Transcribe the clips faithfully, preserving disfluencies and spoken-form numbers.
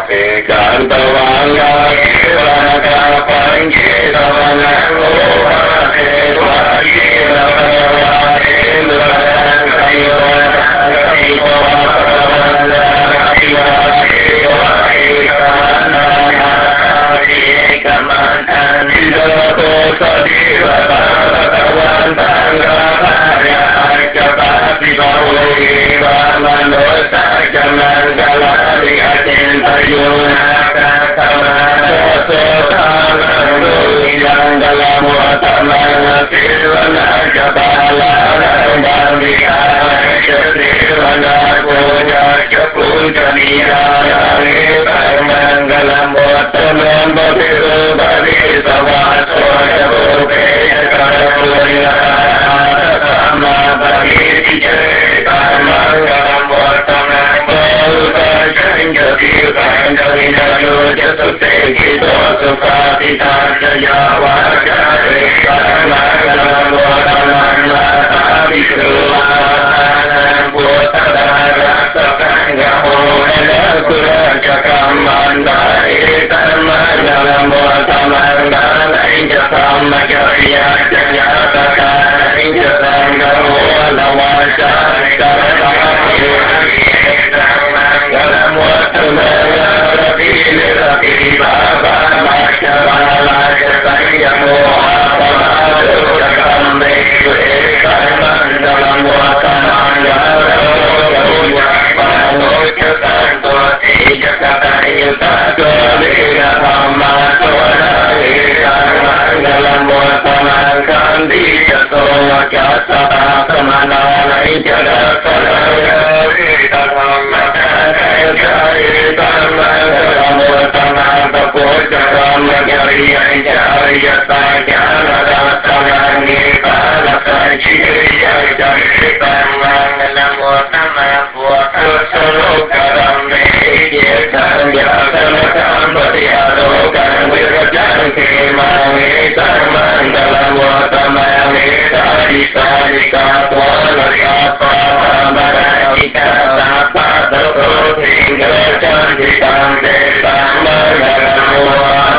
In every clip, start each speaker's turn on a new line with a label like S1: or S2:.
S1: Cạn tơ văn ga ki va ca pan ki tơ văn ô ha te va ki la va te la kai va kai va la ki va ki va ki ka na na ki ka man an do ko sa di va ta ta van tan ga pa ya cha pa si va o va man do sa cha man ga la ri a tin ta yu na ka ta ma so ta na do yang ga la mo ta ma si va na cha pa la na ba ri a cha si va na ko ya cha pu cha ni ya ya ri ta man ga la mo ta ma ba ri ba ri sa va so ya bo pe ka pu ya ta ma ba ri ti che ta ma ga la mo ta ma bo ta chen ya ti ta ya ni na yo cha su te ki do su fa ti ta cha ya wa cha ri ta ma ga la mo ta ma la ta ri su la bo ta da ra sa ka ga ho la ku ra cha ka man da ri ta ma ga la mo ta ma ga la cha sa ma ga ya cha ya ta ka ri cha sa ga ho la wa cha ka ta ma ta ma ga la mo ta ma ga la pi le la pi ba ba ma cha ba la cha sa ya mo ba ma cha ka me ta ma ga la mo ta ma ga la ya ba mo cha sa to ti cha ka ta yu ta to le ga ta ma to la le ga ma ga la mo ta ma ga di cha so cha sa ta ma na la cha la sa la ya ri ta ma ta ka cha ri ta ma ga la mo ta ma ta po cha ma ga ri ya cha ri ya ta cha la la sa la ni ta la sa chi ri ya cha ri ta ma ga la mo ta ma po ta sa lo ka ram me ye ta ya sa la ka ma ti ya lo ka wi ra cha ki ma ni ta ma ga la mo ta ma ni ta ri sa ri ka po la ka pa ma ra ki ka ta pa ta ko ti ga cha ki ta te ta ma ga la mo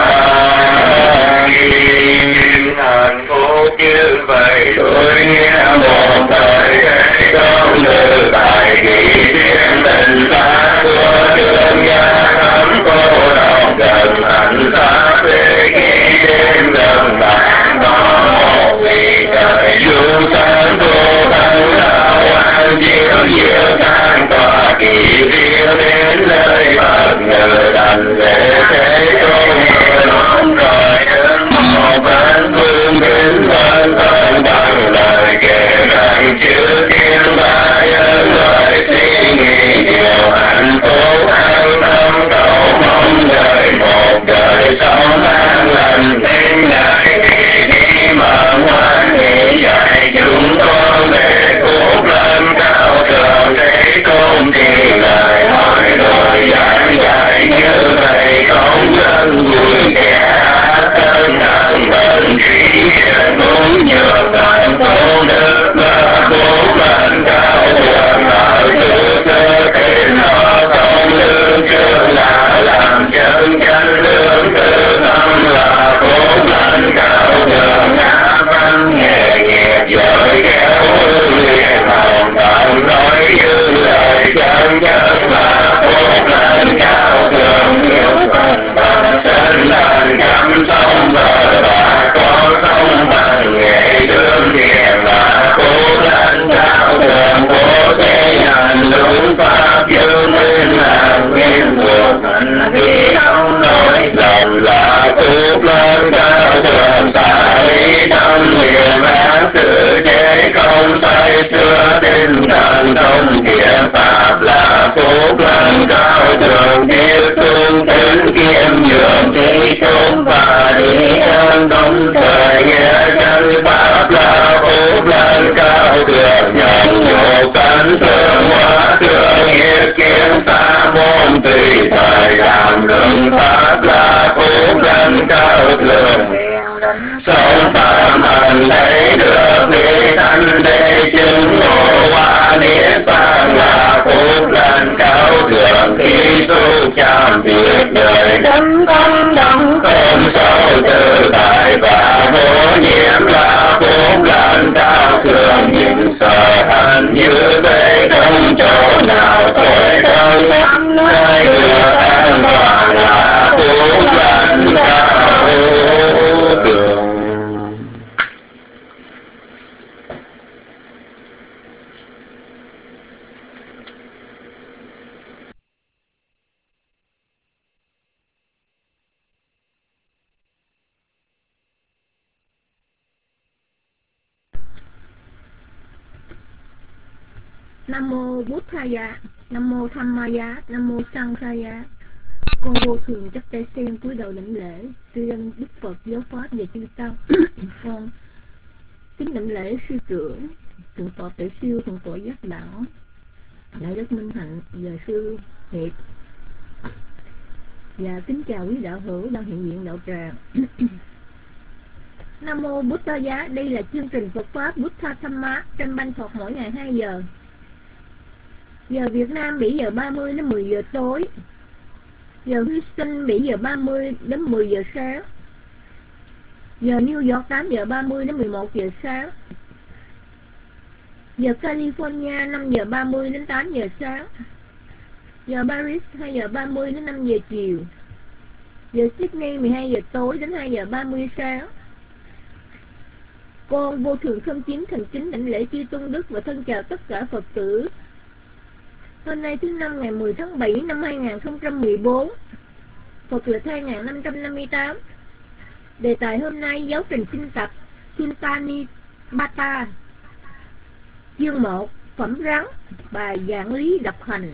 S1: hạnh phúc như vậy tôi nghe một thời trong đời bài kỳ thiên tình ta của trường gia thắm cô đồng gần hạnh xa về khi đêm gần bạn có một vì trời du sáng vô tăng lao an chiếu diệu sang tòa kỳ phiêu đến nơi bất ngờ đành lễ thế tôn mong rồi đến một bên phương đến bên bên bằng lời kể rằng chữ thiên ba nhân lời suy nghĩ nhiều hạnh phúc an tâm cầu mong đời một đời sống an lành đến ngày đi mà ngoan nghĩ dạy chúng con để phúc lên cao thượng thế tôn thì lời hỏi đôi giảng dạy như vậy không dân vui vẻ thân nặng bệnh trí hiện muốn nhược thành công đức và phúc lên cao thượng ở từ sơ thế nó không lương chưa là làm chân chân lương tự tâm là phúc lên cao thượng ngã văn nghề nghiệp giỏi khéo hương liền hồng tận nói như lời chân chân là phúc lên cao thượng hiếu phần bằng sinh lên cắm sông bờ bà con sông bằng nghề đương thiền là phúc lên cao thượng bố thế hành đúng pháp dương nguyên là nguyên thuộc thành khi không nói lòng là phúc lên cao thượng xả lý tâm hiền ác sự chế không say xưa tinh thần thông thiện pháp là phúc lên cao thượng tiêu tương tính kiêm nhường trí chúng và đi ơn đồng thời nghe chân pháp là phúc lên cao thượng nhận nhục cánh thương hóa thương nghiệp kiến xa môn tùy thời làm lượng pháp là phúc lên cao thượng sống phạm hành lấy được đi thanh đế chứng ngộ hoa niết bàn là phúc lên cao thượng khi tu chạm việc chánh tâm đẳng tôn sáu tự tại và vô nhiễm là bốn lành cao thượng những sở hành như vậy không chỗ nào tội thân lắm nơi được an toàn là bốn lành cao thượng.
S2: Nam mô Bút Thaya, Nam mô Tham Maya, Nam mô Sang Khaya. Con vô thường chấp tay sen cúi đầu đảnh lễ tri ân Đức Phật giáo pháp và chư tăng. Con kính đảnh lễ sư trưởng thượng tọa Tuệ Siêu, thượng tọa Giác Đạo, đại đức Minh Hạnh và sư Hiệp, và kính chào quý đạo hữu đang hiện diện đạo tràng. Nam mô Bút Thaya, đây là chương trình Phật pháp Buddha Dhamma trên Banh Phật mỗi ngày hai giờ. Giờ Việt Nam bảy giờ ba mươi đến mười giờ tối. Giờ Houston bảy giờ ba mươi đến mười giờ sáng. Giờ New York tám giờ ba mươi đến mười một giờ sáng. Giờ California năm giờ ba mươi đến tám giờ sáng. Giờ Paris hai giờ ba mươi đến năm giờ chiều. Giờ Sydney mười hai giờ tối đến hai giờ ba mươi sáng. Con vô thường không chín thành kính đảnh lễ chư tôn đức và thân chào tất cả Phật tử. Hôm nay thứ năm ngày mười tháng bảy năm hai nghìn không trăm mười bốn, Phật lịch hai nghìn năm trăm năm mươi tám. Đề tài hôm nay giáo trình kinh tập Suttani Bata, chương một, phẩm rắn, bài giảng lý độc hành.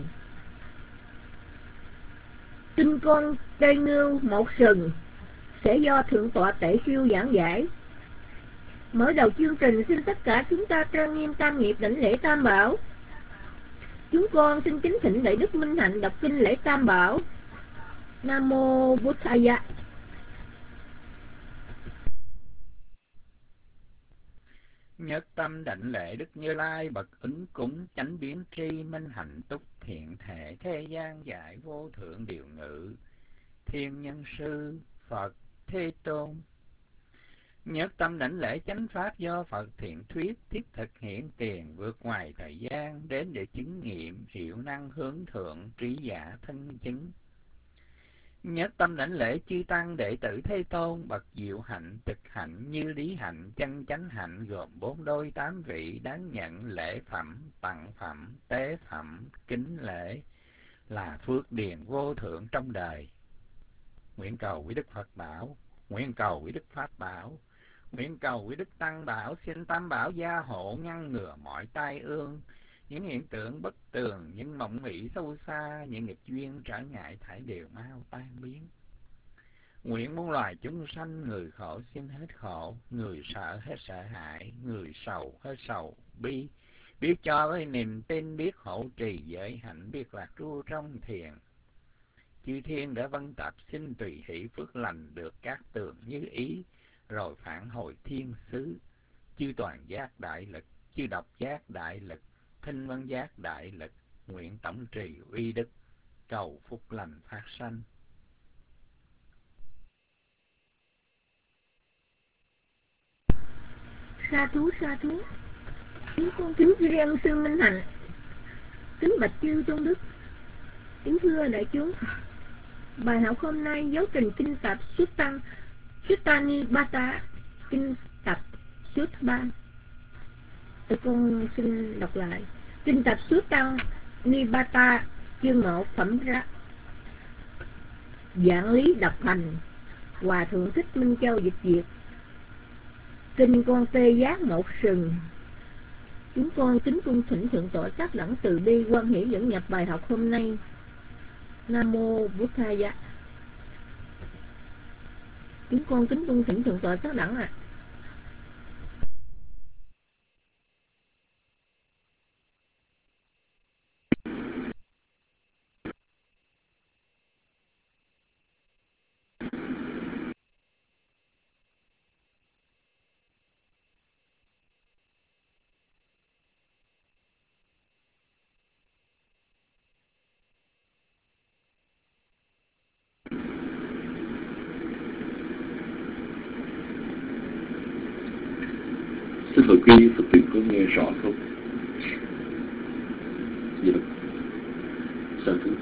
S2: Tinh con cây ngưu một sừng sẽ do thượng tọa Tệ Siêu giảng giải. Mở đầu chương trình xin tất cả chúng ta trang nghiêm tam nghiệp đảnh lễ Tam Bảo. Chúng con xin kính thỉnh đại đức Minh Hạnh đọc kinh lễ Tam Bảo. Nam mô Bút Thaya.
S3: Nhất tâm đảnh lễ Đức Như Lai bậc ứng cúng chánh biến tri minh hạnh túc thiện thể thế gian giải vô thượng điều ngự thiên nhân sư Phật Thế Tôn. Nhất tâm đảnh lễ chánh pháp do Phật thiện thuyết thiết thực hiện tiền vượt ngoài thời gian đến để chứng nghiệm hiệu năng hướng thượng trí giả thân chứng. Nhất tâm đảnh lễ chư tăng đệ tử Thế Tôn bậc diệu hạnh thực hạnh như lý hạnh chân chánh hạnh gồm bốn đôi tám vị đáng nhận lễ phẩm tặng phẩm tế phẩm kính lễ là phước điền vô thượng trong đời. Nguyện cầu quý Đức Phật bảo, nguyện cầu quý Đức Pháp bảo, nguyện cầu quý Đức Tăng bảo, xin Tam bảo gia hộ ngăn ngừa mọi tai ương, những hiện tượng bất tường, những mộng mị sâu xa, những nghịch duyên trở ngại thải đều mau tan biến. Nguyện muôn loài chúng sanh, người khổ xin hết khổ, người sợ hết sợ hãi, người sầu hết sầu bi, biết cho với niềm tin, biết hộ trì giới hạnh, biết lạc tru trong thiền. Chư thiên đã vân tập xin tùy hỷ phước lành được các tường như ý, rồi phản hồi thiên xứ. Chư toàn giác đại lực, chư độc giác đại lực, thinh văn giác đại lực, nguyện tổng trì uy đức, cầu phúc lành phát sanh.
S2: Sa thú sa thú. Kính con kính tri ân sư Minh Hạnh, kính bạch chư tôn đức, kính thưa đại chúng. Bài học hôm nay giáo trình kinh tập Xuất Tăng Suttani Bata, kinh tập Xuất Ba. Tôi con xin đọc lại. Kinh tập Xuất Tăng Nibata, chương một, phẩm ra giảng lý độc hành. Hòa thượng Thích Minh Châu dịch việt. Kinh con tê giác một sừng. Chúng con kính cung thỉnh thượng tọa các đẳng từ bi quan hỷ dẫn nhập bài học hôm nay. Nam mô Bút Thaya. Chúng con kính cung thỉnh thượng tọa các đẳng ạ. À.
S4: Thế hồi quy Phật tử có nghe rõ không? Dạ. Sao thứ?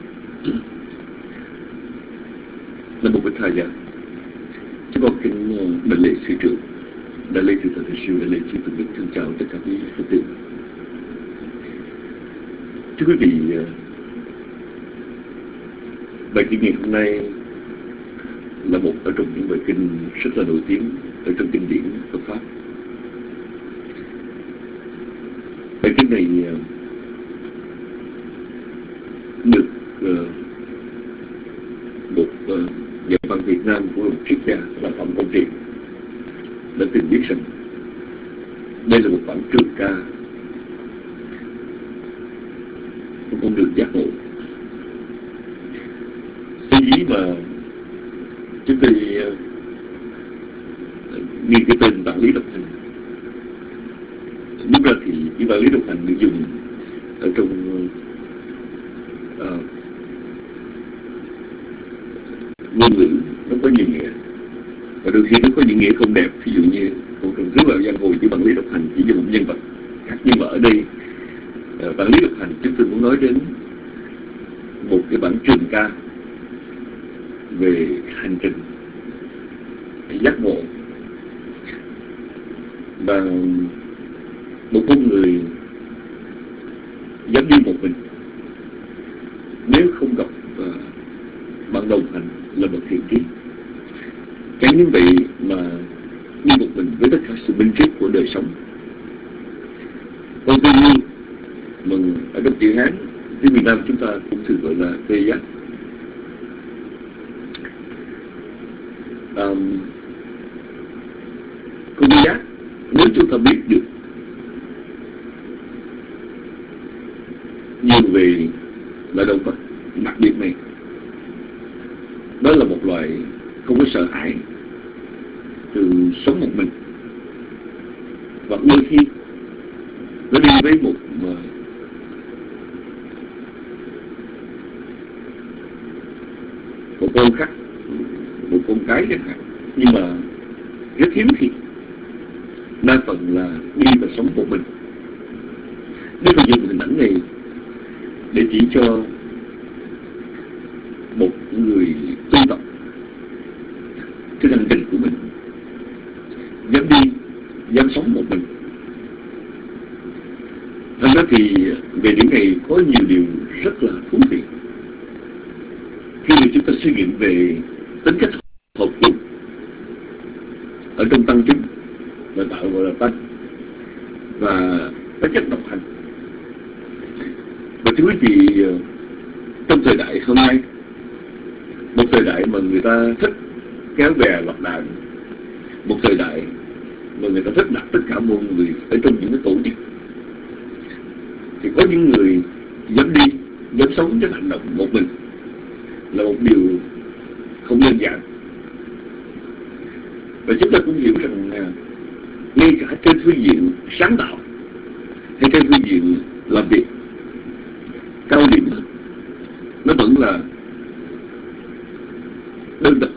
S4: Nam mô Bích Thầy dạ. Chúng con kính đại lễ sư trưởng, đại lễ thượng tọa thầy sư, đại lễ chư tôn đức, thân chào tất cả quý Phật tử. Thưa quý vị, bài kinh ngày hôm nay là một ở trong những bài kinh rất là nổi tiếng ở trong kinh điển Phật pháp. Bài kinh này được uh, một uh, nhà văn Việt Nam của một triết gia là Phạm Công Triệt đã từng viết rằng đây là một bản trường ca, một con đường giác ngộ. Sở dĩ mà chúng tôi uh, ghi cái tên bản lý độc hành, lúc ra thì cái bản lý độc hành được dùng ở trong uh, ngôn ngữ nó có nhiều nghĩa, và đôi khi nó có những nghĩa không đẹp. Ví dụ như một trong thứ vào giang hồ chỉ bản lý độc hành chỉ dùng một nhân vật khác, nhưng mà ở đây uh, bản lý độc hành chúng tôi muốn nói đến một cái bản trường ca về hành trình giác ngộ, và một con người dám đi một mình nếu không gặp uh, bạn đồng hành là một thiện trí. Chẳng những vậy mà đi một mình với tất cả sự minh triết của đời sống. Còn tuy nhiên mà ở trong chữ Hán, tiếng Việt Nam chúng ta cũng thường gọi là tê giác. Um, con tê giác, nếu chúng ta biết được nhiều về loài động vật đặc biệt này, đó là một loài không có sợ hãi, từ sống một mình, và đôi khi nó đi với một một con khác, một con cái chẳng hạn, nhưng mà rất hiếm khi, đa phần là đi và sống một mình. Nếu tôi dùng hình ảnh này để chỉ cho một người tu tập trên hành trình của mình, dám đi, dám sống một mình. Thật ra thì về điểm này có nhiều điều rất là thú vị. Khi mà chúng ta suy nghiệm về tính cách hợp dụng ở trong tăng chúng và tạo gọi là tánh và tính chất độc hành. Và thưa quý vị, trong thời đại hôm nay, một thời đại mà người ta thích kéo bè lọc đạn, một thời đại mà người ta thích đặt tất cả mọi người ở trong những cái tổ chức, thì có những người dám đi, dám sống, dám hành động một mình là một điều không đơn giản. Và chúng ta cũng hiểu rằng ngay cả trên phương diện sáng tạo hay trên phương diện làm việc, cao điểm nó vẫn là đơn độc.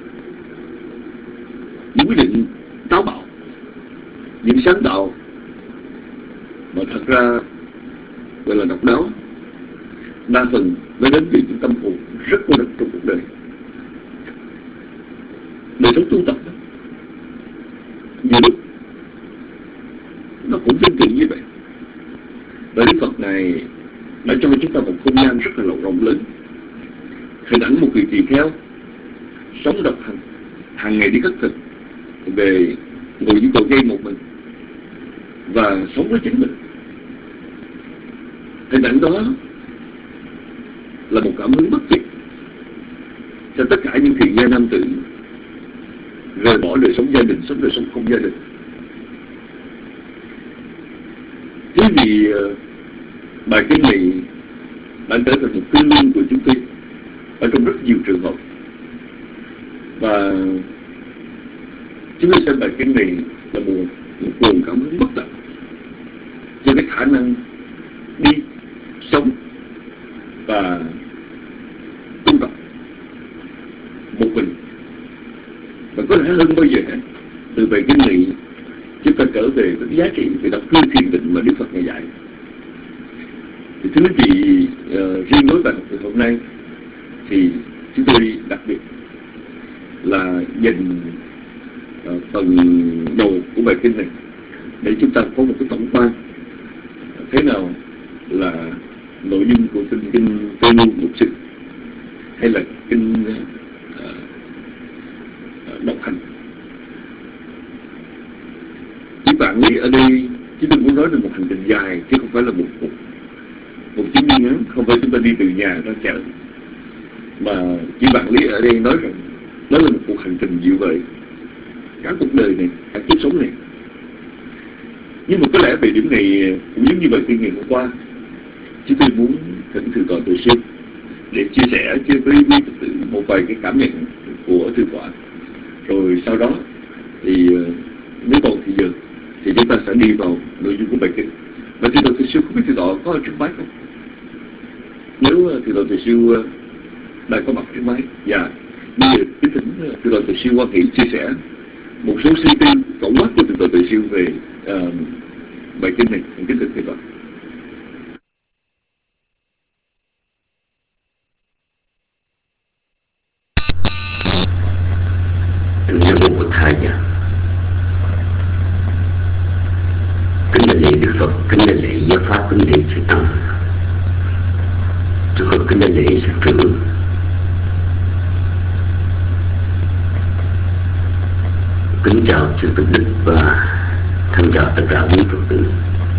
S4: Những quyết định táo bạo, những sáng tạo mà thật ra gọi là độc đáo, đa phần nó đến từ những tâm hồn rất cô độc trong cuộc đời. Đời sống tu tập nhiều lúc nó cũng tương tự như vậy. Và Đức Phật này đã cho chúng ta một không gian rất là rộng lớn. Hình ảnh một vị tỳ kheo sống độc hành, hàng ngày đi khất thực, về ngồi dưới cầu cây một mình và sống với chính mình. Hình ảnh đó là một cảm hứng bất diệt cho tất cả những thiện gia nam tử rời bỏ đời sống gia đình, sống đời sống không gia đình. Thế vì bài kinh này đã trở thành một tương đương của chúng tôi ở trong rất nhiều trường hợp, và chúng tôi xem bài kinh này là một, một nguồn cảm hứng bất tận cho cái khả năng đi, sống và tu tập một mình. Và có lẽ hơn bao giờ hết, từ bài kinh này chúng ta trở về với giá trị về độc cư thiền định mà Đức Phật ngày dạy. Thì thưa quý vị, uh, riêng đối với bài học hôm nay thì chúng tôi đặc biệt là dành uh, phần đầu của bài kinh này để chúng ta có một cái tổng quan thế nào là nội dung của kinh kinh Tây Nu Mục Sự hay là kinh uh, uh, độc hành. Chỉ bạn lý ở đây chúng tôi muốn nói là một hành trình dài chứ không phải là một một, một chuyến đi ngắn, không phải chúng ta đi từ nhà ra chợ, mà chỉ bạn lý ở đây nói rằng nó là một cuộc hành trình dịu vợi cả cuộc đời này, cả kiếp sống này. Nhưng mà có lẽ về điểm này cũng giống như bài kinh ngày hôm qua, chúng tôi muốn thỉnh thượng tọa Từ Siêu để chia sẻ với quý vị một vài cái cảm nhận của thượng tọa, rồi sau đó thì nếu còn thì giờ thì chúng ta sẽ đi vào nội dung của bài kinh. Và thượng tọa Từ Siêu không biết thượng tọa có ở trên máy không? Nếu thượng tọa Từ Siêu đang có mặt trên máy, dạ, bây giờ kính thỉnh thượng tọa Từ Siêu quan hệ chia sẻ một số suy tư tổng quát của thượng tọa Từ Siêu về uh, bài kinh này. Kính thỉnh thượng tọa.
S5: Nam mô Bổn Thầy. Kính đảnh lễ Đức Phật, kính đảnh lễ giáo pháp, kính lễ chư tăng, tôi còn kính đảnh lễ sư trưởng. Kính chào chư Tôn Đức và thân chào tất cả quý Phật tử.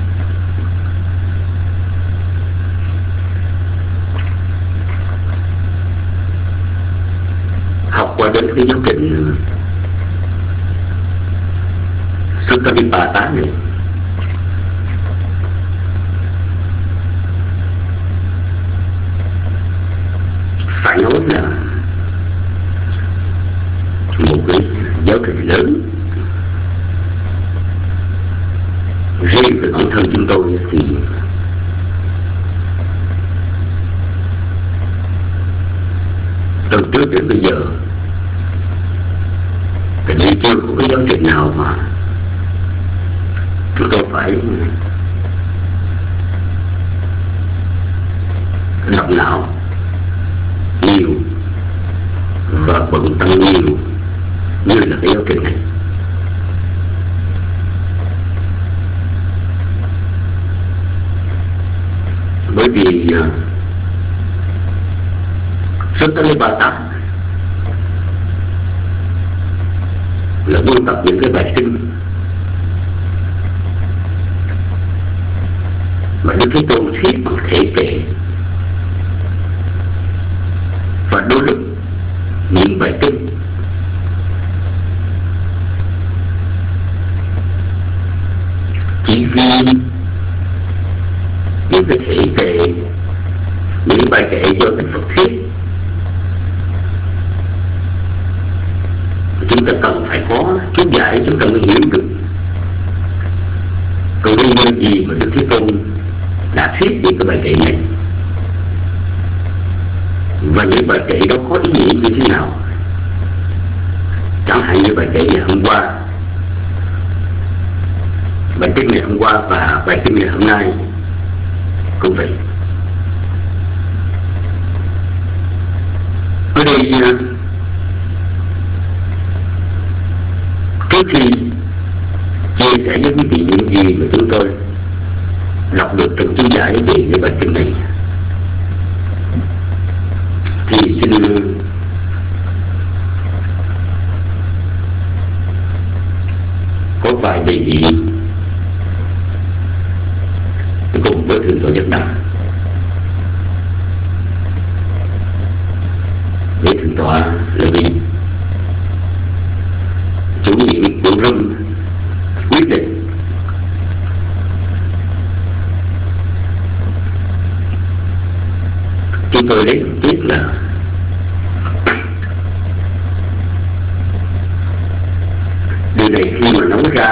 S5: Học qua đến cái giáo trình Sutta Nipata này, phải nói là một cái giáo trình lớn. Riêng về bản thân chúng tôi thì từ trước đến bây giờ tình hình chưa có cái giáo trình nào mà chúng tôi phải động não nhiều và bận tâm nhiều như là cái giáo trình này. Bởi vì uh, Sutta Nipata là buôn tập những cái bài kinh mà Đức Thế Tôn thuyết bằng thể kệ, và đôi lúc những bài kinh chỉ vì những cái thể kệ, những bài kệ do Đức Phật thuyết, chúng ta cần phải có chú giải, chúng ta mới hiểu được còn nguyên nhân gì mà Đức Thế Tôn đã thuyết những cái bài kệ này, và những bài kệ đó có ý nghĩa như thế nào. Chẳng hạn như bài kệ ngày hôm qua, bài kinh ngày hôm qua và bài kinh ngày hôm nay cũng vậy. Ở đây trước khi chia sẻ với quý vị những gì mà chúng tôi đọc được trong chú giải về cái bài kinh này, thì xin có vài đề nghị cùng với thượng tọa Nhất Đẳng để thượng tọa là vị chủ nhiệm của Rome quyết định. Chúng tôi lấy một tiết là điều này khi mà nói ra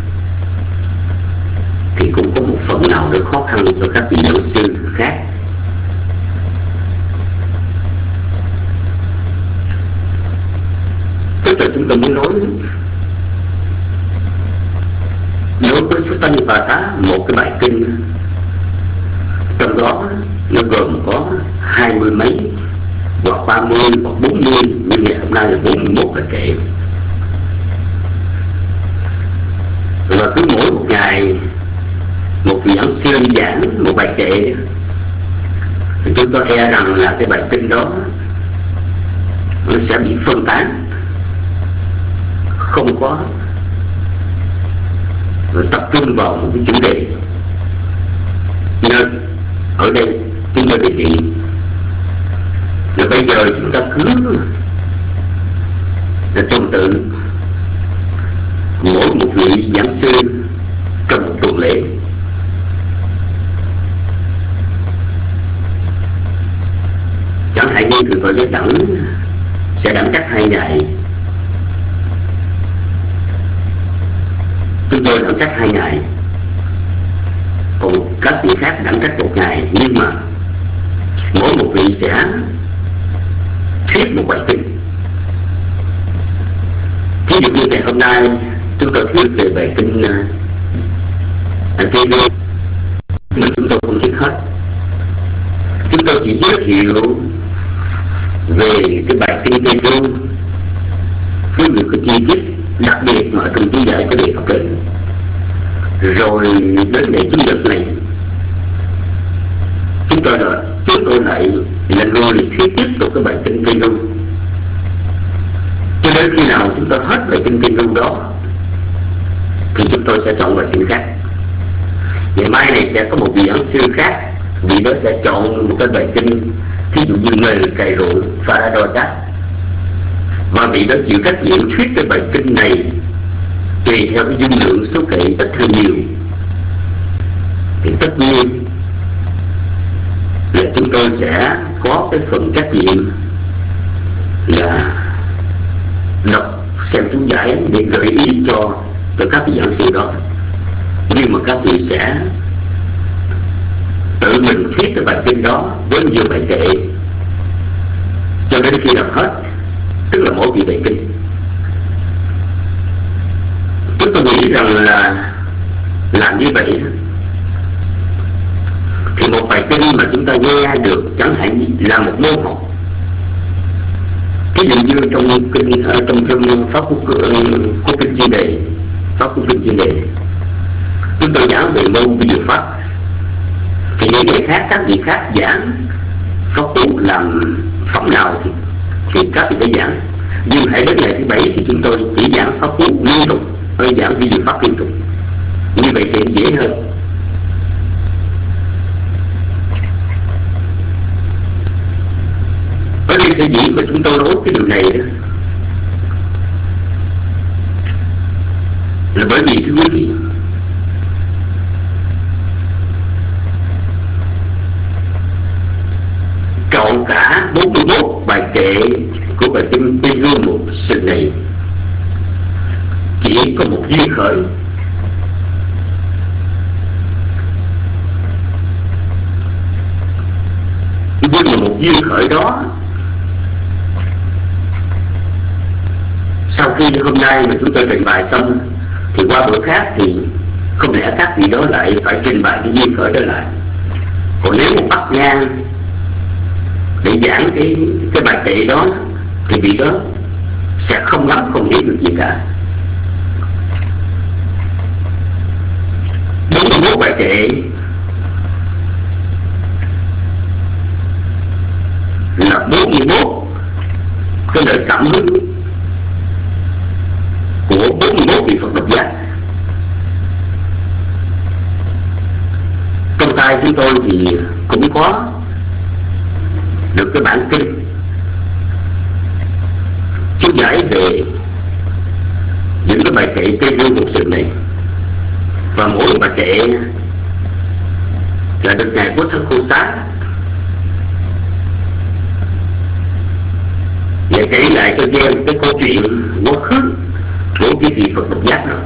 S5: thì cũng có một phần nào đó khó khăn cho các vị giáo sư khác. Tức là chúng tôi muốn nói đối với Suttanyipata, một cái bài kinh trong đó nó gồm có hai mươi mấy hoặc ba mươi hoặc bốn mươi, nhưng ngày hôm nay là bốn mươi mốt bài kệ. Và cứ mỗi một ngày một vị giảng sư giảng một bài kệ thì chúng tôi e rằng là cái bài kinh đó nó sẽ bị phân tán, không có tập trung vào một cái chủ đề. Nên ở đây chúng tôi đề nghị là bây giờ chúng ta cứ là tuần tự mỗi một vị giảng sư trong một tuần lễ chẳng hạn như thường gọi với đẳng sẽ đẳng cách hai ngày, chúng tôi đẳng cách hai ngày, còn các vị khác đẳng cách một ngày, nhưng mà mỗi một vị sẽ thuyết một bài kinh. Ví dụ như ngày hôm nay chúng tôi thuyết về bài kinh Anh Tây Đô, mà chúng tôi không thuyết hết, chúng tôi chỉ giới thiệu về cái bài kinh Tây Đô với những cái chi tiết đặc biệt mà trong chú giải có đề cập đến. Rồi đến ngày Chủ nhật này chúng tôi đã chúng tôi lại là người thuyết tiếp tục cái bài kinh Tây Đô cho đến khi nào chúng ta hết bài kinh Tây Đô đó thì chúng tôi sẽ chọn bài kinh khác. Ngày mai này sẽ có một vị giảng sư khác, vị đó sẽ chọn một cái bài kinh, ví dụ như nghề cày ruộng Pharadoda, và vị đó chịu trách nhiệm thuyết cái bài kinh này tùy theo cái dung lượng số kệ ít hay nhiều. Thì tất nhiên là chúng tôi sẽ có cái phần trách nhiệm là đọc xem chú giải để gợi ý cho cho các vị giảng sư đó, nhưng mà các vị sẽ tự mình thuyết cái bài kinh đó với nhiều bài kệ cho đến khi đọc hết, tức là mỗi vị bài kinh. Chúng tôi nghĩ rằng là làm như vậy thì một bài kinh mà chúng ta nghe được chẳng hạn như là một môn học. Ví dụ như trong kinh trong trong pháp quốc quốc kinh chuyên đề, pháp quốc kinh chuyên đề chúng tôi giảng về môn vi diệu pháp, thì những người khác, các vị khác giảng pháp cú làm phẩm nào thì, thì các vị phải giảng. Nhưng hãy đến ngày thứ bảy thì chúng tôi chỉ giảng pháp cú liên tục, hay giảng vi diệu pháp liên tục, như vậy thì dễ hơn. Ở đây sở dĩ mà chúng tôi nói cái điều này đó là bởi vì thưa quý vị, trọn cả bốn mươi mốt bài kệ của bài kinh Tây Du một sự này chỉ có một duyên khởi. Nhưng mà một duyên khởi đó, sau khi hôm nay mà chúng tôi trình bày xong thì qua bữa khác thì không lẽ các vị đó lại phải trình bày cái duyên khởi đó lại. Còn nếu một bắt ngang để giảng cái cái bài kệ đó thì vị đó sẽ không lắm không hiểu được gì cả. bốn mươi mốt bài kệ là bốn mươi mốt cái lời cảm hứng của bốn mươi mốt vị Phật độc giác. Trong tay chúng tôi thì cũng có được cái bản kinh chú giải về những cái bài kệ Tây Du một sự này, và mỗi bài kệ là được ngài Bố Thất Cô Xá để kể lại cho nghe cái câu chuyện quá khứ của cái vị Phật độc giác đó.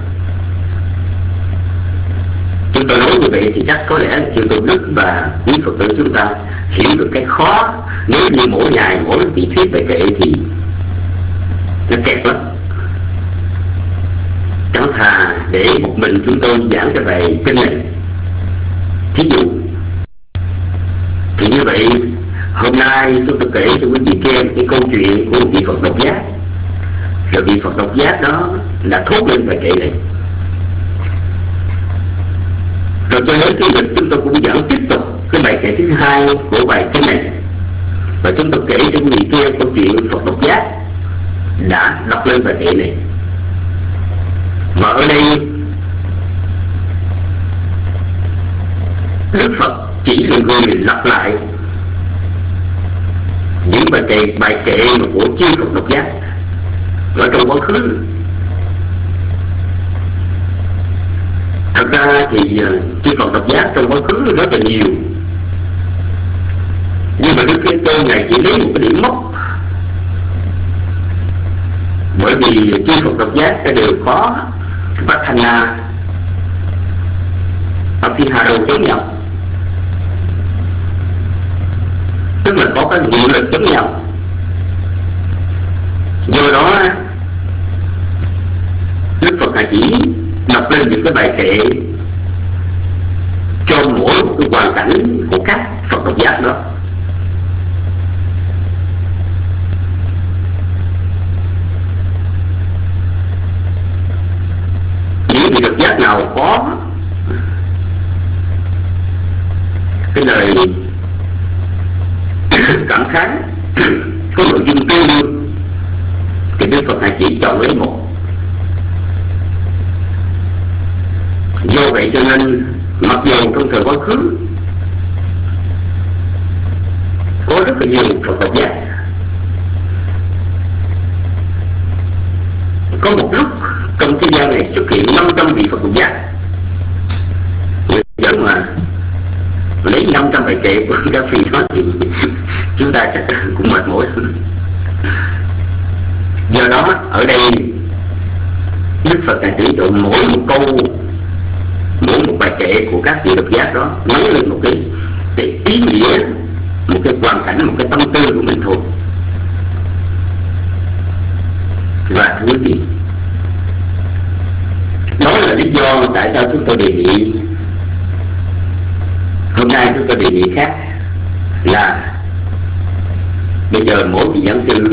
S5: Chúng tôi nói như vậy thì chắc có lẽ là chúng tôi Đức và quý Phật tử chúng ta hiểu được cái khó. Nếu như mỗi ngày mỗi vị thuyết bài kệ thì nó kẹt lắm. chẳng thà để một mình chúng tôi giảng cái bài kinh này. Thí dụ thì như vậy, hôm nay chúng tôi kể cho quý vị nghe cái câu chuyện của một vị Phật độc giác. Rồi vị Phật độc giác đó là thốt lên bài kệ này. Rồi cho đến khi mình chúng tôi cũng giảng tiếp tục cái bài kệ thứ hai của bài kinh này. Và chúng tôi kể cho quý vị nghe câu chuyện Phật độc giác đã đọc lên bài kệ này. Và ở đây Đức Phật chỉ là người lặp lại những bài kệ bài kệ của chư Phật độc giác ở trong quá khứ. Thật ra thì chư Phật độc giác trong quá khứ rất là nhiều, nhưng mà Đức Thế Tôn này chỉ lấy một cái điểm mốc. Bởi vì chư Phật độc giác đã đều có Patthana Patiharo giống nhau, tức là có cái nghị lực giống nhau. Do đó Đức Phật Ngài chỉ đọc lên những cái bài kệ cho mỗi một cái hoàn cảnh của các Phật độc giác đó. Những vị độc giác nào có cái lời cảm khái, có nội dung tương đương, thì Đức Phật Ngài chỉ chọn lấy một. Do vậy cho nên mặc dù trong thời quá khứ có rất là nhiều Phật độc giác, có một lúc trong thế gian này xuất hiện năm trăm vị Phật độc giác, người dân mà lấy năm trăm bài kệ của các vị đó thì chúng ta chắc cũng mệt mỏi. Do đó ở đây Đức Phật Ngài chỉ dụ mỗi một câu, mỗi một bài kệ của các vị độc giác đó nói lên một cái, cái ý nghĩa, một cái hoàn cảnh, một cái tâm tư của mình thôi. Và thưa quý vị, đó là lý do tại sao chúng tôi đề nghị hôm nay chúng tôi đề nghị khác là bây giờ mỗi vị giảng sư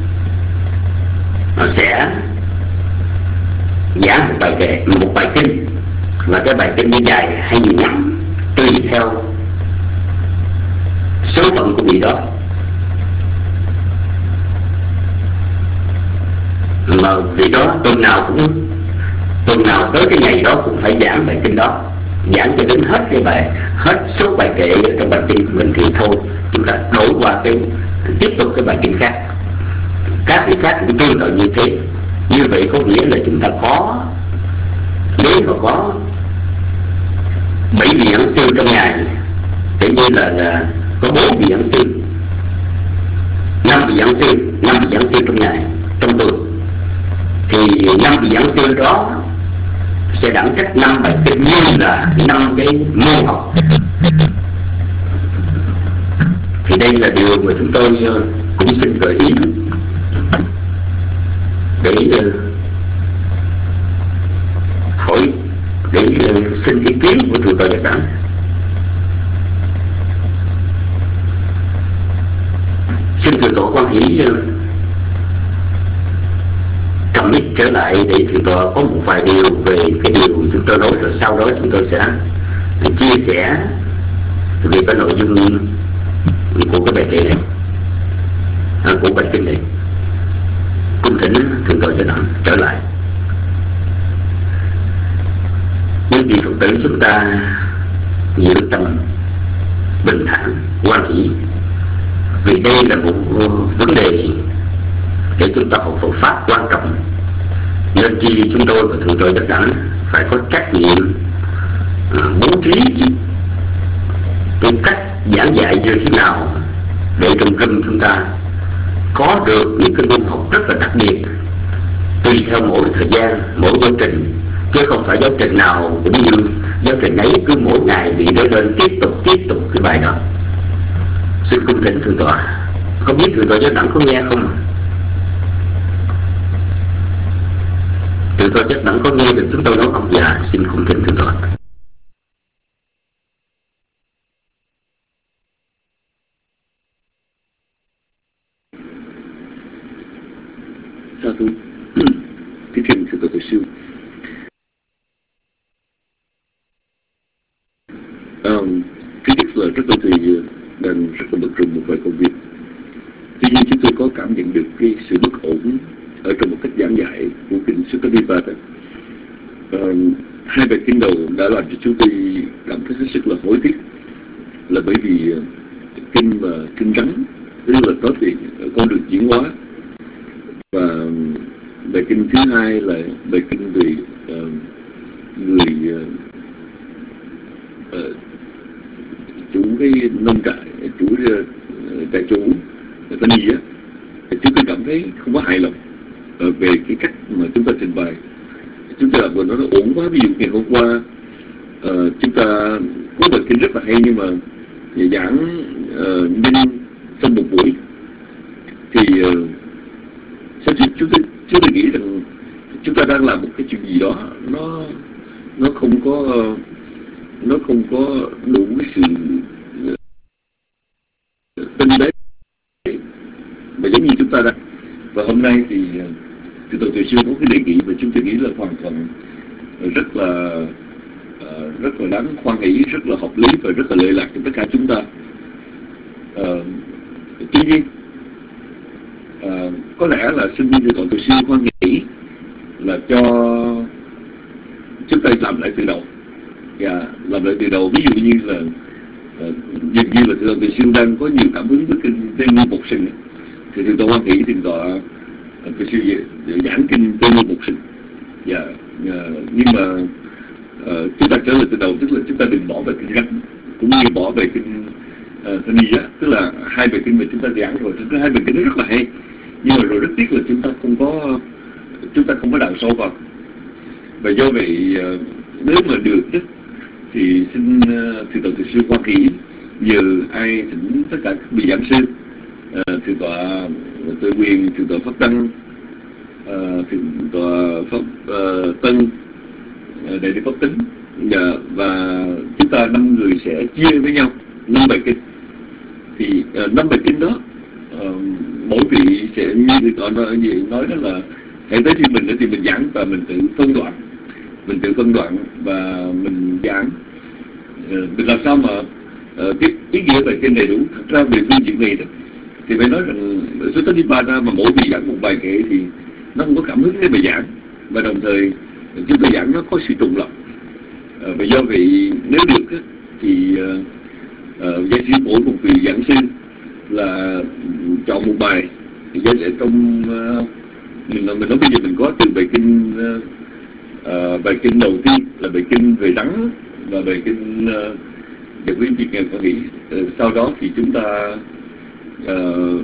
S5: nó sẽ giảng một bài kệ, một bài kinh, và cái bài kinh như dài hay như ngắn tùy theo số phận của vị đó. Mà vị đó tuần nào cũng tuần nào tới cái ngày đó cũng phải giảng bài kinh đó, giảng cho đến hết cái bài, hết số bài kệ trong bài kinh của mình thì thôi, chúng ta đổi qua cái tiếp tục cái bài kinh khác. Các vị khác cũng tương tự như thế. Như vậy có nghĩa là chúng ta có, nếu mà có bảy vị giảng sư trong ngày, tự nhiên là, là có bốn vị giảng sư, năm vị giảng sư, năm vị giảng sư trong ngày, trong tuần, thì năm vị giảng sư đó sẽ đẳng trách năm bài kinh như là năm cái môn học. Thì đây là điều mà chúng tôi cũng xin gợi ý để hỏi, để xin ý kiến của Thượng tọa Giác Đẳng. Xin Thượng tọa quan hỷ cầm mic trở lại để Thượng tọa có một vài điều về cái điều chúng tôi nói, rồi sau đó chúng tôi sẽ chia sẻ về cái nội dung của cái bài kệ này, của bài kinh này. Cung thỉnh Thượng tọa Giác Đẳng trở lại. Những vị Phật tử chúng ta giữ tâm bình thản, hoan hỷ, vì đây là một vấn đề để chúng ta học Phật pháp quan trọng, nên chi chúng tôi và Thượng tọa Giác Đẳng phải có trách nhiệm à, bố trí cái cách giảng dạy như thế nào để trong rừng chúng ta có được những cái môn học rất là đặc biệt, tùy theo mỗi thời gian, mỗi giáo trình, chứ không phải giáo trình nào cũng như giáo trình ấy cứ mỗi ngày bị đưa lên tiếp tục tiếp tục cái bài đó. Xin cung thỉnh Thượng tọa. Không biết Thượng tọa Giác Đẳng có nghe không? Thưa tôi chắc vẫn có nghe được chúng tôi đúng không? Dạ, xin cung kính thưa tôi.
S4: Sa thú. Kính trình thưa tôi sư. Um, thứ nhất là rất tôi thì đang rất là bận rộn một vài công việc. Tuy nhiên chúng tôi có cảm nhận được cái sự bất ổn ở trong một cách giảng dạy của kinh Sutta Nibbāna. Um, hai bài kinh đầu đã làm cho chúng tôi cảm thấy hết sức là hối tiếc, là bởi vì kinh mà kinh rắn tức là nói về con đường chuyển hóa, và bài kinh thứ hai là bài kinh về uh, người uh, uh, chủ cái nông trại, chủ uh, trại chủ tên gì á, chúng tôi cảm thấy không có hài lòng uh, về cái cách mà chúng ta trình bày. Chúng ta vừa nói nó ổn quá. Ví dụ ngày hôm qua uh, chúng ta có bài kinh rất là hay, nhưng mà giảng uh, nhanh trong một buổi thì uh, sao chúng, chúng tôi chúng tôi nghĩ rằng chúng ta đang làm một cái chuyện gì đó nó nó không có nó không có đủ cái sự tinh tế mà giống như chúng ta đang. Và hôm nay thì từ từ từ xưa có cái đề nghị mà chúng tôi nghĩ là hoàn toàn rất là uh, rất là đáng hoan hỷ, rất là hợp lý và rất là lệ lạc cho tất cả chúng ta. Uh, tuy nhiên uh, có lẽ là sinh viên từ tội từ xưa hoan hỷ là cho chúng ta làm lại từ đầu. Và yeah, làm lại từ đầu, ví dụ như là uh, dường như là từ từ xưa đang có nhiều cảm hứng với kinh Tây Nguyên Một Sinh, thì từ tội hoan hỷ thì tọa từ xưa giảng kinh Tây Nguyên Một Sinh. Dạ, uh, nhưng mà uh, chúng ta trở lại từ đầu, tức là chúng ta đừng bỏ bài kinh rắn cũng như bỏ bài kinh uh, Thanh Nhi á, tức là hai bài kinh mà chúng ta giảng rồi, thực ra hai bài kinh nó rất là hay, nhưng mà rồi rất tiếc là chúng ta không có chúng ta không có đào sâu vào. Và do vậy uh, nếu mà được thì xin uh, thượng tọa từ sư Hoa Kỳ nhờ ai thỉnh tất cả các vị giảng sư, uh, thượng tọa Tự Quyền, thượng tọa Pháp Tăng, uh, thượng tọa Pháp uh, Tân, uh, đại đức Pháp Tính, uh, và chúng ta năm người sẽ chia với nhau năm bài kinh. Thì uh, năm bài kinh đó uh, mỗi vị sẽ như thượng tọa nói, nói đó là hãy tới phiên mình thì mình giảng và mình tự phân đoạn, mình tự phân đoạn và mình giảng. Mình làm sao mà uh, cái ý nghĩa bài kinh đầy đủ. Thật ra về phương diện này đó thì phải nói rằng Sutta Nibbāna mà mỗi vị giảng một bài kệ thì nó không có cảm hứng để bài giảng, và đồng thời chúng ta giảng nó có sự trùng lập. Uh, và do vậy nếu được thì uh, uh, gia sư mỗi một vị giảng sư là chọn một bài để trong uh, mình mình nói bây giờ mình có từ bài kinh uh, uh, bài kinh đầu tiên là bài kinh về rắn và bài kinh uh, về quý vị nghe có nghĩ. Uh, sau đó thì chúng ta uh,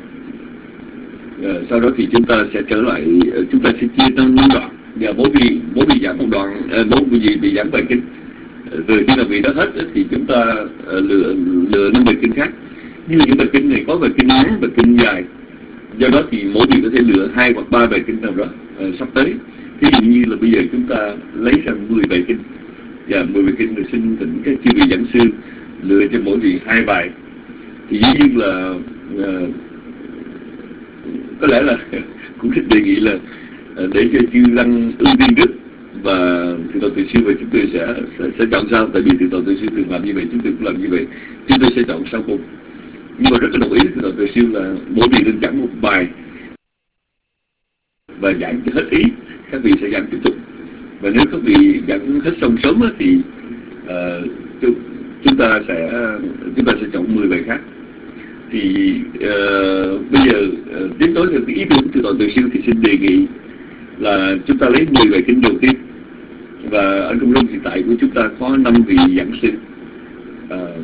S4: uh, sau đó thì chúng ta sẽ trở lại, uh, chúng ta sẽ chia thành năm đoạn và mỗi vị mỗi vị giảng một đoạn, uh, mỗi vị vị giảng bài kinh. Uh, rồi khi nào vị đó hết thì chúng ta uh, lựa lựa năm bài kinh khác. Nhưng những bài kinh này có bài kinh ngắn, bài kinh dài, do đó thì mỗi vị có thể lựa hai hoặc ba bài kinh nào đó uh, sắp tới. Ví dụ như là bây giờ chúng ta lấy ra mười bài kinh, và mười bài kinh được xin thỉnh các chư vị giảng sư lựa cho mỗi vị hai bài. Thì dĩ nhiên là uh, có lẽ là cũng thích đề nghị là uh, để cho chư Lăng ưu tiên trước, và thượng tọa Từ Sư và chúng tôi sẽ, sẽ sẽ chọn sau. Tại vì thượng tọa Từ Sư thường làm như vậy, chúng tôi cũng làm như vậy, chúng tôi sẽ chọn sau cùng. Nhưng mà rất là đồng ý thượng tọa Từ Sư là mỗi vị nên giảng một bài và giảng cho hết ý, các vị sẽ giảng tiếp tục. Và nếu các vị giảng hết xong sớm thì uh, chúng, chúng ta sẽ chúng ta sẽ chọn mười bài khác. Thì uh, bây giờ uh, tiếp nối theo cái ý tưởng của thượng tọa Từ Sư thì xin đề nghị là chúng ta lấy mười bài kinh đầu tiên, và ở trong room hiện tại của chúng ta có năm vị giảng sư. Uh,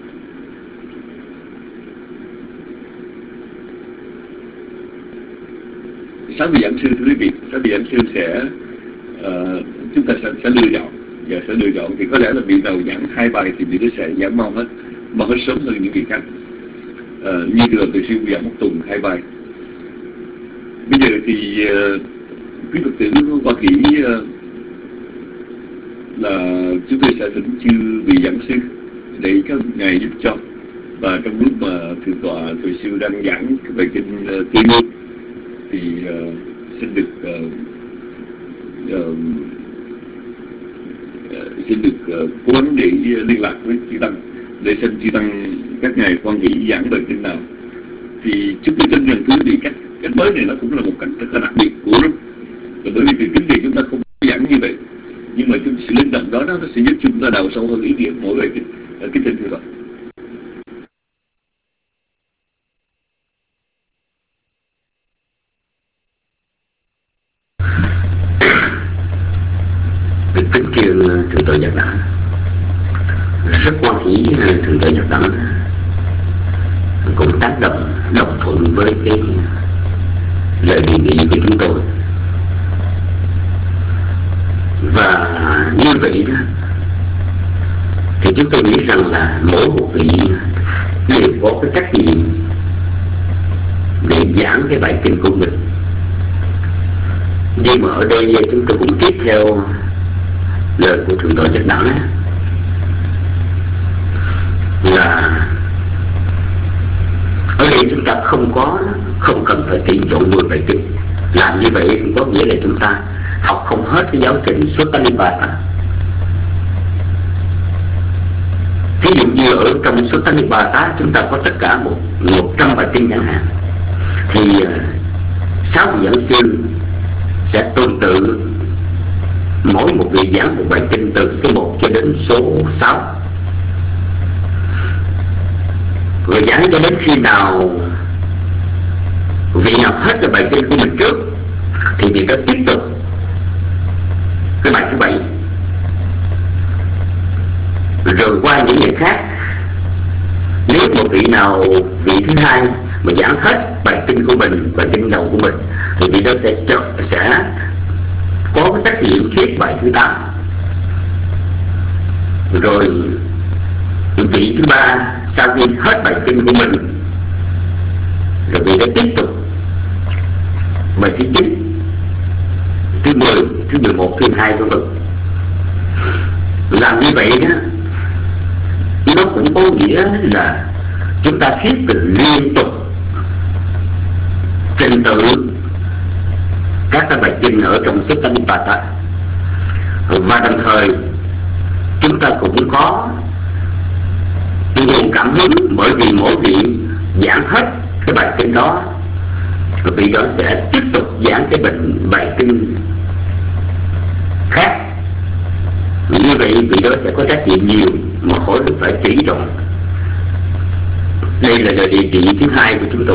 S4: sáu vị giảng sư, thưa quý vị, sáu vị giảng sư sẽ uh, chúng ta sẽ, sẽ lựa chọn và sẽ lựa chọn thì có lẽ là vị nào giảng hai bài thì vị đó sẽ giảng mau hết, mau hết sớm hơn những vị khác. Uh, như từ từ sư giảng một tuần hai bài. Bây giờ thì uh, quý Phật tử Hoa Kỳ là chúng tôi sẽ thỉnh chư vị giảng sư để các ngài giúp cho. Và trong lúc mà thượng tọa Tuệ Sư đang giảng cái bài kinh uh, Tuyên Ngôn thì uh, xin được uh, uh, uh, xin được uh, cố gắng để liên lạc với chư tăng để xem chư tăng các ngài quan hỷ giảng bài kinh nào. Thì chúng tôi tin rằng quý vị cách cách mới này nó cũng là một cách rất là đặc biệt của lúc. Và bởi vì kính thì chúng ta không giảng như vậy, nhưng mà chúng sự linh động đó nó sẽ giúp chúng ta đào sâu hơn ý nghĩa mỗi bài kinh. Kính thưa thưa tọa.
S5: Kính thưa thượng tọa Nhật Đẳng, rất quan hỷ thượng tọa Nhật Đẳng cũng tác động đồng thuận với cái lời đề nghị của chúng tôi. Và như vậy đó thì chúng tôi nghĩ rằng là mỗi một vị đều có cái trách nhiệm để giảng cái bài kinh của mình. Nhưng mà ở đây chúng tôi cũng tiếp theo lời của thượng tọa Nhật Đẳng là ở đây chúng ta không có không cần phải tuyển chọn mười bài kinh. Làm như vậy cũng có nghĩa là chúng ta học không hết cái giáo trình Sutta Nipata. Ví dụ như ở trong Sutta Nipata chúng ta có tất cả một một trăm bài kinh chẳng hạn, thì sáu vị giảng sư sẽ tuần tự mỗi một vị giảng một bài kinh từ số một cho đến số sáu, rồi giảng cho đến khi nào vị nào hết cái bài kinh của mình trước thì vị đó tiếp tục cái bài thứ bảy, rồi qua những người khác. Nếu một vị nào vị thứ hai mà giảng hết bài kinh của mình, bài kinh đầu của mình, thì vị đó sẽ sẽ có cái trách nhiệm thuyết bài thứ tám. Rồi vị thứ ba sau khi hết bài kinh của mình, rồi vị đó tiếp tục bài thứ chín, thứ mười, thứ mười một, thứ hai vân vân. Làm như vậy đó, nó cũng có nghĩa là chúng ta thuyết trình liên tục trình tự các cái bài kinh ở trong Sutta Nipata, và đồng thời chúng ta cũng có nguồn cảm hứng, bởi vì mỗi vị giảng hết cái bài kinh đó, rồi vị đó sẽ tiếp tục giảng cái bệnh bài kinh khác. Như vậy vị đó sẽ có trách nhiệm nhiều mà khỏi được phải kỹ trọng. Đây là lời đề nghị thứ hai của chúng tôi.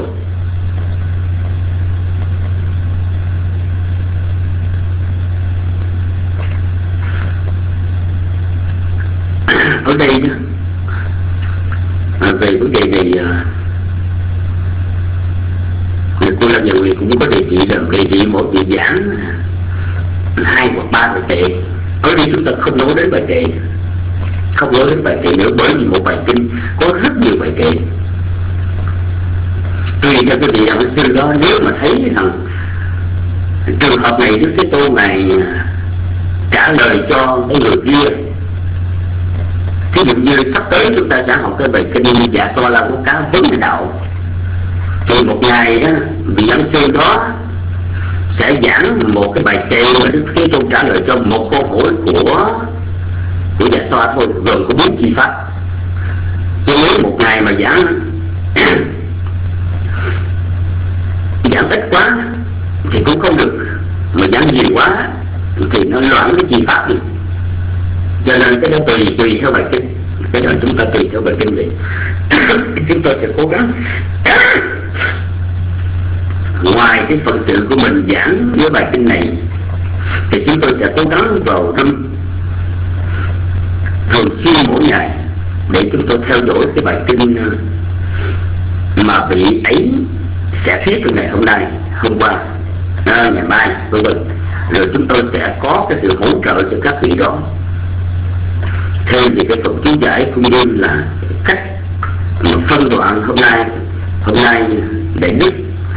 S5: Ở đây đó, về vấn đề này, cô Lâm Nhà Nguyệt cũng có đề nghị là đề nghị một vị giảng hai hoặc ba bài kệ. Ở đây chúng ta không nói đến bài kệ, không nói đến bài kệ nữa, bởi vì một bài kinh có rất nhiều bài kệ. Tùy theo cái vị giảng sư đó, nếu mà thấy rằng trường hợp này Đức Thế Tôn này trả lời cho cái người kia, ví dụ như sắp tới chúng ta sẽ học cái bài kinh Dạ So La Quốc Cá Vấn Đạo, thì một ngày đó vị giảng sư đó sẽ giảng một cái bài kệ mà Đức Thế Tôn trả lời cho một câu hỏi của của Dạ So thôi, gồm có bốn chi pháp. Nhưng nếu một ngày mà giảng giảng ít quá thì cũng không được, mà giảng nhiều quá thì nó loãng cái chi pháp đi. Cho nên cái đó tùy tùy theo bài kinh, cái đó chúng ta tùy theo bài kinh vậy. Chúng tôi sẽ cố gắng ngoài cái phận sự của mình giảng với bài kinh này, thì chúng tôi sẽ cố gắng vào năm thường xuyên mỗi ngày để chúng tôi theo dõi cái bài kinh mà vị ấy sẽ thuyết từ ngày hôm nay, hôm qua, à, ngày mai, vân vân. Rồi chúng tôi sẽ có cái sự hỗ trợ cho các vị đó thêm về cái phần chú giải, cũng như là cách phân đoạn. Hôm nay hôm nay Đại Đức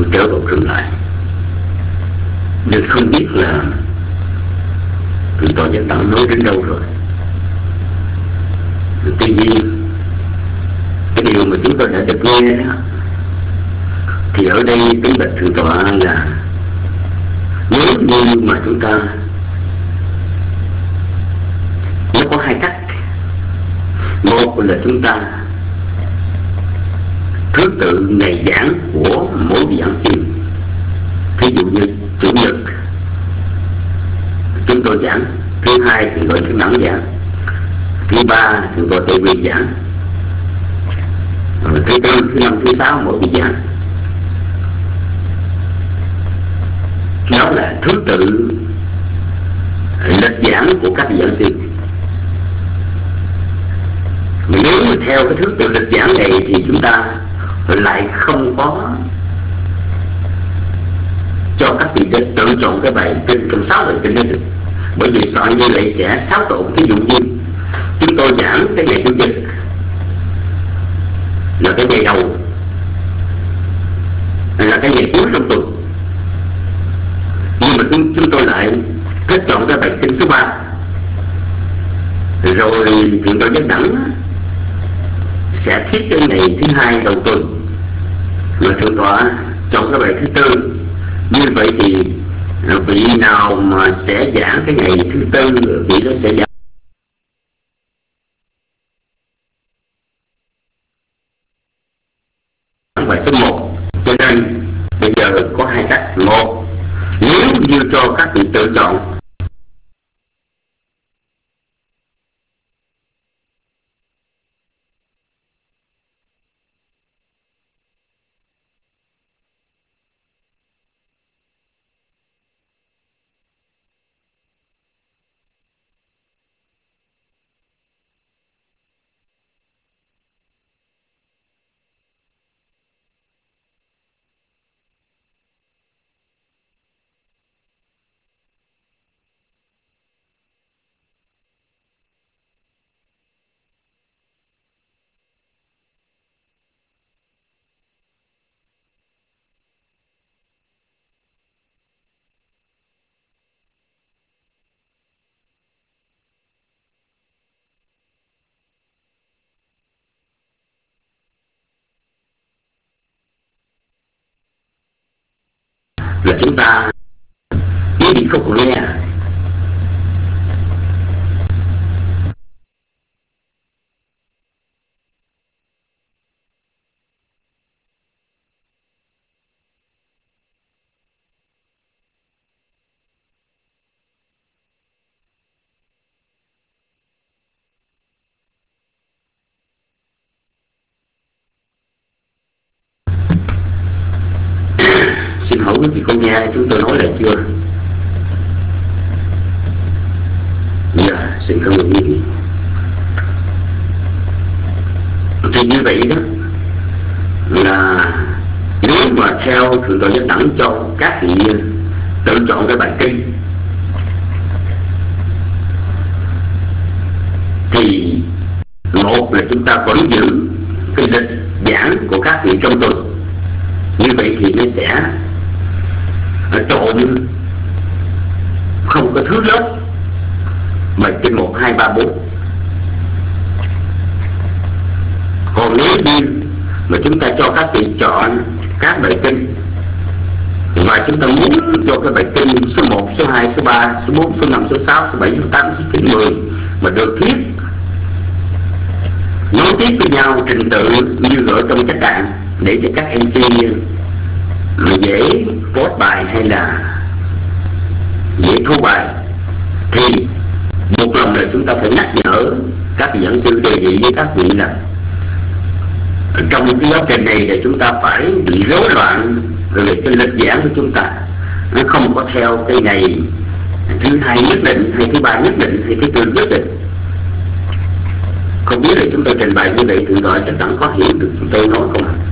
S5: trở vào trường lại. Nên không biết là Thượng tọa Giác Đẳng nói đến đâu rồi. Tuy nhiên cái điều mà chúng tôi đã được nghe đó, thì ở đây kính bạch Thượng tọa là nếu như mà chúng ta, nó có hai cách. Một là chúng ta thứ tự ngày giảng của mỗi vị giảng sư. Ví dụ như chủ nhật chúng tôi giảng, thứ hai thì gọi thứ năm giảng, thứ ba thì gọi tây vị giảng, rồi thứ tư, thứ năm, thứ sáu mỗi vị giảng. Đó là thứ tự lịch giảng của các vị giảng sư. Nếu mà theo cái thứ tự lịch giảng này thì chúng ta lại không có cho các vị đến tự chọn cái bài kinh trong sáu bài kinh đó được. Bởi vì sợ như lại sẽ xáo trộn. Ví dụ như chúng tôi giảng cái ngày chủ nhật là cái ngày đầu, là cái ngày cuối trong tuần, nhưng mà chúng, chúng tôi lại kết chọn cái bài kinh số ba, rồi Thượng tọa Giác Đẳng sẽ thiết cái ngày thứ hai đầu tuần, rồi Thượng tọa chọn cái bài thứ tư. Như vậy thì vị nào mà sẽ giảng cái ngày thứ tư, vị đó sẽ giảng bài số một. Cho nên bây giờ có hai cách. Một, nếu như cho các vị tự chọn, là chúng ta quý vị không có nghe. Xin hỏi quý vị có nghe chúng tôi nói là chưa? Dạ, xin cảm ơn quý vị. Thì như vậy đó là nếu mà theo Thượng tọa Giác Đẳng cho các vị tự chọn cái bài kinh, thì một là chúng ta vẫn giữ cái lịch giảng của các vị trong tuần. Như vậy thì nó sẽ trộn không có thứ lớp bài kinh một, hai, ba, bốn. Còn nếu như mà chúng ta cho các vị chọn các bài kinh và chúng ta muốn cho cái bài kinh số một, số hai, số ba, số bốn, số năm, số sáu, số bảy, số tám, số chín, mười mà được thiết nối tiếp với nhau trình tự như ở trong chánh tạng để cho các em xê mà dễ post bài hay là dễ thu bài, thì một lần là chúng ta phải nhắc nhở các vị giảng sư đề nghị với các vị là trong cái giáo trình này là chúng ta phải bị rối loạn về cái lịch giảng của chúng ta. Nó không có theo cái ngày thứ hai nhất định, hay thứ ba nhất định, hay thứ tư nhất định. Không biết là chúng tôi trình bày như vậy Thượng tọa chắc chắn có hiểu được chúng tôi nói không ạ?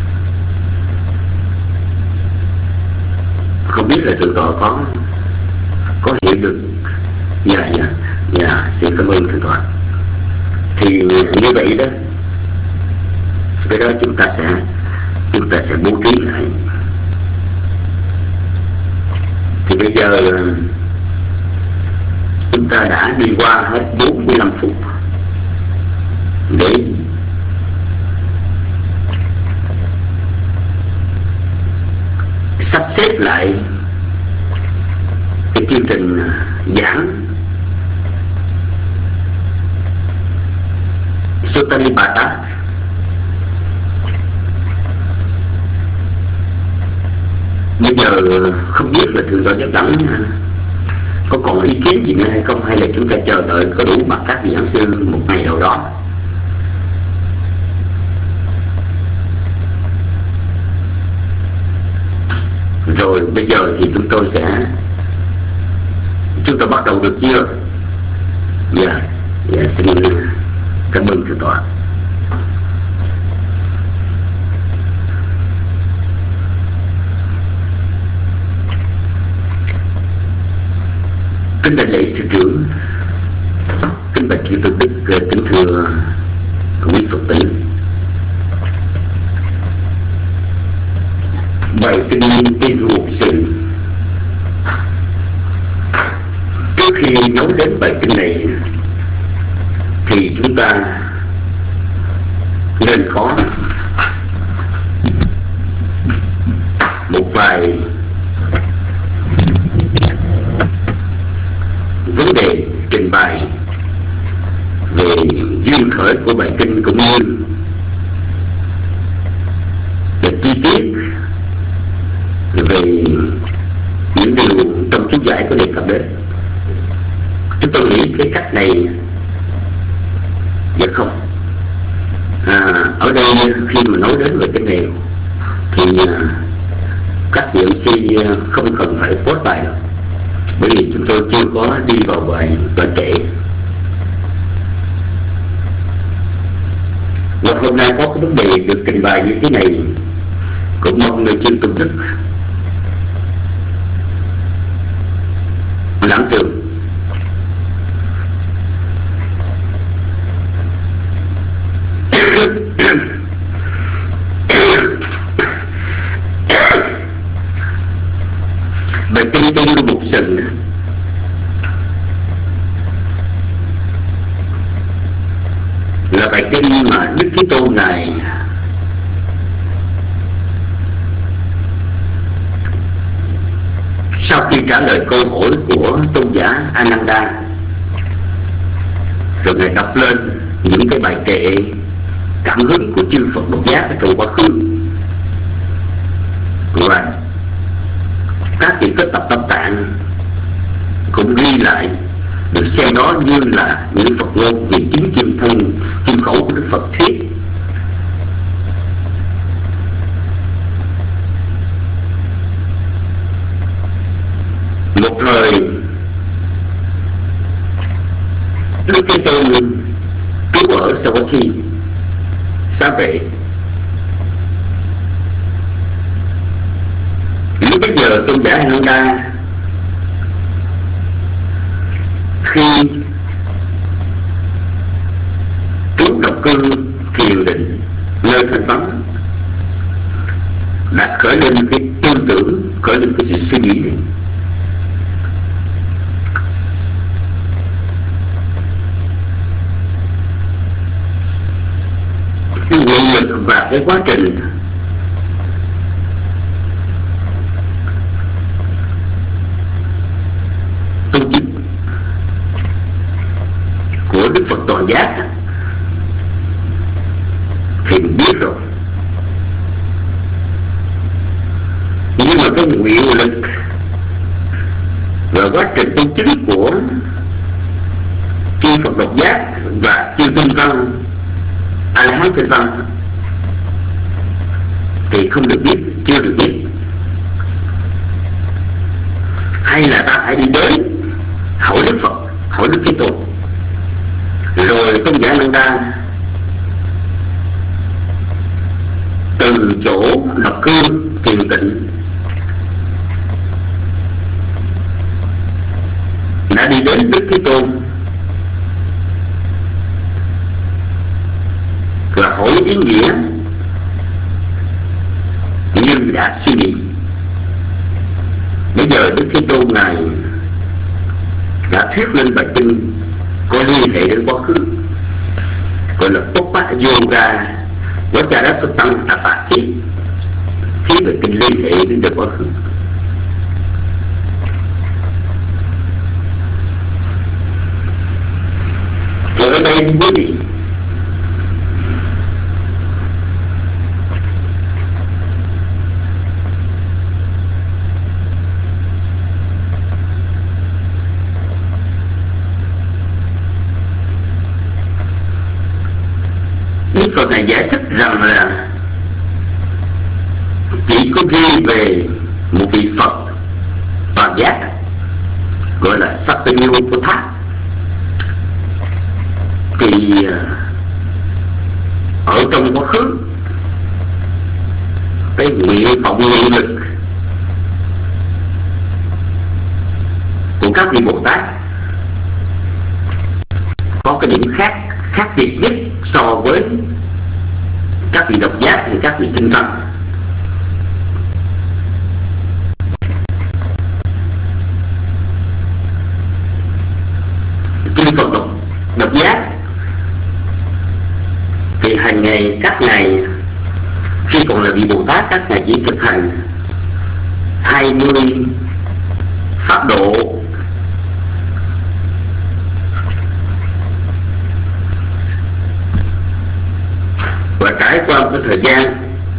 S5: Không biết là Thượng tọa có có hiểu được. Dạ dạ dạ, xin cảm ơn Thượng tọa. Thì như vậy đó, cái đó chúng ta sẽ chúng ta sẽ bố trí lại giờ chúng ta đã đi qua hết bốn mươi lăm phút để sắp xếp lại cái chương trình giảng Suttanipata. Bây giờ không biết là Thượng tọa Giác Đẳng có còn ý kiến gì nữa hay không, hay là chúng ta chờ đợi có đủ mặt các vị giảng sư một ngày nào đó. Rồi bây giờ thì chúng tôi sẽ chúng ta bắt đầu được chưa? Dạ, yeah. Dạ yeah, xin cảm ơn Thượng tọa. Kính đại lễ sư trưởng, kính bạch chư tôn đức, kính thưa quý Phật tử. Bài kinh tin một sự. Trước khi nói đến bài kinh này thì chúng ta nên có một vài vấn đề trình bày về duyên khởi của bài kinh, cũng như về chi tiết về những điều trong chú giải có đề cập đến. Chúng tôi nghĩ cái cách này dạ không à, ở đây khi mà nói đến về cái này thì các vị em xê không cần phải post bài đâu, bởi vì chúng tôi chưa có đi vào bài bài kệ. Và hôm nay có cái vấn đề được trình bày như thế này, cũng mong người chư tôn đức lãng tường. Bài kinh Tiên Lưu Mục Sừng là bài kinh mà Đức Thế Tôn Ngài sau khi trả lời câu hỏi của tôn giả Ananda, rồi Ngài đọc lên những cái bài kệ cảm hứng của chư Phật Bồ Giác ở trong quá khứ, và các vị kết tập tâm tạng cũng ghi lại, được xem đó như là những Phật ngôn về chính kim thân kim khẩu của Đức Phật thuyết. Một thời Đức Thế Tôn trú ở Savatthi, Xá Vệ. Lúc bây giờ tôn giả Ananda khi trú độc cư thiền định nơi thanh vắng đã khởi lên cái tư tưởng, khởi lên cái sự suy nghĩ này. Cái nguồn lực và cái quá trình tu chức của Đức Phật Toàn Giác thì mình biết rồi. Nhưng mà cái nguyện lực và quá trình tu chứng của chư Phật Độc Giác và chư Tinh Văn, A La Hán Tinh Văn thì không được biết, chưa được biết. Hay là ta phải đi đến hỏi Đức Phật, hỏi Đức Thế Tôn, rồi tôn giả Ananda từ chỗ độc cư thiền tịnh đã đi đến Đức Thế Tôn và hỏi ý nghĩa như đã suy nghĩ. Bây giờ Đức Thế Tôn Ngài đã thuyết lên bài kinh có liên hệ đến quá khứ, gọi là Poppa Yoga Vajrasattang Apati, thuyết về kinh liên hệ đến được quá khứ. Rồi ở đây quý vị, Đức Phật này giải thích rằng là chỉ có ghi về một vị Phật toàn giác gọi là Sattva-nyo-Buddha, thì ở trong quá khứ cái nguyện vọng nguyện lực của các vị Bồ Tát có cái điểm khác khác biệt nhất so với các vị độc giác hay các vị tinh văn. Kinh Phật độc, độc giác thì hàng ngày các ngày khi còn là vị Bồ Tát, các ngài chỉ thực hành hai mươi pháp độ và trải qua một cái thời gian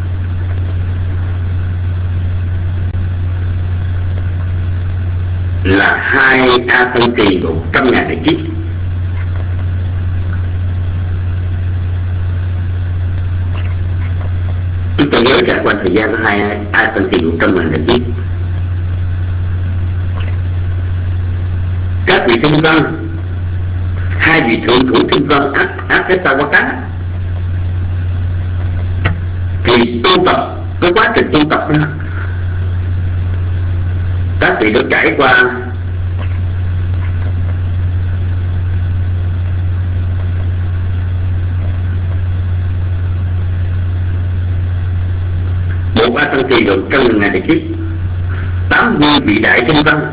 S5: là hai a tăng kỳ độ trăm ngàn đại kiếp. Chúng ta nhớ trải qua thời gian của hai a tăng kỳ độ trăm ngàn đại kiếp. Các vị thiên văn, hai vị thượng thủ thiên văn Aketawaka thì tu tập, cái quá trình tu tập đó, các vị được trải qua một a tăng kỳ độ trăm ngàn đại kiếp. Tám mươi vị đại thiên văn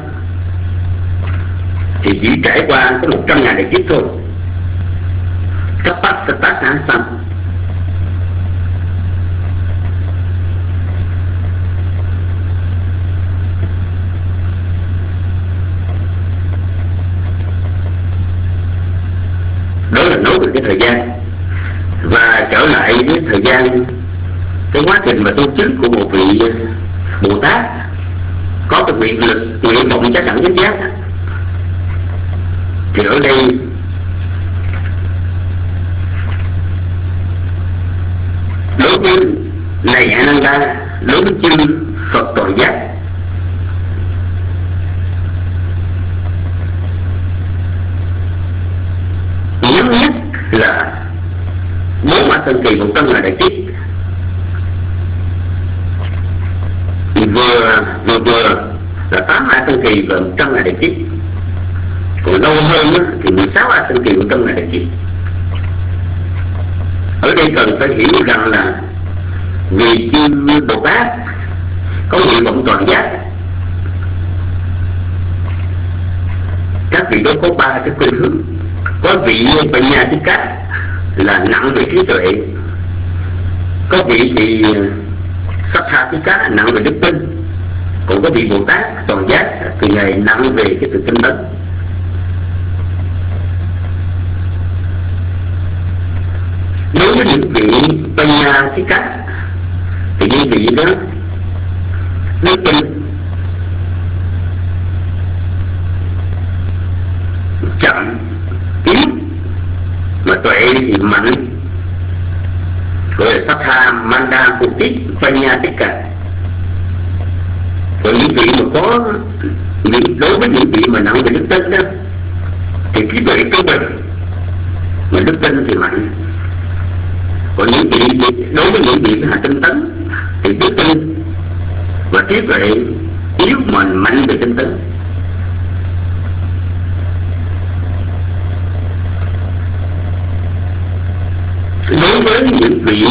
S5: thì chỉ trải qua có một trăm ngàn đại kiếp thôi. Các bác sẽ tác án xong. Đó là nói về cái thời gian. Và trở lại với thời gian, cái quá trình mà tu chứng của một vị Bồ Tát có cái nguyện lực, nguyện vọng chắc đẳng chánh giác, thì ở đây đối với này Ananda, đối với chư Phật toàn giác, nhớ nhất là bốn a tăng kỳ một trăm ngàn đại kiếp, vừa vừa vừa là tám a tăng kỳ và một trăm ngàn đại kiếp. Còn lâu hơn đó, thì mười sáu a tăng kỳ một trăm ngàn đại kiếp. Ở đây cần phải hiểu rằng là vì chư Bồ Tát có nguyện vọng toàn giác, các vị đó có ba cái khuynh hướng. Có vị Panya-tika là nặng về trí tuệ, có vị thì Sattha-tika nặng về đức tin, còn có vị Bồ Tát toàn giác thì ngài nặng về cái sự tinh tấn. Đối với những vị Panya-tika thì những vị đó đức tin chậm yếu mà tuệ thì mạnh, gọi là Sattha Manda Puti Panya-tika. Còn những vị mà có những, đối với những vị mà nặng về đức tin đó thì trí tuệ trung bình mà đức tin thì mạnh. Còn những vị đối với những vị là tinh tấn thì đức tin và trí tuệ yếu mà mạnh về tinh tấn. Đối với những vị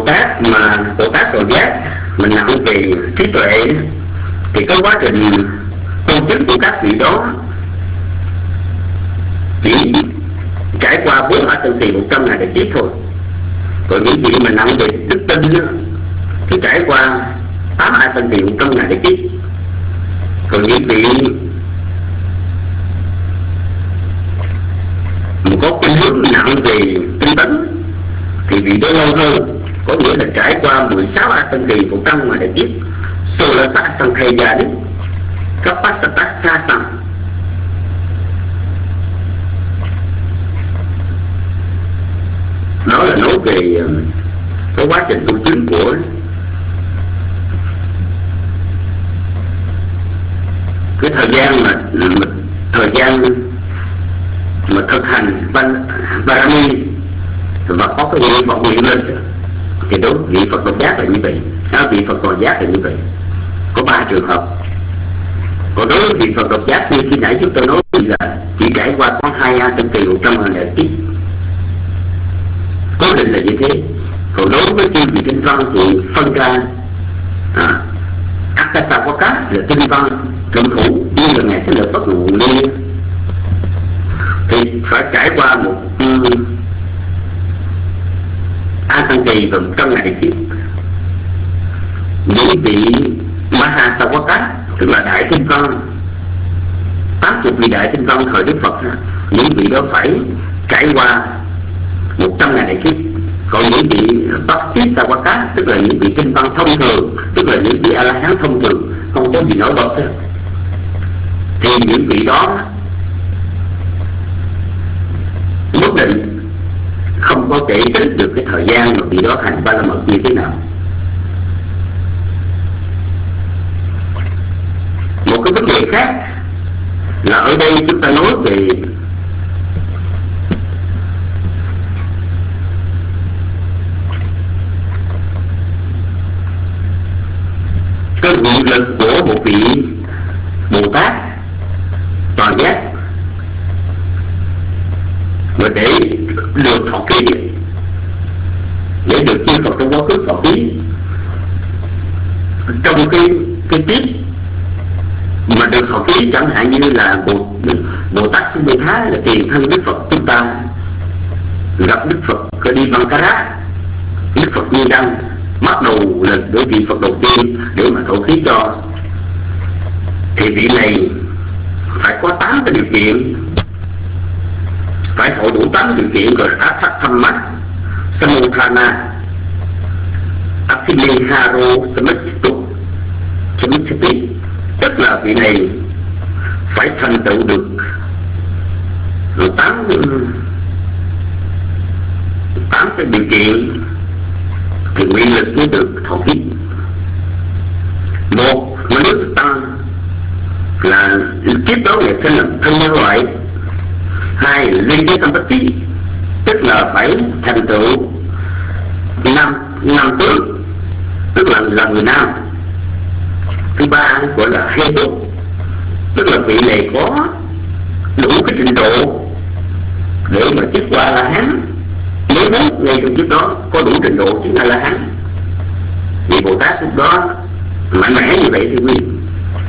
S5: Tát mà Bồ Tát Đồ Giác mình nặng về trí tuệ thì cái quá trình tu chứng của các vị đó chỉ trải qua bốn a tăng kỳ một trăm ngày để kiếp thôi. Còn những vị mà nặng về đức tin đó, thì trải qua tám a tăng kỳ một trăm ngày để kiếp. Còn những vị mà có khuynh hướng nặng về tinh tấn thì vị đó lâu hơn, có nghĩa là trải qua mười sáu a tăng kỳ một trăm ngày để kiếp. Sô là sát sang thầy gia đức cấp bát sát tác xa sang. Đó là nói về cái quá trình tu chứng của cái thời gian mà, mà thời gian mà thực hành Parami và có cái nguyện vọng nguyện lên thì đúng vị Phật độc giác là như vậy, đó, vị Phật độc giác là như vậy. Có ba trường hợp. Còn đối với vị Phật độc giác như khi nãy chúng tôi nói là chỉ trải qua có hai a tăng kỳ một trăm ngàn đại kiếp, cố định là như thế. Còn đối với chư vị tinh văn thì phân ra à, Akasavaka là tinh văn trọng thủ, nhưng là ngày sẽ lập bất nguồn ly thì phải trải qua một um, a tăng kỳ và một trăm ngày kiếp. Những vị Mahasavaka tức là đại tinh văn, tám mươi vị đại tinh văn thời Đức Phật, những vị đó phải trải qua một trăm ngày đại kiếp. Còn những vị Bhakthisavaka tức là những vị tinh văn thông thường, tức là những vị A La Hán thông thường, không có gì nổi bật hết, thì những vị đó nhất định không có thể tính được cái thời gian mà vị đó thành ba la mật như thế nào. Một cái vấn đề khác là ở đây chúng ta nói về cái nguyện lực của một vị Bồ Tát toàn giác mà để được thọ ký, để được chư Phật trong quá khứ thọ ký. Trong cái cái kiếp mà được thọ ký chẳng hạn như là Bồ, Bồ Tát Sư Bồ Tát là tiền thân Đức Phật chúng ta gặp Đức Phật có đi bằng Karat, Đức Phật Như Đăng bắt đầu là đối vị Phật đầu tiên để mà thọ ký cho, thì vị này phải có tám cái điều kiện, phải thọ đủ tám điều kiện rồi Athathamma Samuthana Aphiliharo Samichitu Samichiti, tức là vị này phải thành tựu được tám tám cái điều kiện thì nguyện lực mới được thọ ký. Một, mà nước tăng là kiếp đó là sinh làm thân nhân loại. Hai, liên với Sampati tức là phải thành tựu nam nam tướng, tức là là người nam. Thứ ba gọi là hay tốt, tức là vị này có đủ cái trình độ để mà chức qua La Hán. Nếu muốn ngay trong kiếp đó có đủ trình độ chứng A La Hán, vị Bồ Tát lúc đó mạnh mẽ như vậy thì nguyên.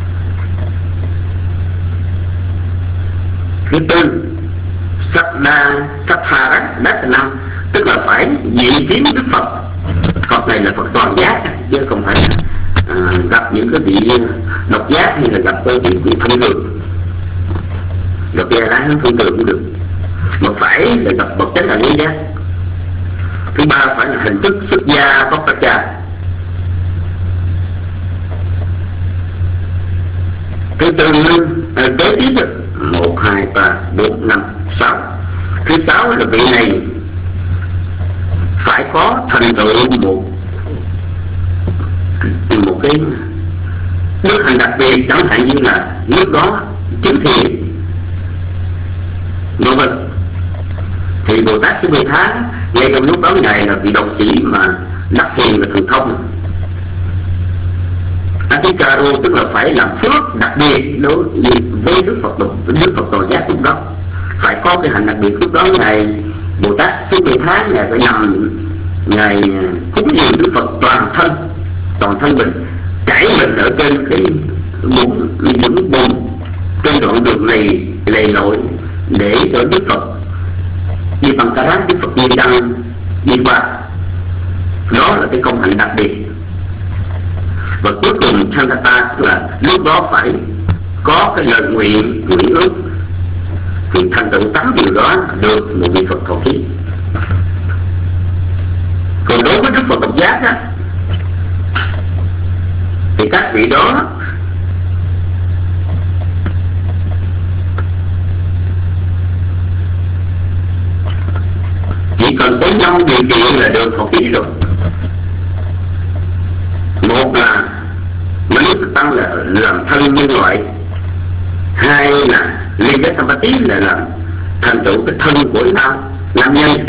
S5: Thứ tư, Saddha Sattharat Dasanam, tức là phải diện kiến Đức Phật. Phật này là Phật toàn giác chứ không phải à, gặp những cái vị độc giác hay là gặp cái vị vị thông thường, gặp A La Hán thông thường cũng được, mà phải là gặp bậc chánh đẳng giác. Thứ ba phải là hình thức xuất gia Bát Cha. Thứ tư à, kế tiếp một hai ba bốn năm sáu. Thứ sáu là vị này phải có thành tựu một một cái nước hành đặc biệt, chẳng hạn như là nước đó chứng thiện vân vân. Thì Bồ Tát Sư Bồ Tát ngay trong lúc đó ngài là vị độc sĩ mà đắc thiền và thần thông. Atikaro tức là phải làm phước đặc biệt đối với Đức Phật Đức Phật Toàn Giác lúc đó, phải có cái hành đặc biệt lúc đó. Ngài Bồ Tát Sư Bồ Tát ngài phải nằm Ngài cúng dường Đức Phật toàn thân, toàn thân mình, trải mình ở trên cái bùn, những bùn trên đoạn đường này lầy lội để cho Đức Phật đi bằng cả Đức Phật Như Đăng đi qua. Đó là cái công hạnh đặc biệt. Và cuối cùng Santata là lúc đó phải có cái lời nguyện, nguyện ước, thì thành tựu tám điều đó được một vị Phật thọ ký. Còn đối với Đức Phật Độc Giác á, thì các vị đó chỉ cần có năm điều kiện là được thọ ký rồi. Một là Manu Tăng là làm thân nhân loại, hai là Liên Giác Sampati là làm thành tựu cái thân của nam, nam nhân,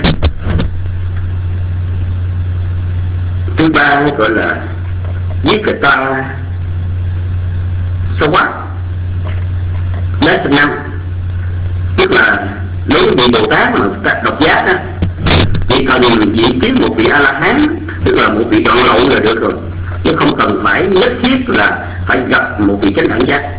S5: thứ ba gọi là giết cái ta sâu quá lesson năm, tức là đối với vị Bồ Tát mà Độc Giác á, chỉ cần diễn kiến một vị A La Hán, tức là một vị đoạn lộ là được rồi, chứ không cần phải nhất thiết là phải gặp một vị chánh đẳng giác.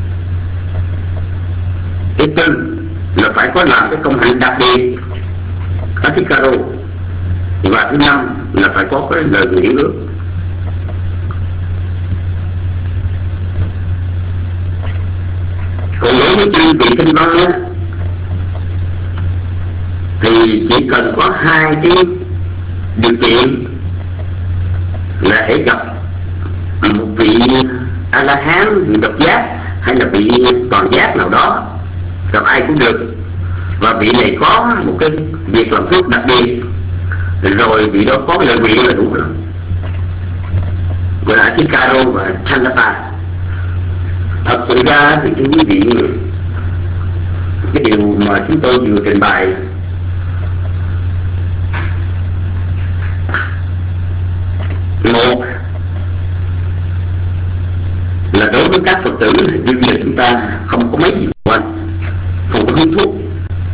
S5: Thứ tư là phải có làm cái công hạnh đặc biệt Atikaro, và thứ năm là phải có cái lời nguyện ước. Còn đối với chư vị kinh văn á, thì chỉ cần có hai cái điều kiện là hãy gặp một vị A La Hán, vị Độc Giác hay là vị toàn giác nào đó, gặp ai cũng được, và vị này có một cái việc làm phước đặc biệt, rồi vị đó có lời nguyện là đủ rồi, gọi là Atikaro và Santata. Thật sự ra thì thưa quý vị, cái điều mà chúng tôi vừa trình bày một là đối với các Phật tử như là chúng ta không có mấy gì quan, không có hứng thuốc,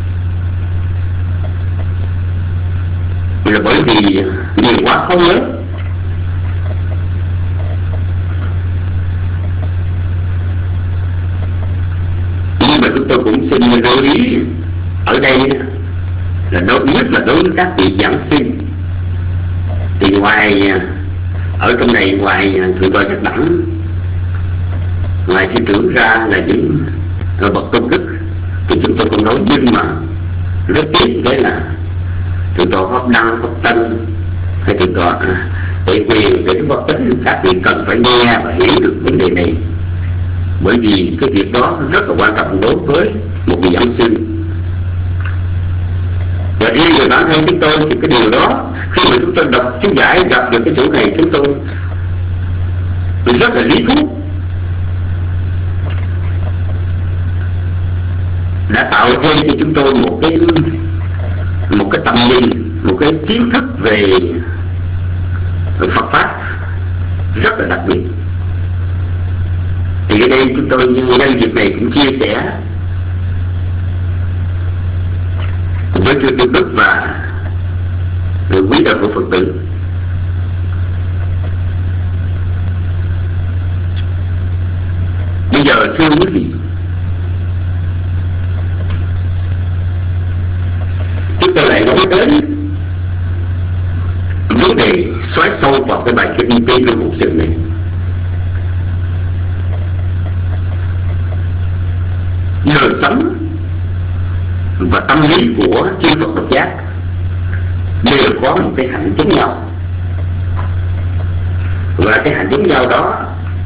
S5: là bởi vì nhiều quá khó nhớ. Nhưng mà chúng tôi cũng xin lưu ý ở đây là đối nhất là đối với các vị giảng sinh, thì ngoài ở trong này, ngoài thượng tọa Nhất Đẳng, ngoài sư trưởng ra là những bậc công đức, thì chúng tôi cũng nói, nhưng mà rất tiếc đấy là thượng tọa Pháp Đăng, Pháp Tân hay thượng tọa Tuệ Quyền, để Pháp Tính, các vị cần phải nghe và hiểu được vấn đề này, bởi vì cái việc đó rất là quan trọng đối với một vị giảng sư. Và riêng về bản thân chúng tôi thì cái điều đó, khi mà chúng tôi đọc chú giải gặp được cái chỗ này, chúng tôi rất là lý thú, đã tạo thêm cho chúng tôi một cái một cái tầm nhìn, một cái kiến thức về Phật pháp rất là đặc biệt. Thì ở đây chúng tôi nhân dịp này cũng chia sẻ với chư Tôn Đức và quý đạo của Phật tử. Bây giờ thưa quý vị, chúng tôi lại nói đến vấn đề xoáy sâu vào cái bài kinh Tây Lưu Mục Sự này. Đời sống và tâm lý của chư Phật Độc Giác đều có một cái hạnh giống nhau, và cái hạnh giống nhau đó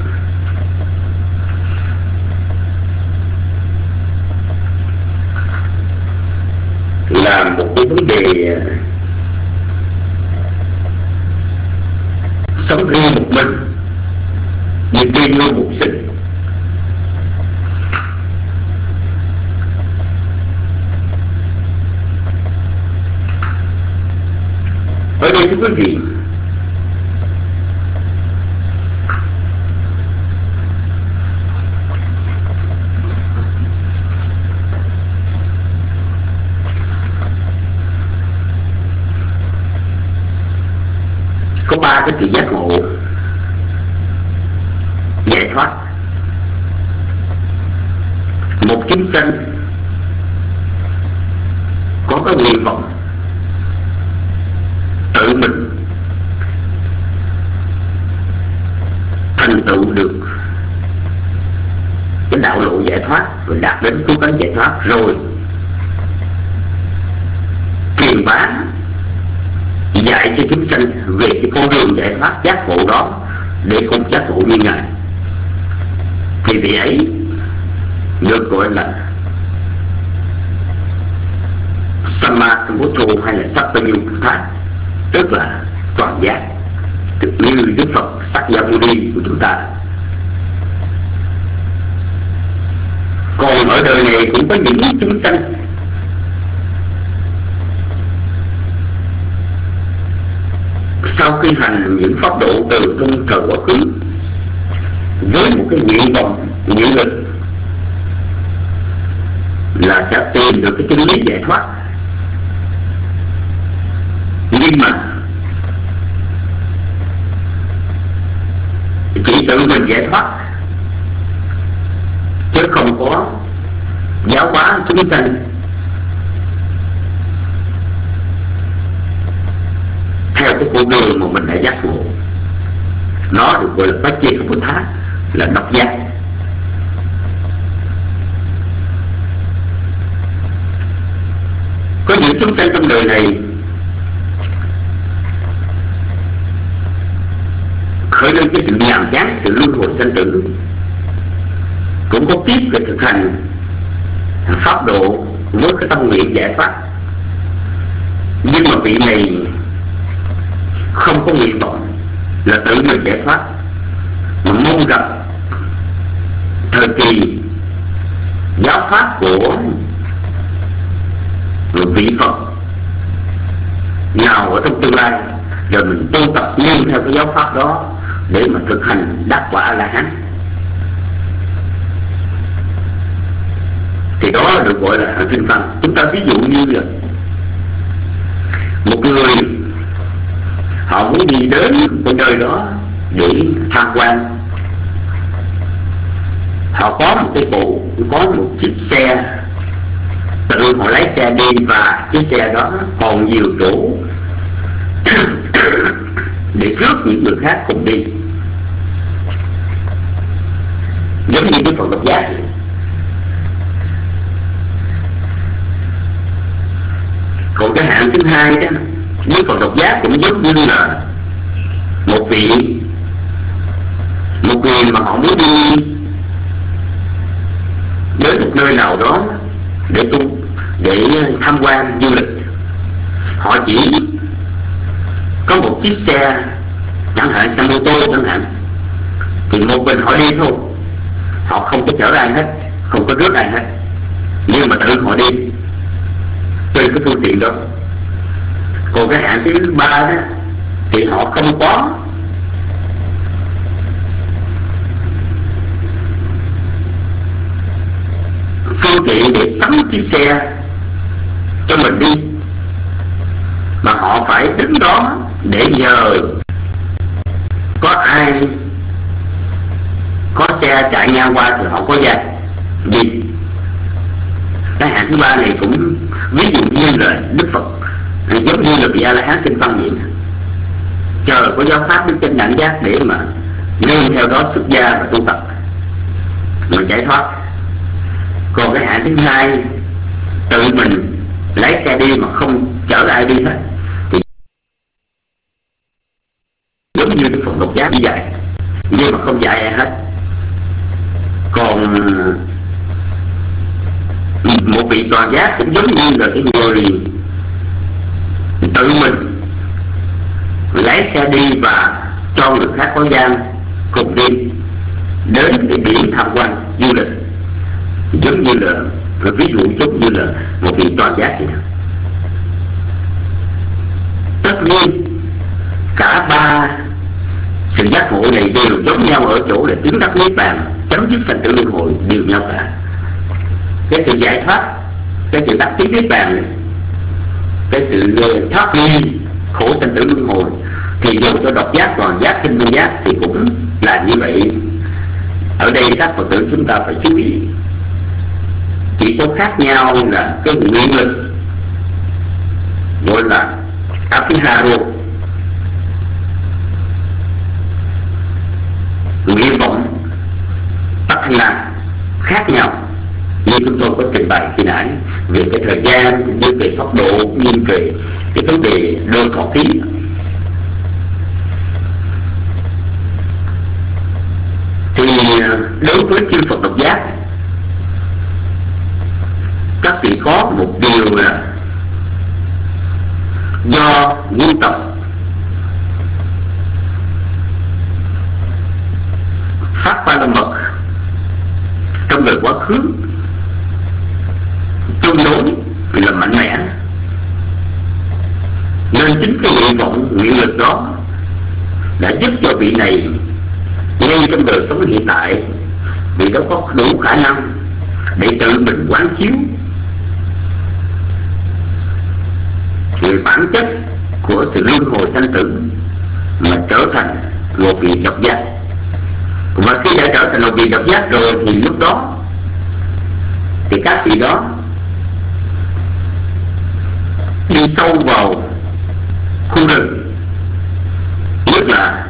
S5: là một cái vấn đề sống riêng một mình như Tây Lưu Mục Sự. Ở đây thưa quý vị, ba cái sự giác ngộ giải thoát. Một chúng sanh có cái nguyện vọng tự mình thành tựu được cái đạo lộ giải thoát, rồi đạt đến cứu cánh giải thoát, rồi truyền bá dạy cho chúng sanh về cái con đường giải thoát giác ngộ đó để cùng giác ngộ như Ngài, thì vị ấy được gọi là Sammasambuddho hay là Sappanyuttha, tức là toàn giác, như Đức Phật Sakyamuni của chúng ta. Còn ở đời này cũng có những chúng sanh sau khi hành những pháp độ từ trong thời quá khứ với một cái nguyện vọng nguyện lực là sẽ tìm được cái chân lý giải thoát, nhưng mà chỉ tự mình giải thoát chứ không có giáo hóa chúng sanh theo cái con đường mà mình đã giác ngộ. Nó được gọi là Paccekaputtha, là độc giác. Có những chúng sanh trong đời này khởi lên cái sự nhàm chán, sự luân hồi sanh tử, cũng có kiếp về thực hành pháp độ với cái tâm nguyện giải thoát, nhưng mà vị này không có nguyện vọng là tự mình giải thoát, mà mong gặp thời kỳ giáo pháp của vị Phật nào ở trong tương lai, rồi mình tu tập nương theo cái giáo pháp đó để mà thực hành đắc quả A-la-hán. Thì đó được gọi là kinh văn. Chúng ta ví dụ như là một người họ muốn đi đến cái nơi đó để tham quan, họ có một cái bộ, có một chiếc xe, tự họ lấy xe đi và chiếc xe đó còn nhiều chỗ để rước những người khác cùng đi, giống như cái phần độc giác. Còn cái hạng thứ hai đó, với phần độc giác cũng giống như là một vị một người mà họ muốn đi đến một nơi nào đó để tu, để tham quan du lịch. Họ chỉ có một chiếc xe, chẳng hạn xe mô tô chẳng hạn, thì một mình họ đi thôi, họ không có chở ai hết, không có rước ai hết, nhưng mà tự họ đi trên cái phương tiện đó. Còn cái hạng thứ ba đó thì họ không có phương tiện để sắm chiếc xe cho mình đi, mà họ phải đứng đó để nhờ có ai có xe chạy ngang qua thì họ có ra đi. Cái hạng thứ ba này cũng ví dụ như là Đức Phật, giống như là vị A-la-hán trên văn diện, chờ có giáo pháp đức chánh đẳng giác để mà nương theo đó xuất gia và tu tập mà giải thoát. Còn cái hạng thứ hai tự mình lấy xe đi mà không chở ai đi hết thì giống như Đức Phật độc giác đi dạy, nhưng mà không dạy ai hết. Còn một vị toàn giác cũng giống như là cái người tự mình lấy xe đi và cho người khác có gian cùng đi đến địa điểm tham quan du lịch, giống như là, ví dụ giống như là một vị toàn giác vậy. Tất nhiên cả ba sự giác ngộ này đều giống nhau ở chỗ là chứng đắc niết bàn, chấm dứt sanh tử luân hồi đều nhau cả. Cái sự giải thoát, cái sự đắc tiến niết bàn này, cái sự thoát ly khổ sanh tử luân hồi Thì dù cho độc giác, toàn giác, kinh văn giác thì cũng là như vậy. Ở đây các Phật tử chúng ta phải chú ý, chỉ có khác nhau là cái nguyện lực gọi là Apiharo, nguyện vọng Patthana khác nhau. Như chúng tôi có trình bày khi nãy về cái thời gian, như về tốc độ, như về cái vấn đề đơn thọ ký. Thì đối với chư Phật độc giác, các vị có một điều là do nguyên tập phát qua lâm mật trong đời quá khứ tương đối là mạnh mẽ, nên chính cái nguyện vọng, nguyện lực đó đã giúp cho vị này ngay trong đời sống hiện tại, vị đó có đủ khả năng để tự mình quán chiếu về bản chất của sự luân hồi sanh tử mà trở thành một vị độc giác. Và khi đã trở thành một vị độc giác rồi thì lúc đó thì các vị đó đi sâu vào khu rừng, nhất là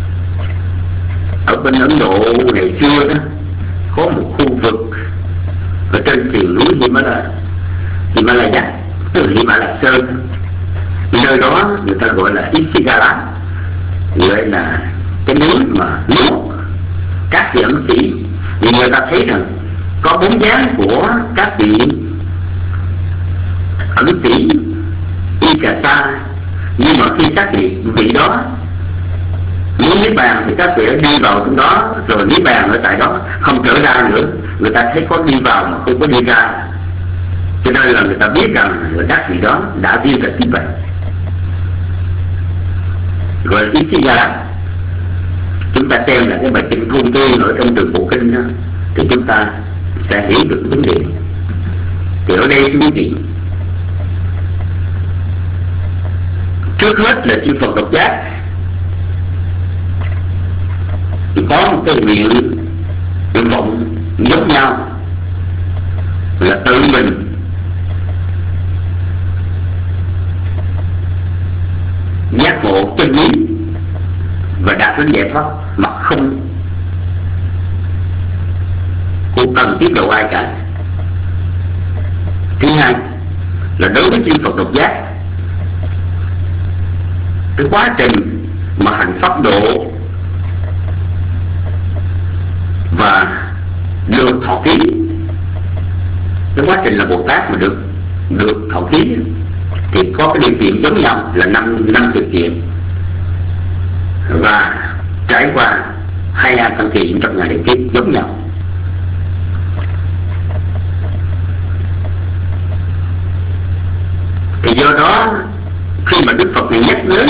S5: ở bên Ấn Độ ngày xưa đó có một khu vực ở trên sườn núi Himalaya, Himalaya từ Himalaya Sơn, nơi đó người ta gọi là Ishigala, gọi là cái núi mà nuốt các vị ẩn sĩ. Vì người ta thấy rằng có bóng dáng của các vị ẩn sĩ Ikasa, nhưng mà khi các vị vị đó muốn niết bàn thì các vị đi vào trong đó rồi niết bàn ở tại đó, không trở ra nữa. Người ta thấy có đi vào mà không có đi ra, cho nên là người ta biết rằng người các vị đó đã viên tịch niết bàn. Rồi Ishigala, chúng ta xem là cái bài kinh Thông Tư ở trong Trường Bộ Kinh đó, thì chúng ta sẽ hiểu được vấn đề. Thì ở đây quý vị, trước hết là chư Phật độc giác thì có một cái nguyện nguyện vọng giống nhau là tự mình giác ngộ chân lý và đạt đến giải thoát mà không cũng cần tiếp độ ai cả. Thứ hai là đối với chư Phật độc giác, cái quá trình mà hành pháp độ và được thọ ký, cái quá trình là Bồ Tát mà được được thọ ký thì có cái điều kiện giống nhau là năm năm điều kiện, và trải qua hai a tăng kỳ trong ngày đại kiếp giống nhau. Thì do đó khi mà Đức Phật này nhắc đến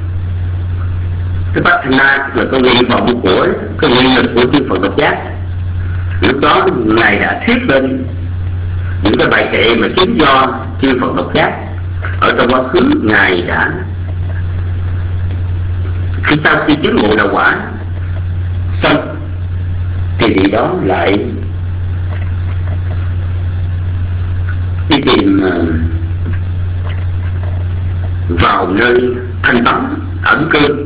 S5: cái Patthana là cái nguyện vọng của cái nguyện lực của chư Phật độc giác, lúc đó ngài đã thuyết lên những cái bài kệ mà chính do chư Phật độc giác ở trong quá khứ ngài đã, khi sau khi chứng ngộ đạo quả xong thì vị đó lại đi tìm vào nơi thanh vắng ẩn cư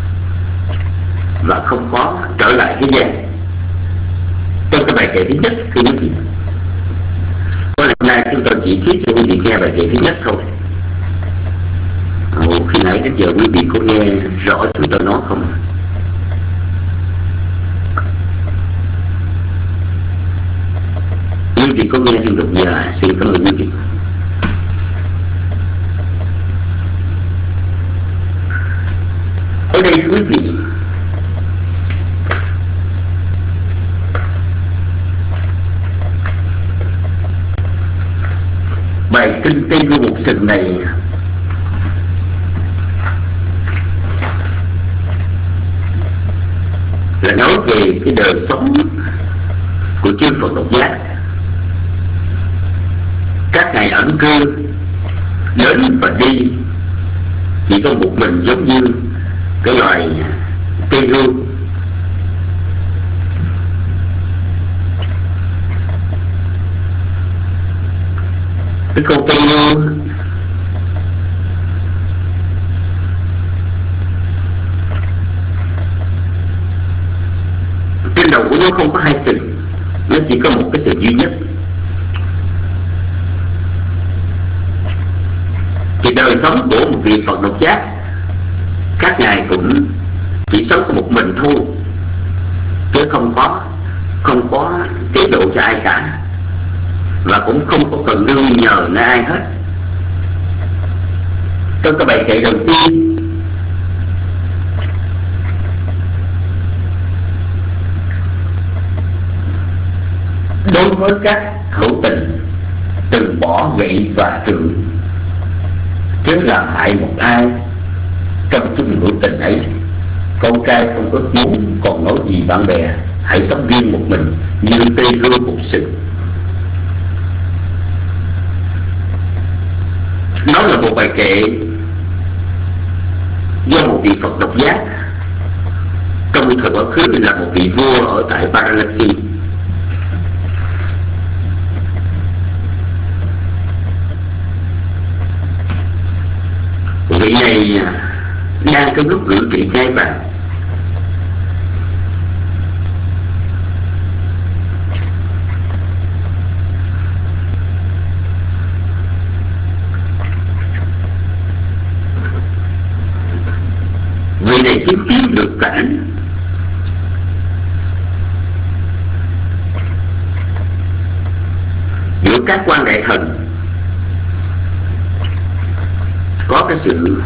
S5: và không có trở lại thế gian. Trong cái bài kệ thứ nhất thì quý vị, hôm nay chúng tôi chỉ thuyết cho quý vị nghe bài kệ thứ nhất thôi. Ồ, khi nãy đến giờ quý vị có nghe rõ chúng tôi nói không? Quý vị có nghe trên độc giả, xin cảm ơn quý vị. Ở đây quý vị, bài kinh Tây Du Mục Sừng này là nói về cái đời sống của chư Phật độc giác. Các ngài ẩn cư đến và đi chỉ có một mình, giống như cái loài tê ru. Cái con tê ru trên đầu của nó không có hai sừng, nó chỉ có một cái sừng duy nhất. Thì đời sống của một vị Phật độc giác, các ngài cũng chỉ sống có một mình thôi, chứ không có không có chế độ cho ai cả, và cũng không có cần nương nhờ nơi ai hết. Trong cái bài kệ đầu tiên, đối với các hữu tình từ bỏ gậy và trượng, chớ làm hại một ai. Trong chung hữu tình ấy, con trai không ước muốn còn nói gì bạn bè, hãy sống riêng một mình như tê ru một sừng. Đó là một bài kệ do một vị Phật độc giác trong thời quá khứ là một vị vua ở tại Varanasi. Vị này đang trong lúc ngự trị ngai vàng. Vị này chứng kiến được cảnh giữa các quan đại thần có cái sự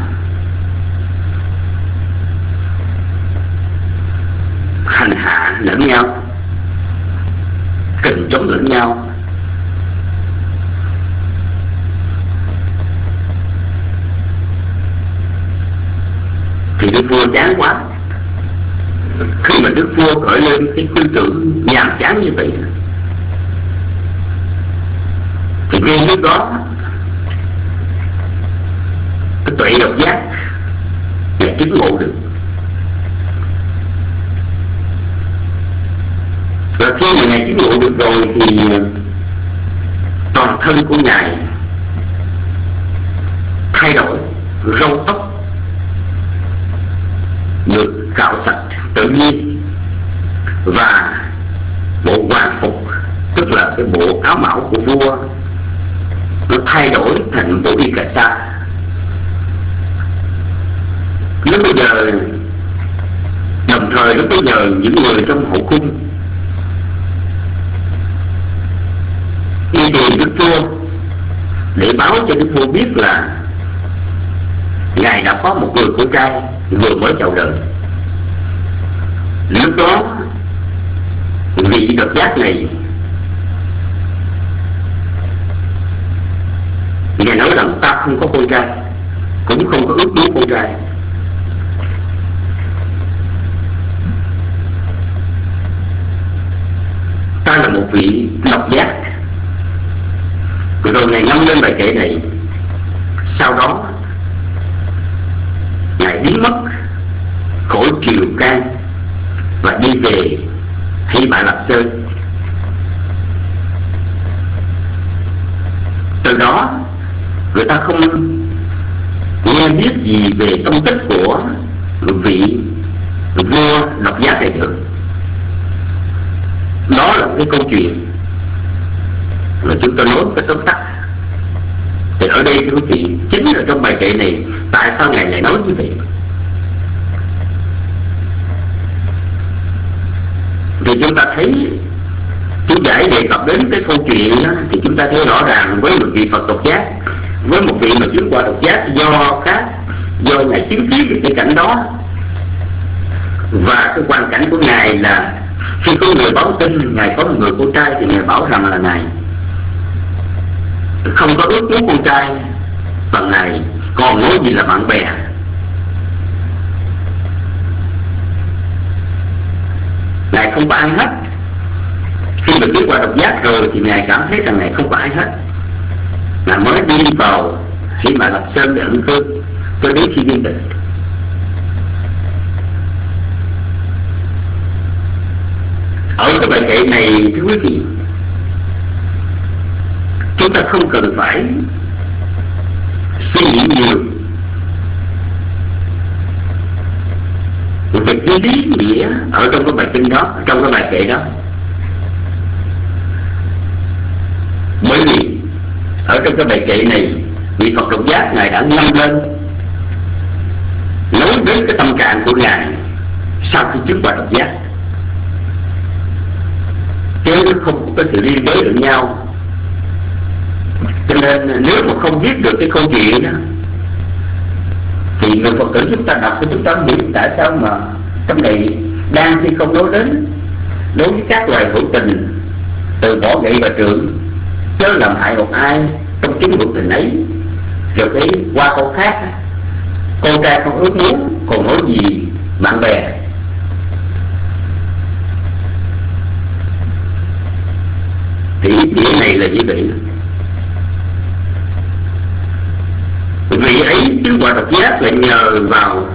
S5: hành hạ lẫn nhau, kình chống lẫn nhau. Thì đức vua chán quá. Khi mà đức vua khởi lên cái tư tưởng nhàm chán như vậy, thì ngay lúc đó cái tuệ độc giác lại chứng ngộ được. Và khi mà ngài chứng ngộ được rồi thì toàn thân của ngài thay đổi, râu tóc được cạo sạch tự nhiên, và bộ hoàng phục, tức là cái bộ áo mão của vua, nó thay đổi thành bộ y cà sa. Lúc bây giờ, đồng thời lúc bây giờ những người trong hậu cung đi tìm đức vua để báo cho đức vua biết là ngài đã có một người con trai vừa mới chào đời. Lúc đó vị độc giác này ngài nói rằng ta không có con trai, cũng không có ước muốn con trai. Ta là một vị độc giác. Rồi ngài ngâm lên bài kệ này. Sau đó ngài biến mất khỏi Triều Can và đi về Hy Mã Lạp Sơn. Từ đó người ta không nghe biết gì về tông tích của vị vua độc giác này nữa. Đó là cái câu chuyện mà chúng ta nói cái tóm tắt. Thì ở đây thưa quý vị, chính là trong bài kệ này, tại sao ngài lại nói như vậy? Thì chúng ta thấy chú giải đề cập đến cái câu chuyện đó, thì chúng ta thấy rõ ràng với một vị Phật độc giác, với một vị mà chứng qua độc giác do khác, do ngài chứng kiến được cái cảnh đó. Và cái hoàn cảnh của ngài là khi có người báo tin ngài có một người con trai, thì ngài bảo rằng là ngài không có ước muốn con trai, và ngài còn nói gì là bạn bè. Ngài không có ai hết. Khi mà chứng qua độc giác rồi thì ngài cảm thấy rằng ngài không có ai hết. Ngài mới đi vào Hy Mã Lạp Sơn để ẩn cư cho đến khi viên định. Ở cái bài kệ này thưa quý vị, chúng ta không cần phải suy nghĩ nhiều về cái lý nghĩa ở trong cái bài kinh đó, trong cái bài kệ đó. Bởi vì ở trong cái bài kệ này, vị Phật Độc Giác Ngài đã ngâm lên nói đến cái tâm trạng của Ngài sau khi chứng quả độc giác, chứ không có cái sự liên đới lẫn nhau. Cho nên nếu mà không biết được cái câu chuyện đó, thì người Phật tử chúng ta đọc thì chúng ta biết tại sao mà trong này đang khi không nói đến đối với các loài hữu tình, từ bỏ gậy và trượng chớ làm hại một ai trong chứng hữu tình ấy. Rồi cái qua câu khác, con trai không ước muốn còn nói gì bạn bè. Thì ý nghĩa này là như vậy. Vị ấy chứng quả độc giác là nhờ vào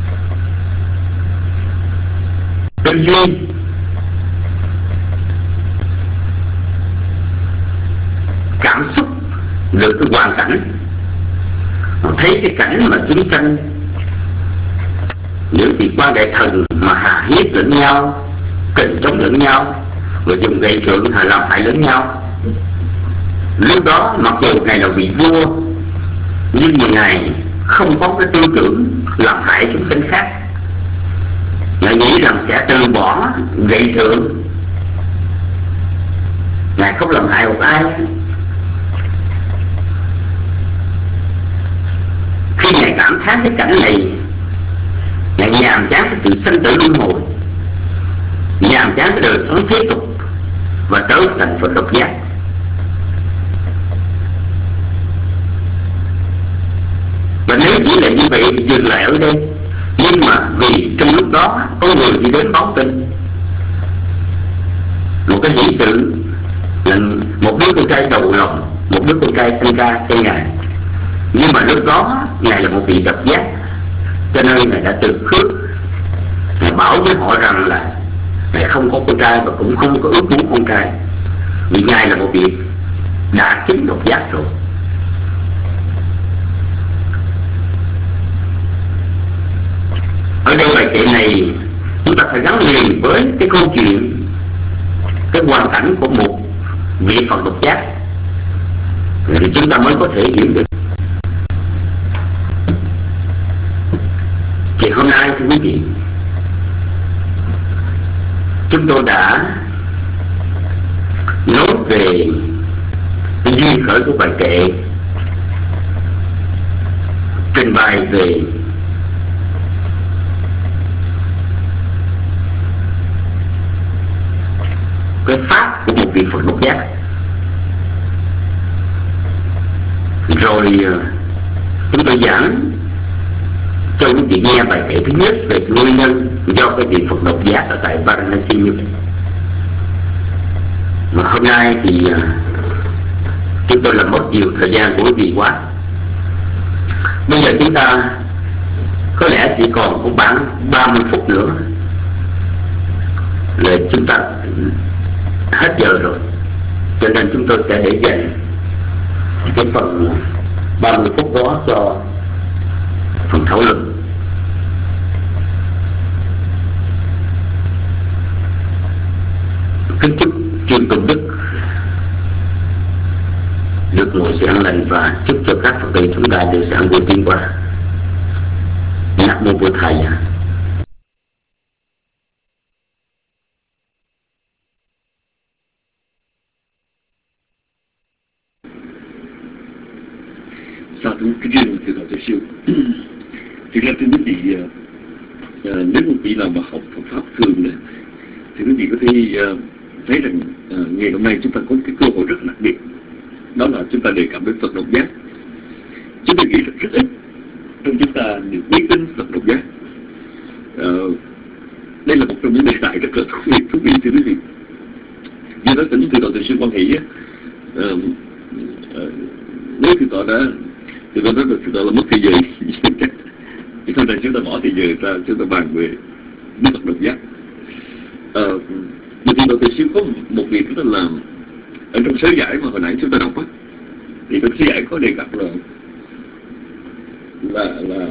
S5: tư duy, cảm xúc được cái hoàn cảnh, thấy cái cảnh mà chiến tranh những vị quan đại thần mà hà hiếp lẫn nhau, kình chống lẫn nhau, và dùng gậy trượng hà làm hại lẫn nhau. Lúc đó mặc dù Ngài là vị vua, nhưng mà Ngài không có cái tư tưởng làm hại chúng sinh khác. Ngài nghĩ rằng sẽ từ bỏ gậy trượng, Ngài không làm hại một ai. Khi Ngài cảm thán cái cảnh này, Ngài nhàm chán cái sự sanh tử luân hồi, nhàm chán cái đời sống thế tục và trở thành Phật độc giác. Và nếu chỉ là như vậy thì dừng lại ở đây. Nhưng mà vì trong lúc đó có người đi đến báo tin một cái hỷ sự là một đứa con trai đầu lòng, một đứa con trai sinh ra cho Ngài. Nhưng mà lúc đó Ngài là một vị độc giác, cho nên Ngài đã từ khước, Ngài bảo với họ rằng là Ngài không có con trai và cũng không có ước muốn con trai, vì Ngài là một vị đã chứng độc giác rồi. Ở đây bài kệ này chúng ta phải gắn liền với cái câu chuyện, cái hoàn cảnh của một vị Phật độc giác, thì chúng ta mới có thể hiểu được. Thì hôm nay thưa quý vị, chúng tôi đã nói về cái duyên khởi của bài kệ, trình bày về cái pháp của một vị Phật độc giác. Rồi chúng tôi giảng cho quý vị nghe bài kệ thứ nhất về nguyên nhân do cái vị Phật độc giác ở tại Varanasi như vậy. Mà hôm nay thì chúng tôi làm mất nhiều thời gian của quý vị quá. Bây giờ chúng ta có lẽ chỉ còn có khoảng ba mươi phút nữa là chúng ta hết giờ rồi, cho nên chúng tôi sẽ để dành cái phần ba mươi phút đó cho phần thảo luận. Kính chúc Trương Tùng Đức được ngồi sự an lành và chúc cho các Phật tử chúng ta đều sẽ an vui tiến qua. Nam mô Bổn Thầy.
S4: Sa thú cái riêng từ đầu tới siêu. Thực ra thưa quý vị, à, nếu một vị nào mà học Phật pháp thường này, thì quý vị có thể à, thấy rằng à, ngày hôm nay chúng ta có cái cơ hội rất đặc biệt, đó là chúng ta đề cập đến Phật độc giác. Chúng tôi nghĩ rất, rất ít trong chúng ta được biết đến Phật độc giác. À, đây là một trong những đề tài rất là thú vị, thú vị thưa quý vị. Như nói tính từ đầu tới siêu quan hệ á, à, à, nếu thì tọa đã thì tôi nói là thì tọa là mất thời giờ chắc thì thôi là chúng ta bỏ thời giờ ra, chúng ta bàn về Đức Phật độc giác. À, Mà thì Đạo Sư có một việc đó là ở trong sớ giải mà hồi nãy chúng ta đọc á, thì trong sớ giải có đề cập là là là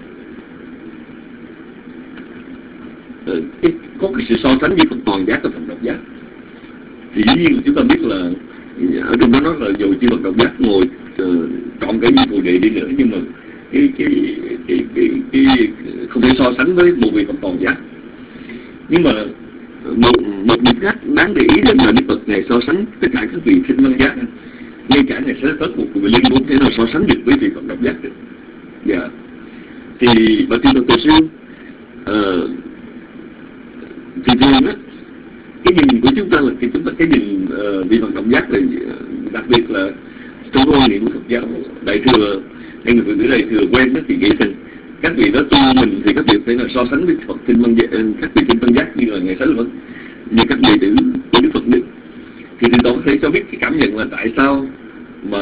S4: cái, có cái sự so sánh với Phật toàn giác và Phật độc giác. Thì dĩ nhiên là chúng ta biết là ở trong đó nói là dù chư Phật độc giác ngồi uh, trọn cả như phù đề đi nữa, nhưng mà cái cái cái cái, cái, cái không thể so sánh với một vị Phật toàn giác. Nhưng mà một một việc khác đáng để ý đến là Đức Phật này so sánh tất cả các vị sinh văn giác, ngay cả ngày Xá Tất một vị linh cũng thể nào so sánh được với vị Phật độc giác được. Dạ. Thì bà Tiên Phật Tổ Sư uh, thì thường á, cái nhìn của chúng ta là cái chúng ta cái nhìn uh, vị Phật độc giác là uh, đặc biệt là trong quan niệm của Phật giáo đại thừa hay người Phật tử đại thừa quen đó, thì nghĩ rằng các vị đó tu mình thì các vị phải là so sánh với Phật tinh văn giác, các vị tinh văn giác như là ngày Xá Lợi như các đệ tử của Đức Phật được. Thì từ đó có thể cho biết cái cảm nhận là tại sao mà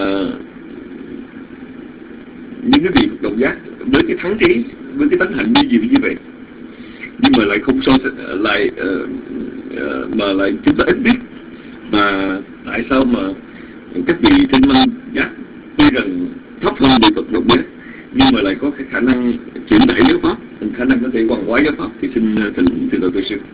S4: những cái vị Phật độc giác với cái thắng trí, với cái tánh hạnh như gì như vậy, nhưng mà lại không so lại uh, uh, mà lại chúng ta ít biết mà tại sao mà các vị tinh văn giác tuy rằng thấp hơn vị Phật độc giác nhưng mà lại có cái khả năng chuyển đẩy giáo pháp, khả năng có thể hoàn hóa giáo pháp. Thì xin thỉnh thỉnh Đạo Tổ Sư.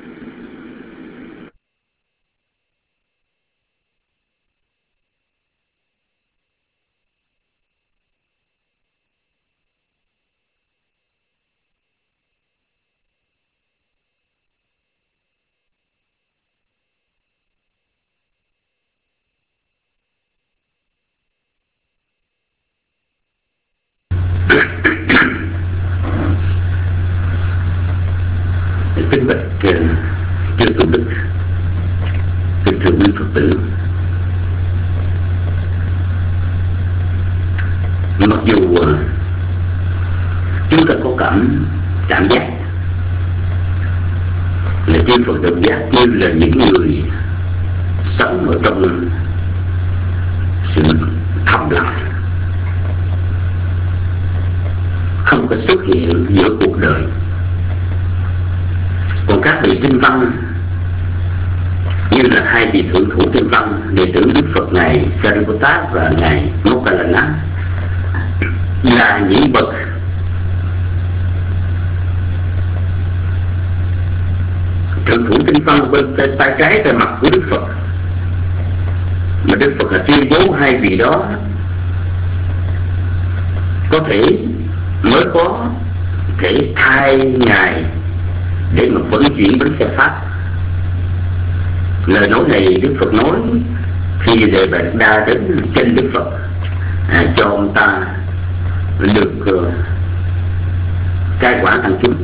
S5: Kính bạch chư tôn đức, kính thưa quý Phật tử, mặc dù chúng ta có cảm cảm giác là chư Phật độc giác như là những người sống ở trong sự thầm lặng, không có xuất hiện giữa cuộc đời. Còn các vị tinh văn như là hai vị thượng thủ tinh văn, đệ tử Đức Phật ngài Sariputta và ngài Mokkallana, là những bậc thượng thủ tinh văn bên tay, tay trái tay mặt của Đức Phật, mà Đức Phật là tuyên bố hai vị đó có thể mới có thể thay ngài để mà vận chuyển bánh xe pháp. Lời nói này Đức Phật nói khi Đề Bạt Đa đến trên Đức Phật, à, cho ông ta được uh, cai quản thằng chúng.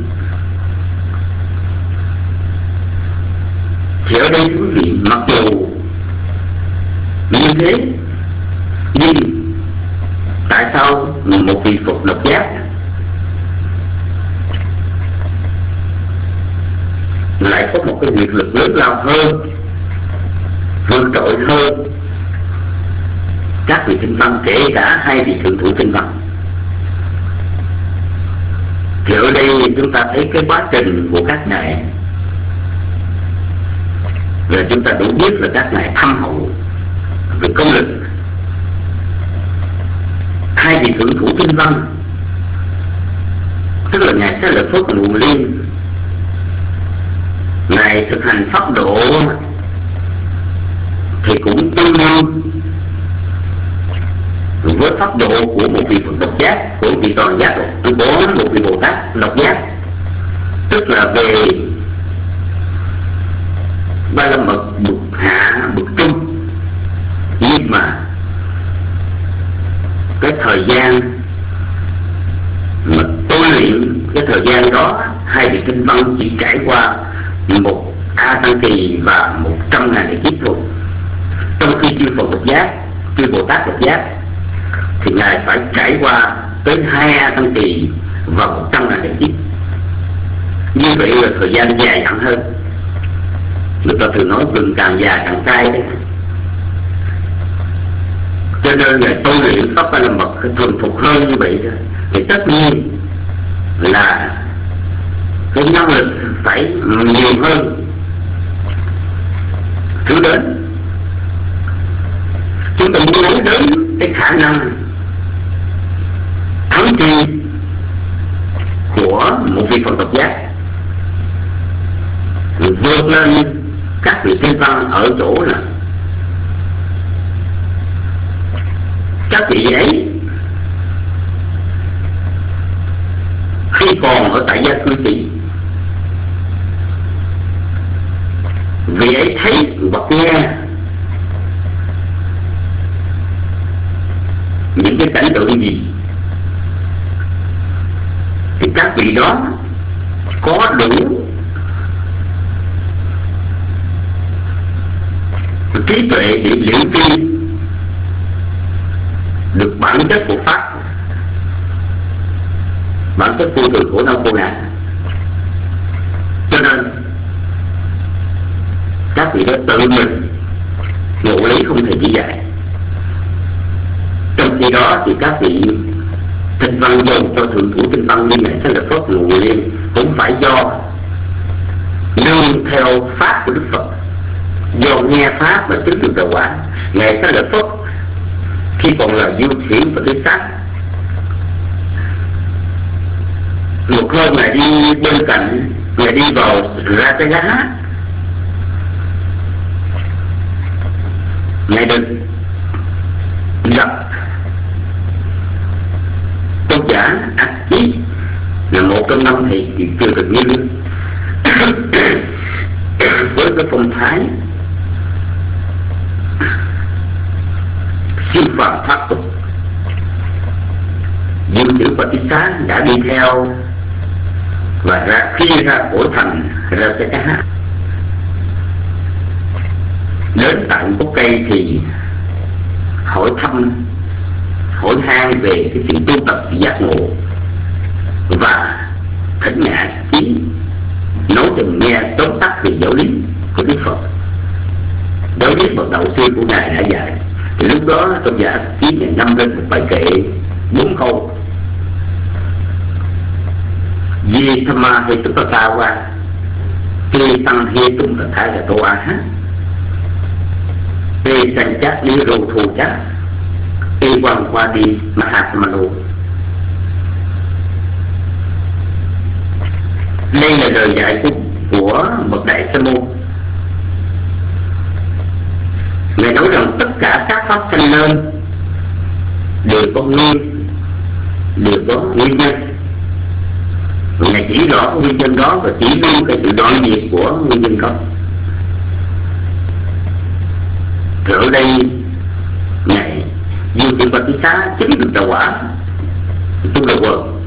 S5: Thì ở đây quý vị, mặc dù như thế, nhưng tại sao một vị Phật độc giác lại có một cái nghiệp lực lớn lao hơn, vượt trội hơn các vị tinh văn, kể cả hai vị thượng thủ tinh văn? Thì ở đây chúng ta thấy cái quá trình của các ngài là chúng ta đủ biết là các ngài thâm hậu về công lực. Hai vị thượng thủ tinh văn tức là ngài Xá Lợi Phất và Nguồn Liên, ngài thực hành pháp độ thì cũng tương đương với pháp độ của một vị Phật độc giác, của vị toàn giác, của một vị Bồ Tát độc giác, tức là về ba la mật bậc hạ bậc trung. Nhưng mà cái thời gian mà tôi luyện, cái thời gian đó hai vị tinh văn chỉ trải qua một A Tăng Kỳ và một trăm ngàn kiếp thôi. Trong khi chư Phật độc giác, chư Bồ Tát độc giác thì ngài phải trải qua tới hai A Tăng Kỳ và một trăm ngàn kiếp. Như vậy là thời gian dài dặn hơn. Người ta thường nói gừng càng già càng cay đấy. Cho nên là tôi luyện pháp ba la mật thuần thục hơn như vậy đó, thì tất nhiên là cái năng lực phải nhiều hơn. cứ đến. Chúng tôi muốn nói đến cái khả năng thắng chi của một vị Phật độc giác vượt lên các vị thiên văn ở chỗ là các vị ấy khi còn ở tại gia cư sĩ, vị ấy thấy hoặc nghe những cái cảnh tượng gì thì các vị đó có đủ trí tuệ để liễu tri được bản chất của pháp, bản chất vô thường khổ đau khổ nạn. Cho nên các vị đó tự mình ngộ lý không thể chỉ dạy. Trong khi đó thì các vị tinh văn dồn cho thượng thủ tinh văn như Ngài Xá Lợi Phất Ngộ Liên cũng phải do nương theo pháp của Đức Phật, do nghe pháp và chứng được đạo quả. Ngài Xá Lợi Phất khi còn là du sĩ và cái xác, một hôm Ngài đi bên cạnh, Ngài đi vào Ratagaha, Ngài được gặp tôn giả A Chí là một trong năm thầy chưa được như với cái phong thái siêu phàm thoát tục. Du sĩ Phật Tích Xá đã đi theo và ra khi ra khỏi thành Ratagaha đến tận gốc cây thì hỏi thăm, hỏi han về cái sự tu tập giác ngộ và thỉnh Ngài Chí nói cho mình nghe tóm tắt về giáo lý của Đức Phật, giáo lý bậc đạo sư của Ngài đã dạy. Thì lúc đó tôn giả Chí Ngài ngâm lên một bài kệ bốn câu: Di Thama He Tức Ta Wa Ti Tăng He Tung Ta Thái Là Tô A Hát Ti Sanh Chát Đi Rô Thù Chát Ti Quang Qua Đi Mahasamano. Đây là lời dạy của, của bậc Đại Sa Môn. Ngài nói rằng tất cả các pháp sanh lên đều có nguyên, đều có nguyên nhân. Ngài chỉ rõ nguyên nhân đó và chỉ luôn cái sự đoạn diệt của nguyên nhân đó. Thì ở đây Ngài Du Sĩ Phật Tích Xá chứng được đạo quả tu đạo quần,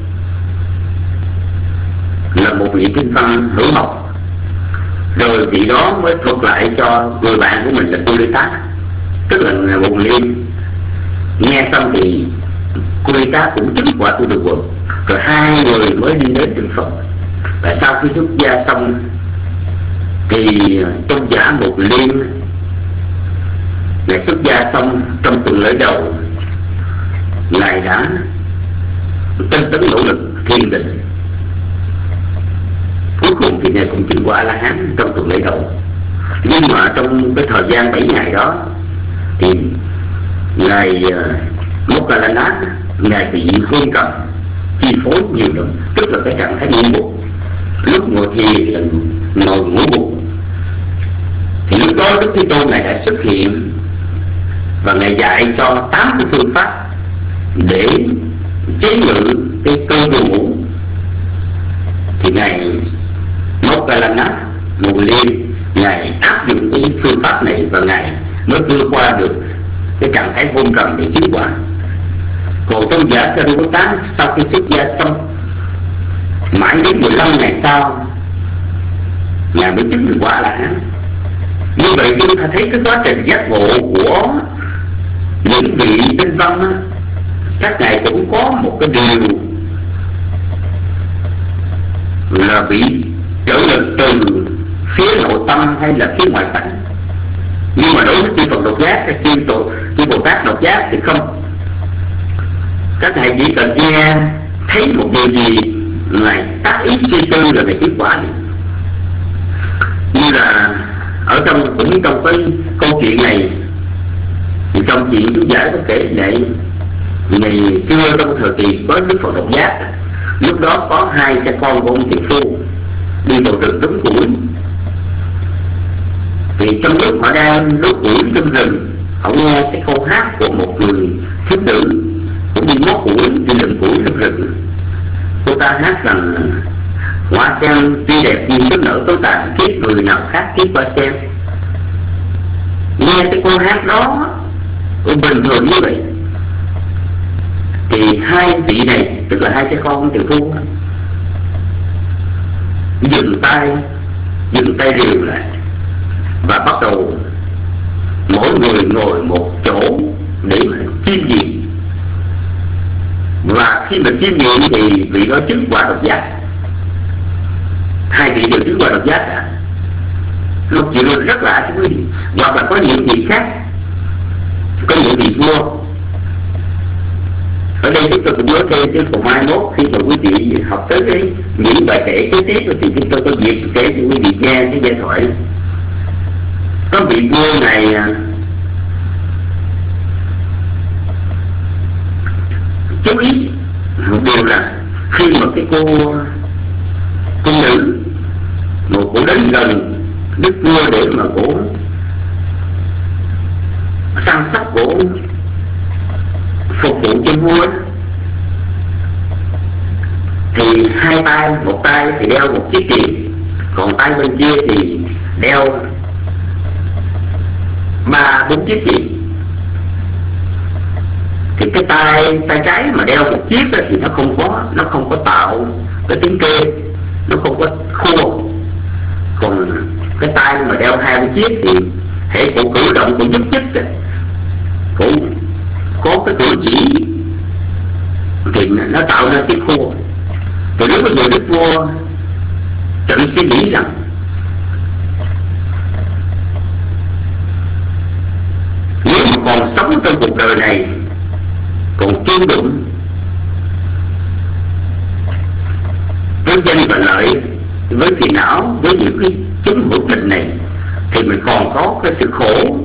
S5: là một vị kinh văn hữu học. Rồi vị đó mới thuật lại cho người bạn của mình là Cô Ly Tá, tức là một liên. Nghe xong thì Cô Ly Tá cũng chứng quả tu đạo quần. Rồi hai người mới đi đến Đức Phật. Và sau khi xuất gia xong thì tôn giả Một Liên Ngài xuất gia xong trong tuần lễ đầu, Ngài đã tinh tấn nỗ lực thiền định. Cuối cùng thì Ngài cũng chứng quả A La Hán trong tuần lễ đầu. Nhưng mà trong cái thời gian bảy ngày đó thì Ngài Mokkallana, Ngài bị hôn trầm chi phối nhiều lắm, tức là cái trạng thái ngủ bụng. Lúc ngồi thiền là ngồi ngủ bụng. Thì lúc đó Đức Thế Tôn Ngài đã xuất hiện và Ngài dạy cho tám cái phương pháp để chế ngự cái cơn buồn ngủ. Thì Ngài Mokkallana Mù Liên Ngài áp dụng cái phương pháp này và Ngài mới vượt qua được cái trạng thái hôn trầm để chứng quả. Còn tôn giả Sariputta sau khi xuất gia xong, mãi đến mười lăm ngày sau Ngài mới chứng được quả là. Như vậy chúng ta thấy cái quá trình giác ngộ của những vị tinh văn á, các ngài cũng có một cái điều là bị trở lực từ phía nội tâm hay là phía ngoại cảnh. Nhưng mà đối với chư Phật độc giác hay chư tổ chư Bồ Tát độc giác thì không. Các ngài chỉ cần nghe thấy một điều gì ngài tác ý suy tư là ngài chứng quả. Như là ở trong cũng trong cái câu chuyện này, thì trong chuyện chú giải có kể lại ngày xưa trong thời kỳ có Đức Phật Độc Giác, lúc đó có hai cha con của ông tỷ phu đi vào rừng đốn củi. Thì trong lúc họ đang đốn củi trong rừng, họ nghe cái câu hát của một người thiếu nữ cũng đi móc củi, đi lượm củi trong rừng. Cô ta hát rằng hoa sen tuy đẹp nhưng cứ nở tối tàn, kiếp người nào khác kiếp hoa sen. Nghe cái câu hát đó cũng bình thường như vậy, thì hai vị này, tức là hai cha con tiểu phu, dừng tay dừng tay rìu lại và bắt đầu mỗi người ngồi một chỗ để mà chiêm nghiệm. Và khi mà chiêm nghiệm thì vị đó chứng quả độc giác, hai vị đều chứng quả độc giác cả. Một chuyện rất lạ chứ quý vị. Hoặc là có những vị khác, có những vị vua. Ở đây chúng tôi cũng nói thêm chứ còn mai mốt khi mà quý vị học tới cái những bài kể kế tiếp thì chúng tôi có dịp kể cho quý vị nghe cái giai thoại. Có vị vua này chú ý một điều là khi mà cái cô cung nữ một cổ đến gần đức vua để mà cổ săn sóc cổ phục vụ cho vua, thì hai tay, một tay thì đeo một chiếc kiềm, còn tay bên kia thì đeo ba bốn chiếc kiềm. Thì cái tay tay trái mà đeo một chiếc đó thì nó không có nó không có tạo cái tiếng kêu, nó không có khua. Còn cái tay mà đeo hai cái chiếc thì hễ cổ cử động cổ nhúc nhích rồi, cổ có cái cử chỉ thì nó tạo ra tiếng khua. Thì lúc bây giờ đức vua tự suy nghĩ rằng nếu mà còn sống trong cuộc đời này, còn chung đụng với danh và lợi, với phiền não, với những cái chứng hữu tình này, thì mình còn có cái sự khổ.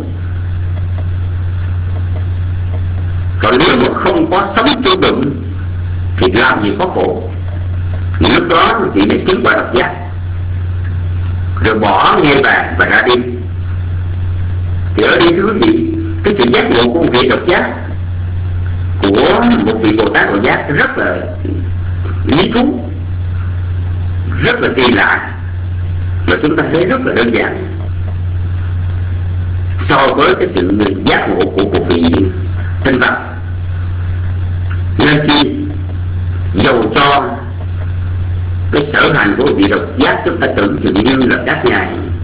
S5: Còn nếu mà không có sống chung đụng thì làm gì có khổ. Lúc đó thì mới chứng quả độc giác, rồi bỏ nghe vàng và ra đi. Thì ở đây thưa quý vị, cái sự giác ngộ của một vị độc giác, của một vị Bồ Tát độc giác rất là lý thú, rất là kỳ lạ, mà chúng ta thấy rất là đơn giản so với cái sự giác ngộ của một vị tinh văn. Nên chi dầu cho cái sở hành của vị độc giác chúng ta tưởng chừng như là các ngài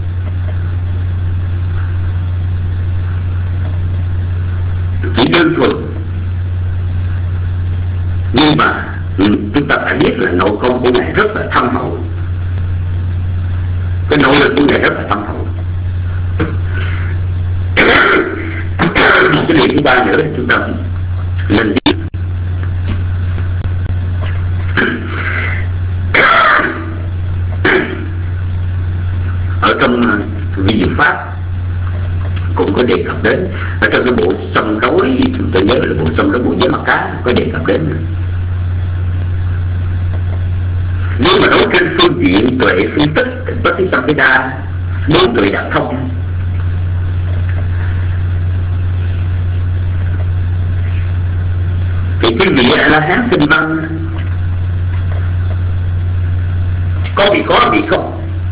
S5: chỉ đơn thuần, nhưng mà chúng ta phải biết là nội công của ngài rất là thâm hậu, cái nỗ lực của ngài rất là thâm hậu. Cái điều thứ ba nữa chúng ta nên biết ở trong vi diệu pháp cũng có đề cập đến. Ở trong cái bộ sông rối, chúng tôi nhớ là bộ sông rối, bộ giới mặt cá có đề cập đến. Nếu mà nói trên phương diện tuệ phân tích Patisamphita, bốn tuệ đặc thông, thì cái vị A-la-hán tinh văn có vị có vị không.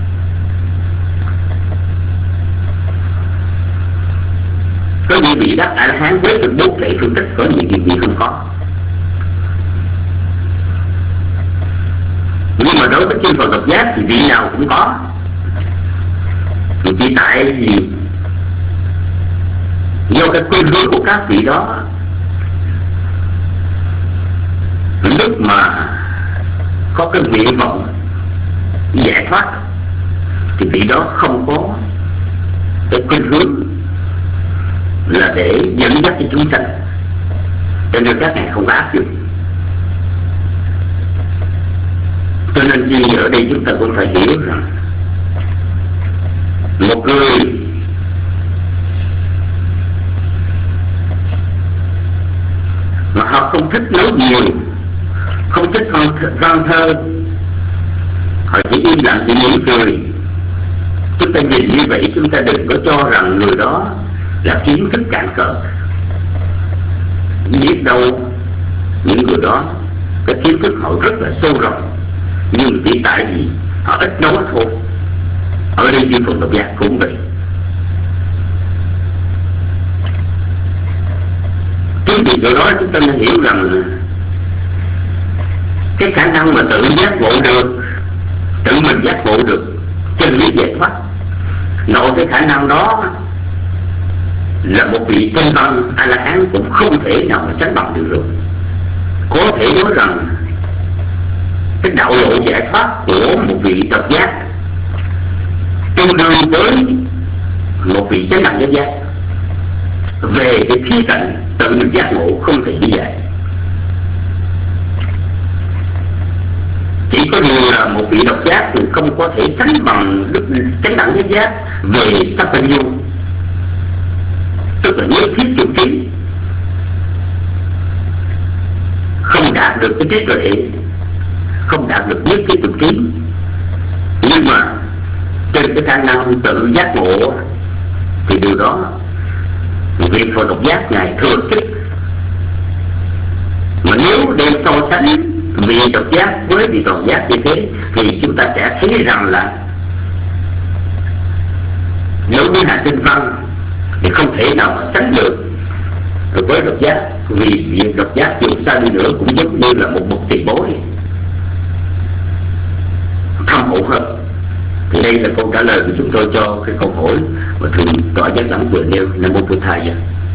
S5: Có những vị đắc A-la-hán với được bốn tuệ phân tích, có những vị không có. Nhưng mà đối với chư Phật độc giác thì vị nào cũng có. Thì chỉ tại vì do cái khuynh hướng của các vị đó, lúc mà có cái nguyện vọng giải thoát thì vị đó không có cái khuynh hướng là để dẫn dắt cho chúng sanh, cho nên các ngài không có áp dụng. Cho nên gì ở đây chúng ta cũng phải hiểu rằng một người không thích nói nhiều, không thích văn thơ, họ chỉ im lặng chỉ mỉm cười. Chúng ta nhìn như vậy, chúng ta đừng có cho rằng người đó là kiến thức cạn cợt. Biết đâu những người đó cái kiến thức họ rất là sâu rộng, nhưng chỉ tại vì họ ít nói thôi. Ở đây chư Phật Độc Giác cũng vậy. Chính vì điều đó chúng ta nên hiểu rằng cái khả năng mà tự giác ngộ được, tự mình giác ngộ được chân lý giải thoát, nội cái khả năng đó là một vị chân văn A La Hán cũng không thể nào mà sánh bằng được rồi. Có thể nói rằng cái đạo lộ giải thoát của một vị độc giác tương đương với một vị chánh đẳng giác giác. Về cái khía cạnh tự mình giác ngộ không thể như vậy. Chỉ có điều là một vị độc giác thì không có thể sánh bằng đức chánh đẳng giác giác về sắc thanh nhu, tức là nhất thiết chủ trí, không đạt được cái trí tuệ, không đạt được nhất thiết chủ trí, nhưng mà trên cái khả năng tự giác ngộ thì điều đó vị Phật độc giác ngài thừa sức. Mà nếu đem so sánh vị độc giác với vị toàn giác như thế thì chúng ta sẽ thấy rằng là nếu với hạ tinh văn thì không thể nào mà sánh được với độc giác, vì vị độc giác dù sao đi nữa cũng giống như là một bậc tiền bối thâm hậu hơn. Thì đây là câu trả lời của chúng tôi cho cái câu hỏi mà thượng tọa giác đẳng vừa nêu. Nam mô Bụt Thầy.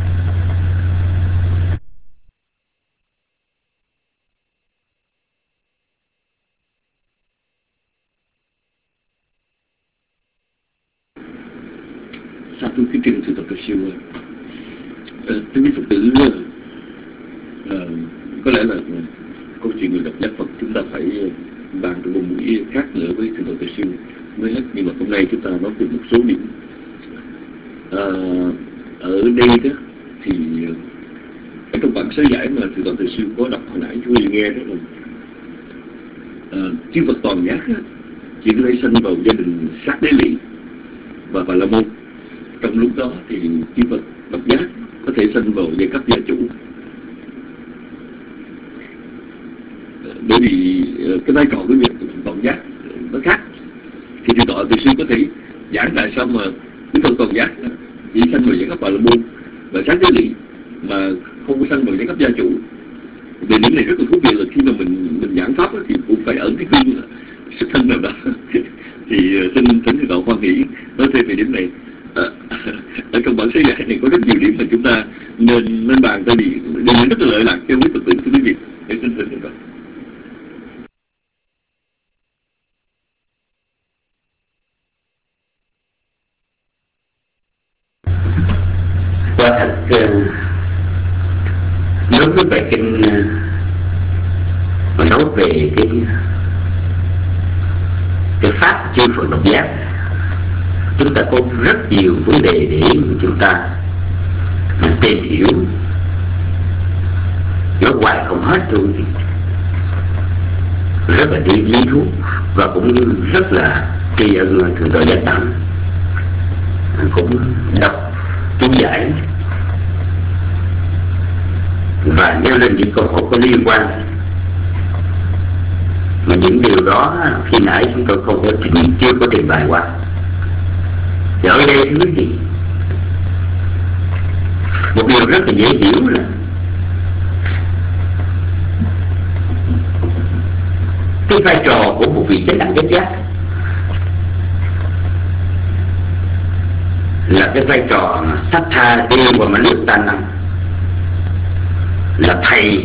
S4: Sa thú kính trình sự tập sư thưa quý Phật tử, uh, có lẽ là câu chuyện người độc giác Phật chúng ta phải bàn trong một buổi khác nữa với thượng tọa sư mới hết, nhưng mà hôm nay chúng ta nói về một số điểm. À, ở đây đó thì ở trong bản sớ giải mà thượng tọa sư có đọc hồi nãy chúng tôi nghe đó là à, chư Phật toàn giác đó, chỉ có thể sanh vào gia đình sát đế lỵ và Bà La Môn. Trong lúc đó thì chư Phật độc giác có thể sanh vào giai cấp gia chủ, bởi vì cái vai trò của việc toàn giác nó khác. Thì thượng tọa sư có thể giảng tại sao mà cái Phật toàn giác chỉ sanh vào giai cấp Bà La Môn và sát đế lỵ mà không có sanh vào giai cấp gia chủ. Về điểm này rất là thú vị là khi mà mình mình giảng pháp đó, thì cũng phải ở cái gương xuất thân nào đó. Thì xin thỉnh thượng tọa hoan hỷ nói thêm về điểm này. À, ở trong bản sớ giải này có rất nhiều điểm mà chúng ta nên nên bàn, tại vì điều này rất là lợi lạc cho quý Phật tử thưa quý vị. Để xin thỉnh thượng tọa.
S5: Quả thật đối với bài kinh mà nói về cái cái pháp chư Phật độc giác, chúng ta có rất nhiều vấn đề để chúng ta mình tìm hiểu, nói hoài không hết luôn, rất là đi lý thú và cũng rất là tri ân thượng tọa giác đẳng cũng đọc chú giải và nêu lên những câu hỏi có liên quan. Mà những điều đó khi nãy chúng tôi không có trình, chưa có trình bày qua. Thì ở đây thứ gì? Một điều rất là dễ hiểu là cái vai trò của một vị chánh đẳng giác giác là cái vai trò sát tha đi và mà nước ta năng, là thầy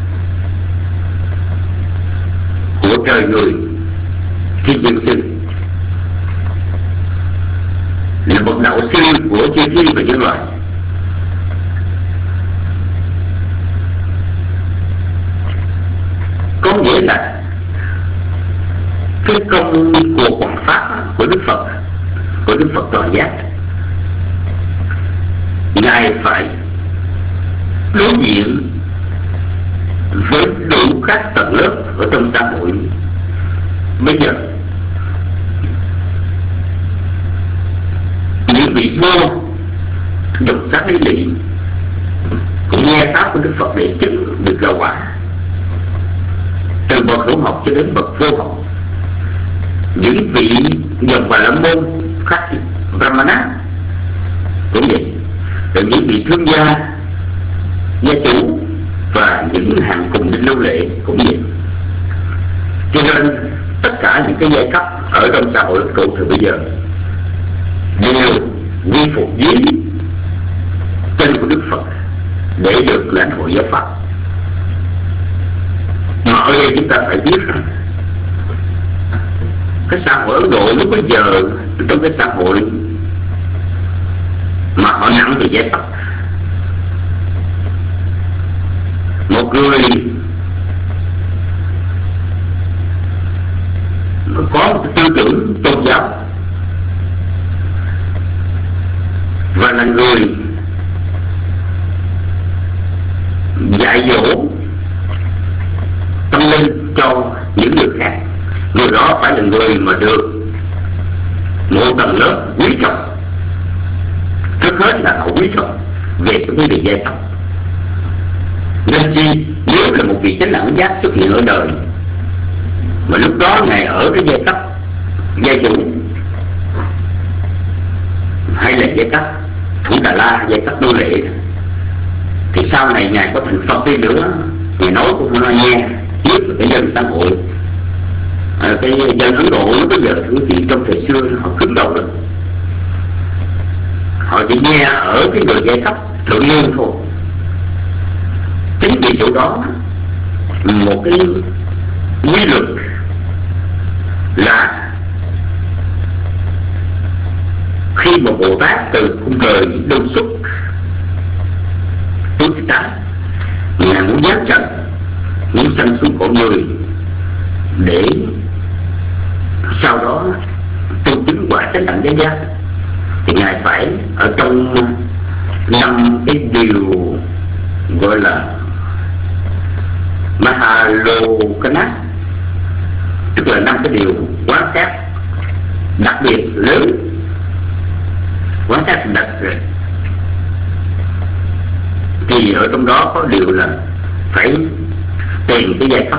S5: của trời người, thiên nhân sư, là một đạo sư của chư thiên và nhân loại. Có nghĩa là cái công của quảng pháp của Đức Phật, của Đức Phật toàn giác, ngài phải đối diện với đủ các tầng lớp ở trong xã hội. Bây giờ những vị vua dùng sát lý lị cũng nghe pháp của Đức Phật để chứng được là quả, từ bậc hữu học cho đến bậc vô học. Những vị dòng Bà La Môn khác Brahmana cũng vậy, rồi những vị thương gia, gia chủ và những hàng cùng định lưu lệ cũng vậy. Cho nên tất cả những cái giai cấp ở trong xã hội cụ thời bây giờ đều quy phục dưới tên của Đức Phật để được lãnh hội giáo pháp. Mà ở đây chúng ta phải biết rằng cái xã hội Ấn Độ lúc bây giờ, trong cái xã hội mà họ nặng về giai cấp, một người có một tư tưởng tôn giáo và là người dạy dỗ tâm linh cho những người khác, người đó phải là người mà được một tầng lớp quý trọng. Trước hết là họ quý trọng về cái vấn đề giai cấp. Nên chi nếu là một vị chánh đẳng giác xuất hiện ở đời mà lúc đó ngài ở cái giai cấp gia chủ hay là giai cấp thủ Đà La, giai cấp nô lệ, thì sau này ngài có thành Phật đi nữa, ngài nói cũng không nghe. Nhất là cái dân xã hội, à, cái dân Ấn Độ lúc bây giờ thưa quý vị, trong thời xưa họ cứng đầu lắm, họ chỉ nghe ở cái người giai cấp thượng lưu thôi. Chính vì chỗ đó một cái quy luật là khi mà Bồ Tát từ khung trời đông xuất xuống thế gian, ngài muốn giáng trần, muốn sanh xuống cõi người để sau đó tu chứng quả chánh đẳng giác giác, thì ngài phải ở trong năm cái điều gọi là Mahalokana, tức là năm cái điều quán sát đặc biệt lớn, quán sát đặc biệt. Thì ở trong đó có điều là phải tìm cái giai cấp,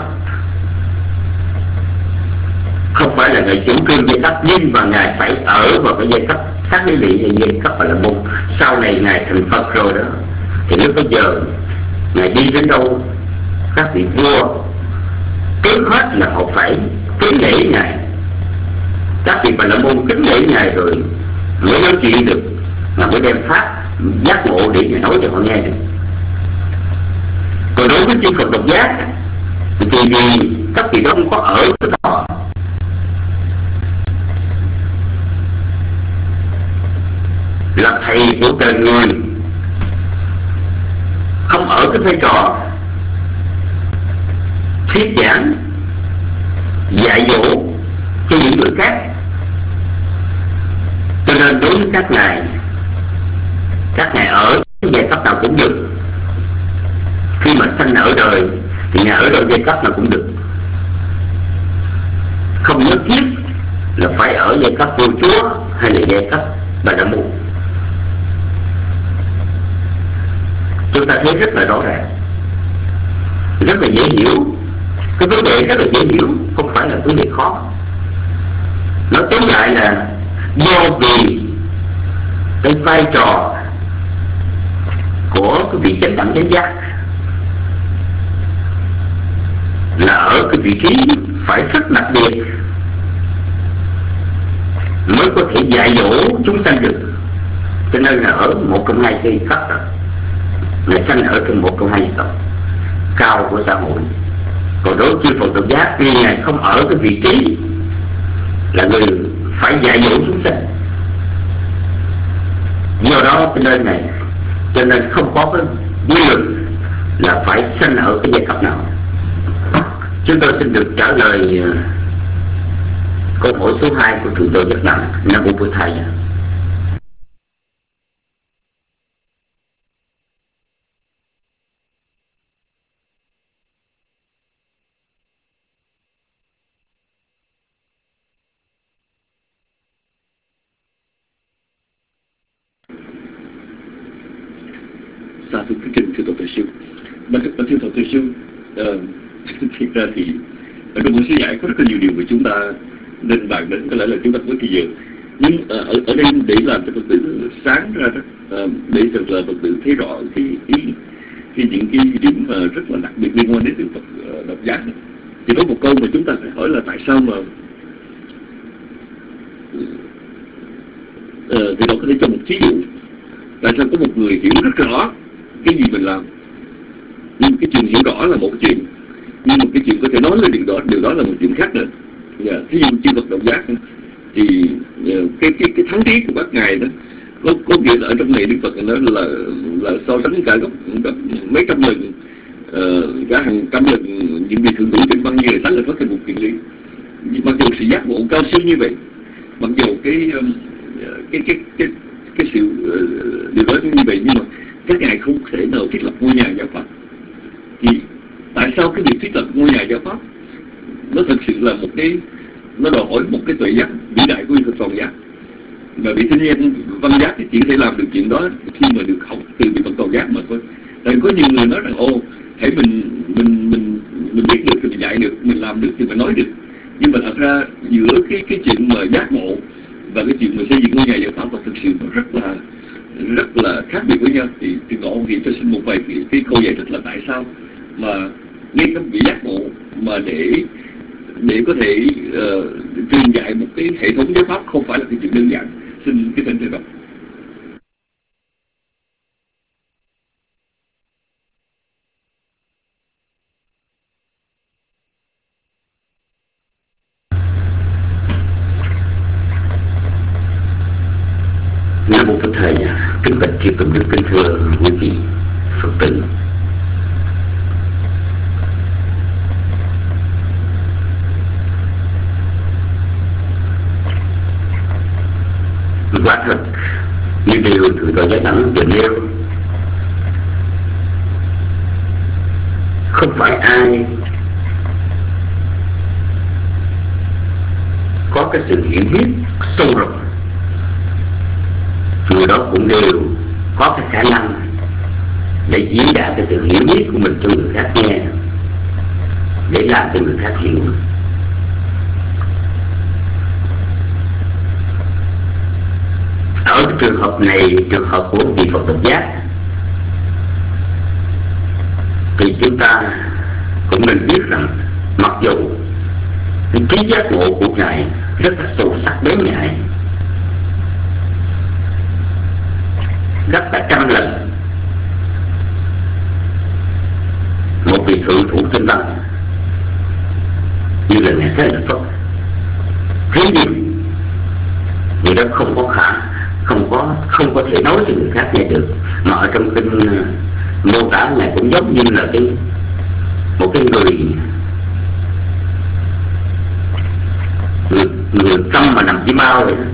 S5: không phải là người chủ trương giai cấp, nhưng mà ngài phải ở vào cái giai cấp sát lý lị hay giai cấp Bà La Môn. Sau này ngài thành Phật rồi đó, thì lúc bây giờ ngài đi đến đâu, các vị vua trước hết là họ phải kính nể ngài, các vị Bà La Môn kính nể ngài rồi mới nói chuyện được, mà mới đem pháp giác ngộ để ngài nói cho họ nghe được. Còn đối với chư Phật độc giác thì vì các vị đó không có ở cái đó, là thầy của trời người, không ở cái vai trò thuyết giảng dạy dỗ cho những người khác. Cho nên đối với các ngài, các ngài ở giai cấp nào cũng được. Khi mà sanh ở đời thì ngài ở đâu giai cấp nào cũng được, không nhất thiết là phải ở giai cấp vua chúa hay là giai cấp Bà La Môn. Chúng ta thấy rất là rõ ràng, rất là dễ hiểu. Cái vấn đề rất là dễ hiểu, không phải là vấn đề khó. Nó tóm lại là do vì cái vai trò của cái vị chánh đẳng chánh giác là ở cái vị trí phải rất đặc biệt mới có thể dạy dỗ chúng sanh được. Cho nên là ở một trong hai cái cấp đó, là sanh ở trong một trong hai cấp cao của xã hội. Còn đối với chư Phật độc giác, vì ngài không ở cái vị trí là người phải dạy dỗ chúng sanh, do đó cho nên này cho nên không có cái quy luật là phải sanh ở cái giai cấp nào. Chúng tôi xin được trả lời câu hỏi số hai của Thượng tọa Giác Nặng. Nam Mô Bổn Thầy.
S4: Sa thưa kính trình thưa tổ tự siêu. Mà thưa tổ tự siêu, thực ra thì ở trong buổi sứ giải có rất là nhiều điều mà chúng ta nên bàn đến, có lẽ là chúng ta có thời giờ. Nhưng uh, ở, ở đây để làm cho Phật tử sáng ra đó, uh, để thật là Phật tử thấy rõ cái, cái, cái những cái điểm mà rất là đặc biệt liên quan đến tượng Phật uh, độc giác này. Thì có một câu mà chúng ta phải hỏi là tại sao mà uh, thì đó có thể cho một ví dụ. Tại sao có một người hiểu rất rõ cái gì mình làm, nhưng cái chuyện hiểu rõ là một chuyện, nhưng một cái chuyện có thể nói lên điều đó, điều đó là một chuyện khác nữa. Yeah. Thí dụ chư Phật độc giác thì uh, cái cái cái thắng trí của các ngài đó có có nghĩa là ở trong này Đức Phật nói là là so sánh cả gấp, gấp mấy trăm lần, uh, cả hàng trăm lần những vị thượng thủ trên băng như sáng là thoát cái một kiện lý. Mặc dù sự giác ngộ cao siêu như vậy, mặc dù cái um, cái cái cái cái sự uh, điều đó như vậy, nhưng mà các ngài không thể nào thiết lập ngôi nhà giáo pháp. Thì tại sao cái việc thiết lập ngôi nhà giáo pháp nó thực sự là một cái, nó đòi hỏi một cái tuệ giác vĩ đại của Phật toàn giác, mà vị thanh niên văn giác thì chỉ có thể làm được chuyện đó khi mà được học từ vị Phật toàn giác mà thôi. Tại có nhiều người nói rằng ô hãy mình mình mình mình biết được thì mình dạy được, mình làm được thì mình nói được, nhưng mà thật ra giữa cái cái chuyện mà giác ngộ và cái chuyện mà xây dựng ngôi nhà giáo pháp và thực sự nó rất là rất là khác biệt với nhau. Thì thì ngộ thì cho xin một vài cái, cái câu giải thích là tại sao mà ngay cái vị giác ngộ mà để để có thể uh, truyền dạy một cái hệ thống giáo pháp không phải là cái chuyện đơn giản. Xin cái tên thầy đọc.
S5: Nam mô Phật Thầy, kính bạch chư tôn đức, kính thưa quý vị Phật tử. Quả thật như điều thượng tọa Giác Đẳng vừa nêu, không phải ai có cái sự hiểu biết sâu rộng, người đó cũng đều có cái khả năng để diễn đạt cái sự hiểu biết của mình cho người khác nghe, để làm cho người khác hiểu. Ở cái trường hợp này, trường hợp của vị Phật độc giác, thì chúng ta cũng nên biết rằng mặc dù cái trí giác ngộ của Ngài rất là sâu sắc đến Ngài, gấp cả trăm lần một vị thượng thủ tinh văn như là Ngài Thế Lợi Phật, thế nhưng người đó không có khả không có không có thể nói cho người khác nghe được. Mà ở trong kinh mô tả Ngài cũng giống như là cái một cái người người, người câm mà nằm chim bao vậy đó.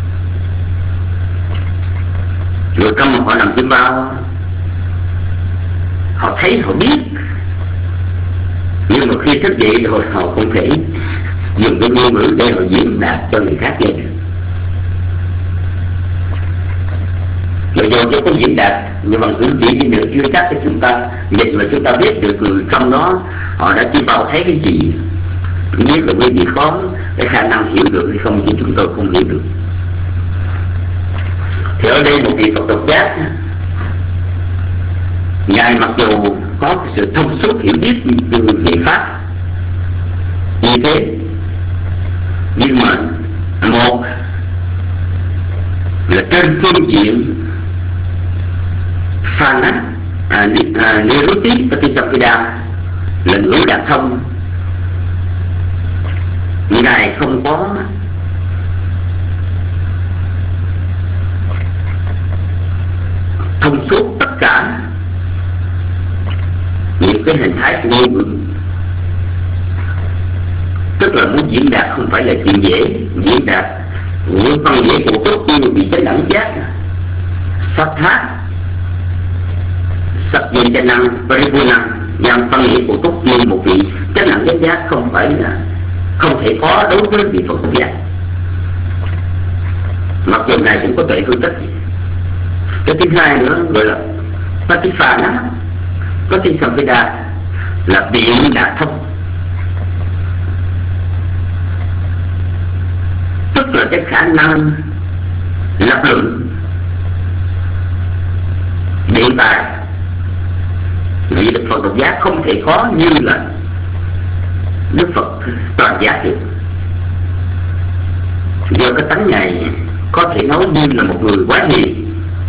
S5: Người câm mà họ nằm chim bao, họ thấy họ biết, nhưng mà khi thức dậy rồi họ không thể dùng cái ngôn ngữ để họ diễn đạt cho người khác nghe được. Rồi dù cho có diễn đạt nhưng bằng cử chỉ đi được chưa chắc cho chúng ta dịch mà chúng ta biết được người trong đó họ đã chỉ bao thấy cái gì. Nhất là quý vị có cái khả năng hiểu được hay không chứ chúng tôi không hiểu được. Thì ở đây một vị Phật độc giác, Ngài mặc dù có cái sự thông suốt hiểu biết từ vị pháp như thế, nhưng mà một là trên phương diện phan á à, à, Niruti Patisapida là ngữ đạt thông, Ngài không có thông suốt tất cả những cái hình thái của ngôn ngữ. Tức là muốn diễn đạt không phải là chuyện dễ, diễn đạt những văn nghĩa của tốt như bị chánh đẳng giác, sát thác, sắc viên chánh năng, paripurna, nhằm văn nghĩa của tốt như một vị chánh đẳng giác giác không phải là không thể có đối với vị Phật giác. Mặc dù này cũng có tuệ phương tích. Cái thứ hai nữa gọi là Patiphana, Patisamveda là biện đả thông, tức là cái khả năng lập luận biện tài. Vì Đức Phật Độc Giác không thể khó như là Đức Phật Toàn Giác được. Do cái tánh này có thể nói như là một người quá hiền,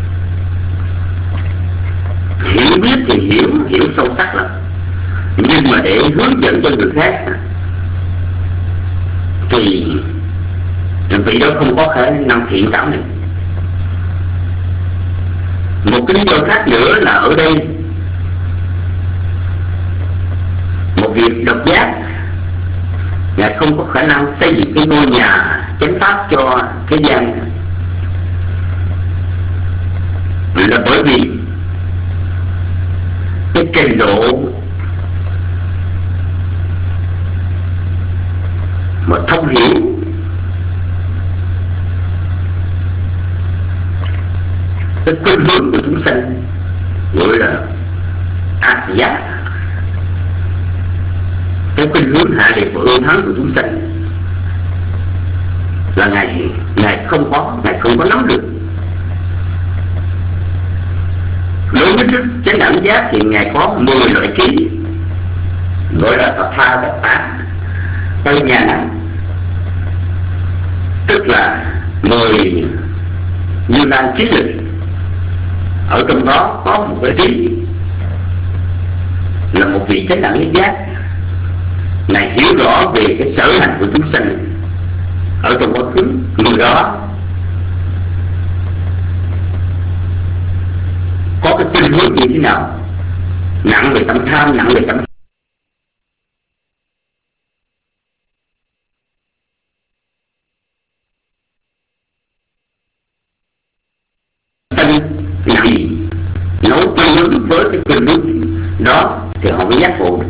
S5: hiểu biết thì hiểu, hiểu sâu sắc lắm, nhưng mà để hướng dẫn cho người khác thì vị đó không có khả năng thiện cảm này. Một cái lý do khác nữa là ở đây một việc Độc Giác Ngài không có khả năng xây dựng cái ngôi nhà chánh pháp cho thế gian, là bởi vì cái trình độ mà thông hiểu cái khuynh hướng của chúng sanh gọi là ác giác, cái khuynh hướng hạ liệt và ương thắng của chúng sanh là ngài ngài không có ngài không có nắm được. Đối với đức chánh đẳng giác thì ngài có mười loại trí, gọi là Phật tha Phật tá Tây nhà nắng, tức là mười như lan trí lực. Ở trong đó có một cái trí là một vị chánh đẳng giác, ngài hiểu rõ về cái sở hành của chúng sanh ở trong quá khứ. Người đó có cái khuynh hướng như thế nào, nặng về tâm tham, nặng về tâm gì nấu tương ứng với cái khuynh hướng đó thì họ mới giác ngộ.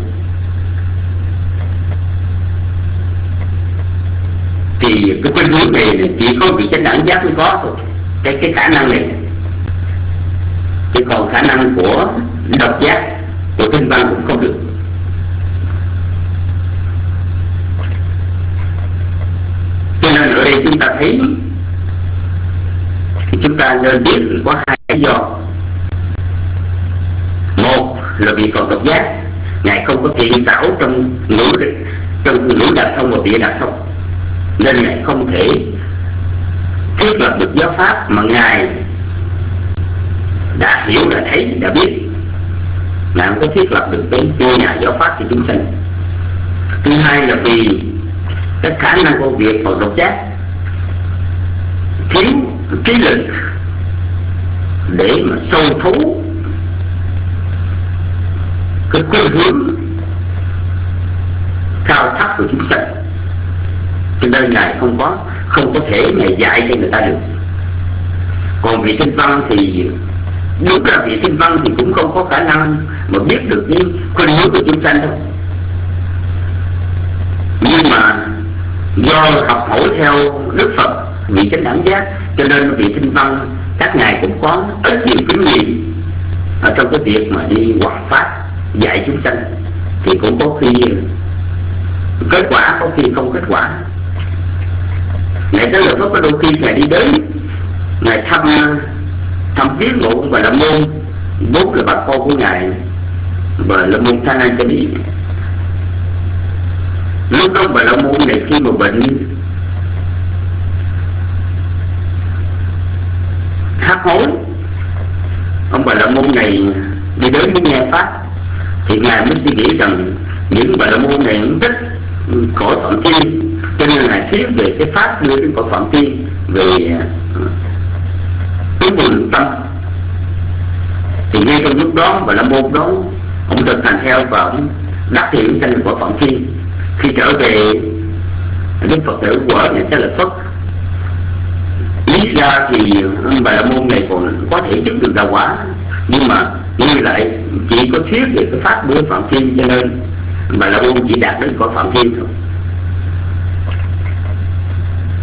S5: Thì cái khuynh hướng này chỉ có vị chánh đẳng giác mới có thôi, cái cái khả năng này. Chứ còn khả năng của Độc Giác, của Kinh Văn cũng không được. Cho nên ở đây chúng ta thấy thì chúng ta nên biết có hai lý do. Một là vì còn Độc Giác ngài không có thiện xảo trong ngữ trong ngữ đạt thông và địa đạt thông, nên ngài không thể thiết lập được giáo pháp mà ngài đã hiểu, đã thấy, đã biết. Ngài không có thiết lập được cái ngôi nhà giáo pháp cho chúng sanh. Thứ hai là vì cái khả năng của việc còn Độc Giác thiếu trí lực để mà sâu thấu cái khuynh hướng cao thấp của chúng sanh, cho nên ngài không có không có thể ngài dạy cho người ta được. Còn vị Kinh Văn thì đúng là vị Kinh Văn thì cũng không có khả năng mà biết được cái khuynh hướng của chúng sanh đâu, nhưng mà do học hỏi theo Đức Phật vị chánh đẳng giác, cho nên vị Kinh Văn các ngài cũng có ít nhiều kinh nghiệm ở trong cái việc mà đi hoằng pháp dạy chúng sanh, thì cũng có khi kết quả, có khi không kết quả. Ngài Xá Lợi Phất có đôi khi ngài đi đến, ngài thăm thăm viếng ngộ ông Bà La Môn, vốn là bà con của ngài Bà La Môn Thanh Anh cho biết. Lúc đó Bà La Môn này khi mà bệnh hắt hối, ông Bà La Môn này đi đến muốn nghe pháp, thì ngài mới suy nghĩ rằng những Bà La Môn này cũng thích cõi Phạm Thiên, cho nên ngài thuyết về cái pháp đưa đến cõi Phạm Thiên, về tướng buồn tâm. Thì ngay trong lúc đó Bà La Môn đó ông thực hành theo và ông đắc thiện sanh cõi Phạm Thiên. Khi trở về Đức Phật tử của Ngài Xá Lợi Phất, lý ra thì ông Bà La Môn này còn có thể chứng được đạo quả, nhưng mà như lại chỉ có thuyết về cái pháp đưa Phạm Thiên, cho nên Bà La Môn chỉ đạt đến cõi Phạm Thiên thôi.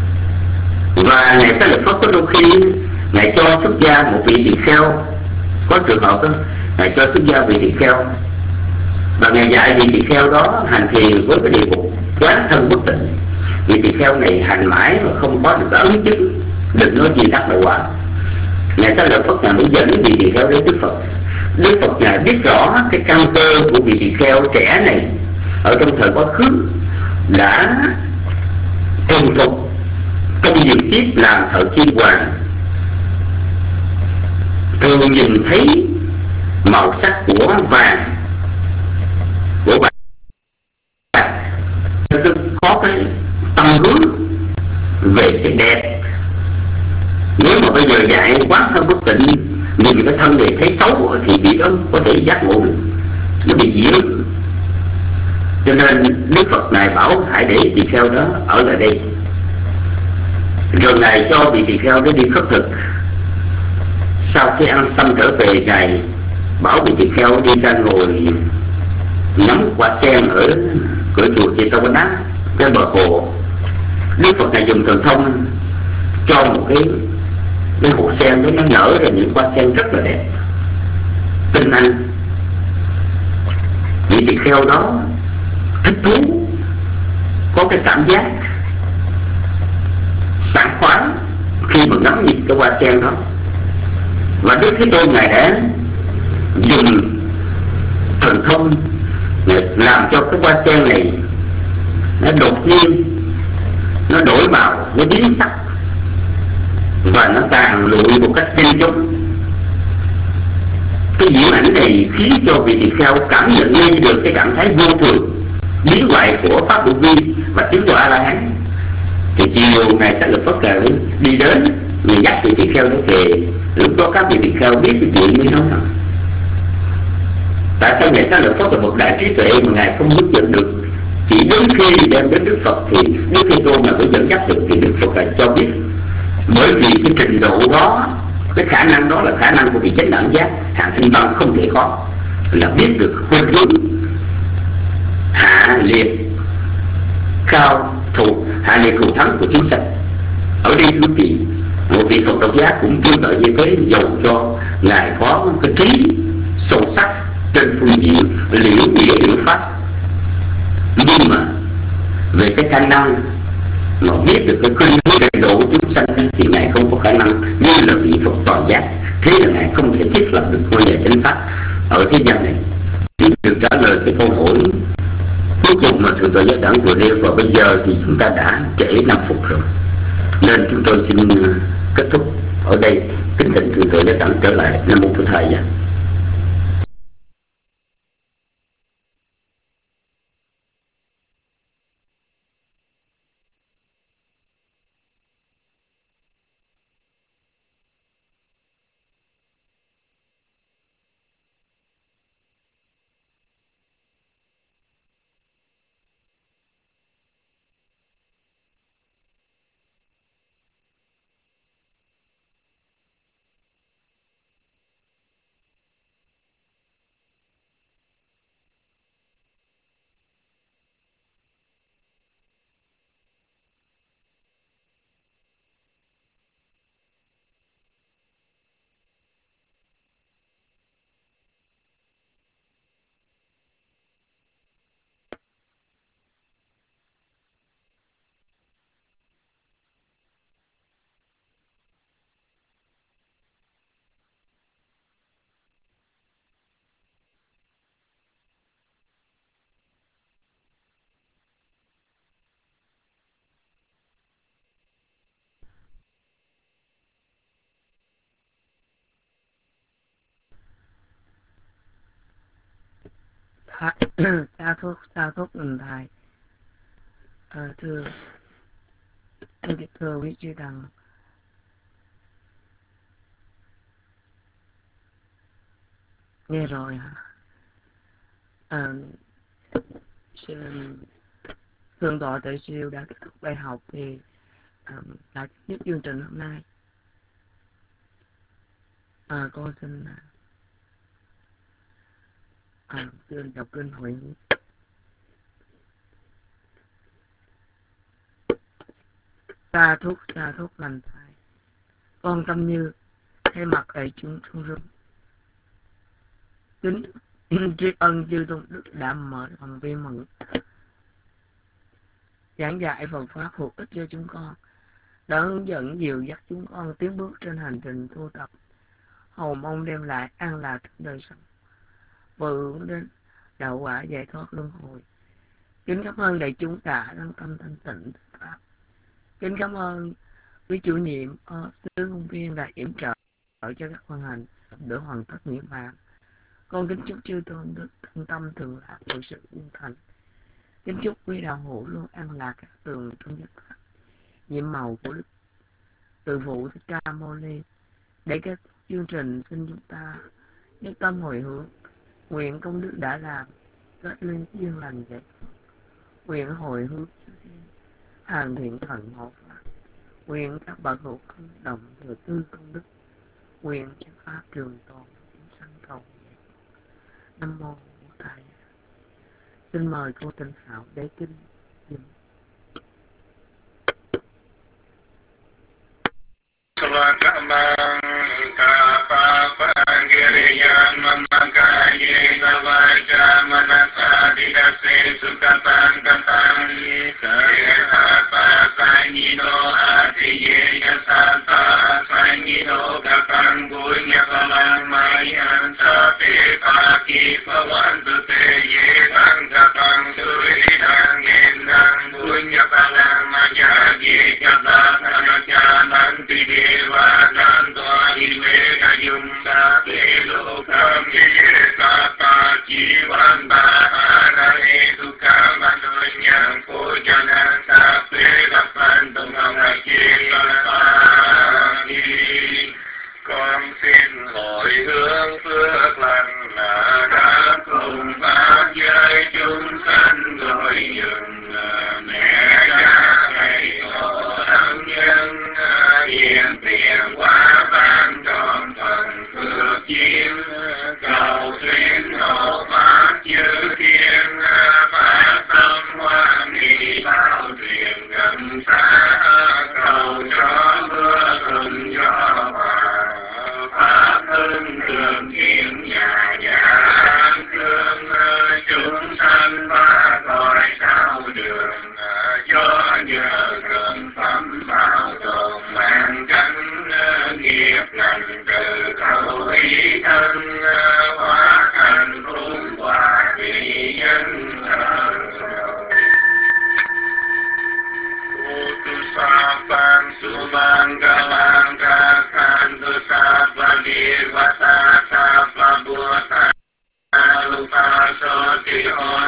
S5: Và Ngài Xá Lợi Phất có đôi khi ngài cho xuất gia một vị tỳ kheo Có trường hợp đó, Ngài cho xuất gia vị tỳ kheo, và Ngài dạy vị tỳ kheo đó hành thiền với cái địa mục quán thân bất tịnh. Vị tỳ kheo này hành mãi mà không có được cái ấn chứng, đừng nói gì đắc đạo quả. Ngài Xá Lợi Phất Ngài mới dẫn vị tỳ kheo đến Đức Phật. Đức Phật Ngài biết rõ cái căn cơ của vị tỳ kheo trẻ này ở trong thời quá khứ đã thuần phục trong nhiều kiếp làm thợ chi hoàng, thường nhìn thấy màu sắc của vàng, của bạc, có cái tâm hướng về cái đẹp. Nếu mà bây giờ dạy quán thân bất tịnh, nhìn cái thân này thấy xấu thì bị đó có thể giác ngộ được, nó bị diễn. Cho nên Đức Phật Ngài bảo hãy để tỳ kheo đó ở lại đây. Rồi Ngài cho vị tỳ kheo đó đi khất thực. Sau khi ăn xong trở về, Ngài bảo vị tỳ kheo đi ra ngồi ngắm hoa sen ở cửa chùa Jetavana, cái bờ hồ. Đức Phật Ngài dùng thần thông cho một cái cái hồ sen đó nó nở ra những hoa sen rất là đẹp, tinh anh. Vị tỳ kheo đó thích thú, có cái cảm giác sảng khoái khi mà ngắm nhìn cái hoa sen đó. Và Đức Thế Tôn Ngài đã dùng thần thông làm cho cái hoa sen này nó đột nhiên nó đổi màu, nó biến sắc, và nó tàn lụi một cách nhanh chóng. Cái diễn ảnh này khiến cho vị tỳ kheo cảm nhận ngay được cái trạng thái vô thường biến hoại của pháp vô vi và tiến độ A La Hán. Thì chiều Ngài Xá Lợi Phất Ngài đi đến, Ngài dắt vị tỳ kheo đó về. Lúc đó các vị tỳ kheo biết cái chuyện mới nói rằng tại sao Ngài Xá Lợi Phất là một đại trí tuệ mà Ngài không hướng dẫn được. Chỉ đến khi đem đến Đức Phật thì Đức Thế Tôn là mới dẫn dắt được, thì Đức Phật lại cho biết. Bởi vì cái trình độ đó, cái khả năng đó là khả năng của vị chánh đẳng giác, hạng thanh văn không thể có, là biết được khuynh hướng hạ liệt cao thù, hạ liệt thù thắng của chúng sanh. Ở đây thưa quý vị, một vị Phật độc giác cũng tương tự như thế, dầu cho Ngài có cái trí sâu sắc trên phương diện liễu nghĩa liễu pháp, nhưng mà về cái khả năng mà biết được cái khuynh hướng trình độ của chúng sanh thì Ngài không có khả năng như là vị Phật toàn giác. Thế là Ngài không thể thiết lập được ngôi nhà chánh pháp ở thế gian này. Chỉ được trả lời cái câu hỏi cuối cùng mà Thượng tọa Giác Đẳng vừa nêu, và bây giờ thì chúng ta đã trễ năm phút rồi, nên chúng tôi xin kết thúc ở đây. Kính thỉnh Thượng tọa Giác Đẳng trở lại. Nam mô Phật Thầy.
S6: Xa thuốc, xa thuốc mình thầy. Ờ, thưa, thưa, thưa quý chư Tăng, nghe rồi hả? À, Thượng tọa Tuệ Siêu đã kết thúc bài học thì um, đã kết thúc chương trình hôm nay. À, con xin à, xin đọc kinh hội. Sa thúc, sa thúc lành thai, con tâm như thay mặt đại chúng trung rung. Kính tri ân chư tôn đức đã mở lòng vi mẫn giảng dạy Phật pháp hữu ích cho chúng con, đã hướng dẫn dìu dắt chúng con tiến bước trên hành trình tu tập, hầu mong đem lại an lạc trong đời sống và hướng đến đạo quả giải thoát luân hồi. Kính cảm ơn đại chúng đã lắng tâm thanh tịnh pháp. Kính cảm ơn quý chủ nhiệm ở tứ công viên đã yểm trợ cho các quan hành để hoàn tất nghĩa vàng. Con kính chúc chư tôn đức thân tâm thường lạc của sự viên thành. Kính chúc quý đạo hữu luôn an lạc các tường trong giác pháp, nhiệm màu của đức từ phụ Thích Ca Mâu Ni. Để các chương trình xin chúng ta nhất tâm hồi hướng, nguyện công đức đã làm kết liên duyên lành giải thoát, nguyện hồi hướng hàng thiện thần hộ pháp, nguyện các bậc hữu công đồng thừa tư công đức, nguyện chánh pháp trường tồn chúng sanh cầu. Nam mô Bổn Thầy. Xin mời cô Tinh Hảo đế kinh.
S1: Con xin hồi hướng phước lành đã cùng pháp giới chúng sanh gọi dừng mẹ cha thầy tổ ân nhân hiện tiền quá ban tròn phần phước duyên cầu xuyên hộ pháp chư thiên phát tâm hoan hỷ bao truyền gần xa cầu cho mưa thuận gió hòa pháp hưng cường kiện nhà nhà an cương chúng sanh ba cõi sao đường do nhờ gần phẩm bảo tồn mạng cánh nghiệp lành từ khẩu ý thân hóa thành phúc quả vị nhân Utusapan sumanggalangka kantu sapadi vata sapabuata lupa soti on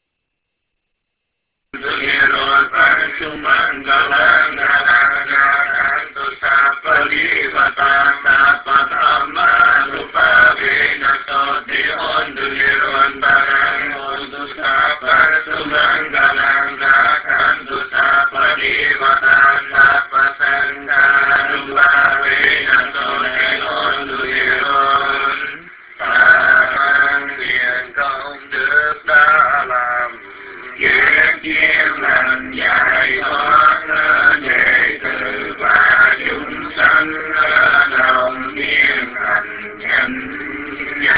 S1: Duhirotan sumanggalangka kantu sapadi vata sapatama lupa vina soti on Duhiron barang utusapan sumanggalangka kantu sapadi vata sapasangka lupa vina soti on Duhiron Tăng nguyện công đức đã làm Việc duyên lành giải thoát đệ tử và chúng sanh đồng niên thành nhân nhân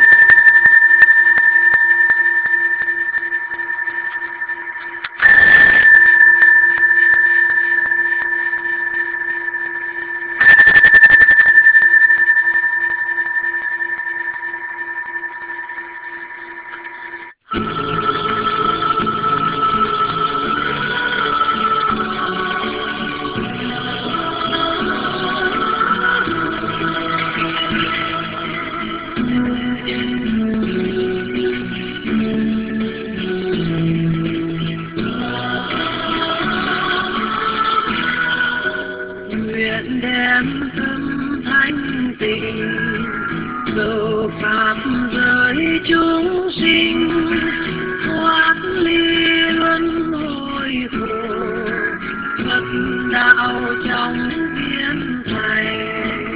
S6: nguyện đem tâm thanh tịnh cầu pháp giới chúng sinh thoát ly luân hồi khổ Phật đạo trong biến thành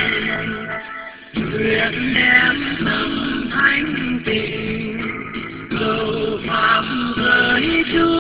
S6: nguyện đem tâm thanh tịnh cầu pháp giới chúng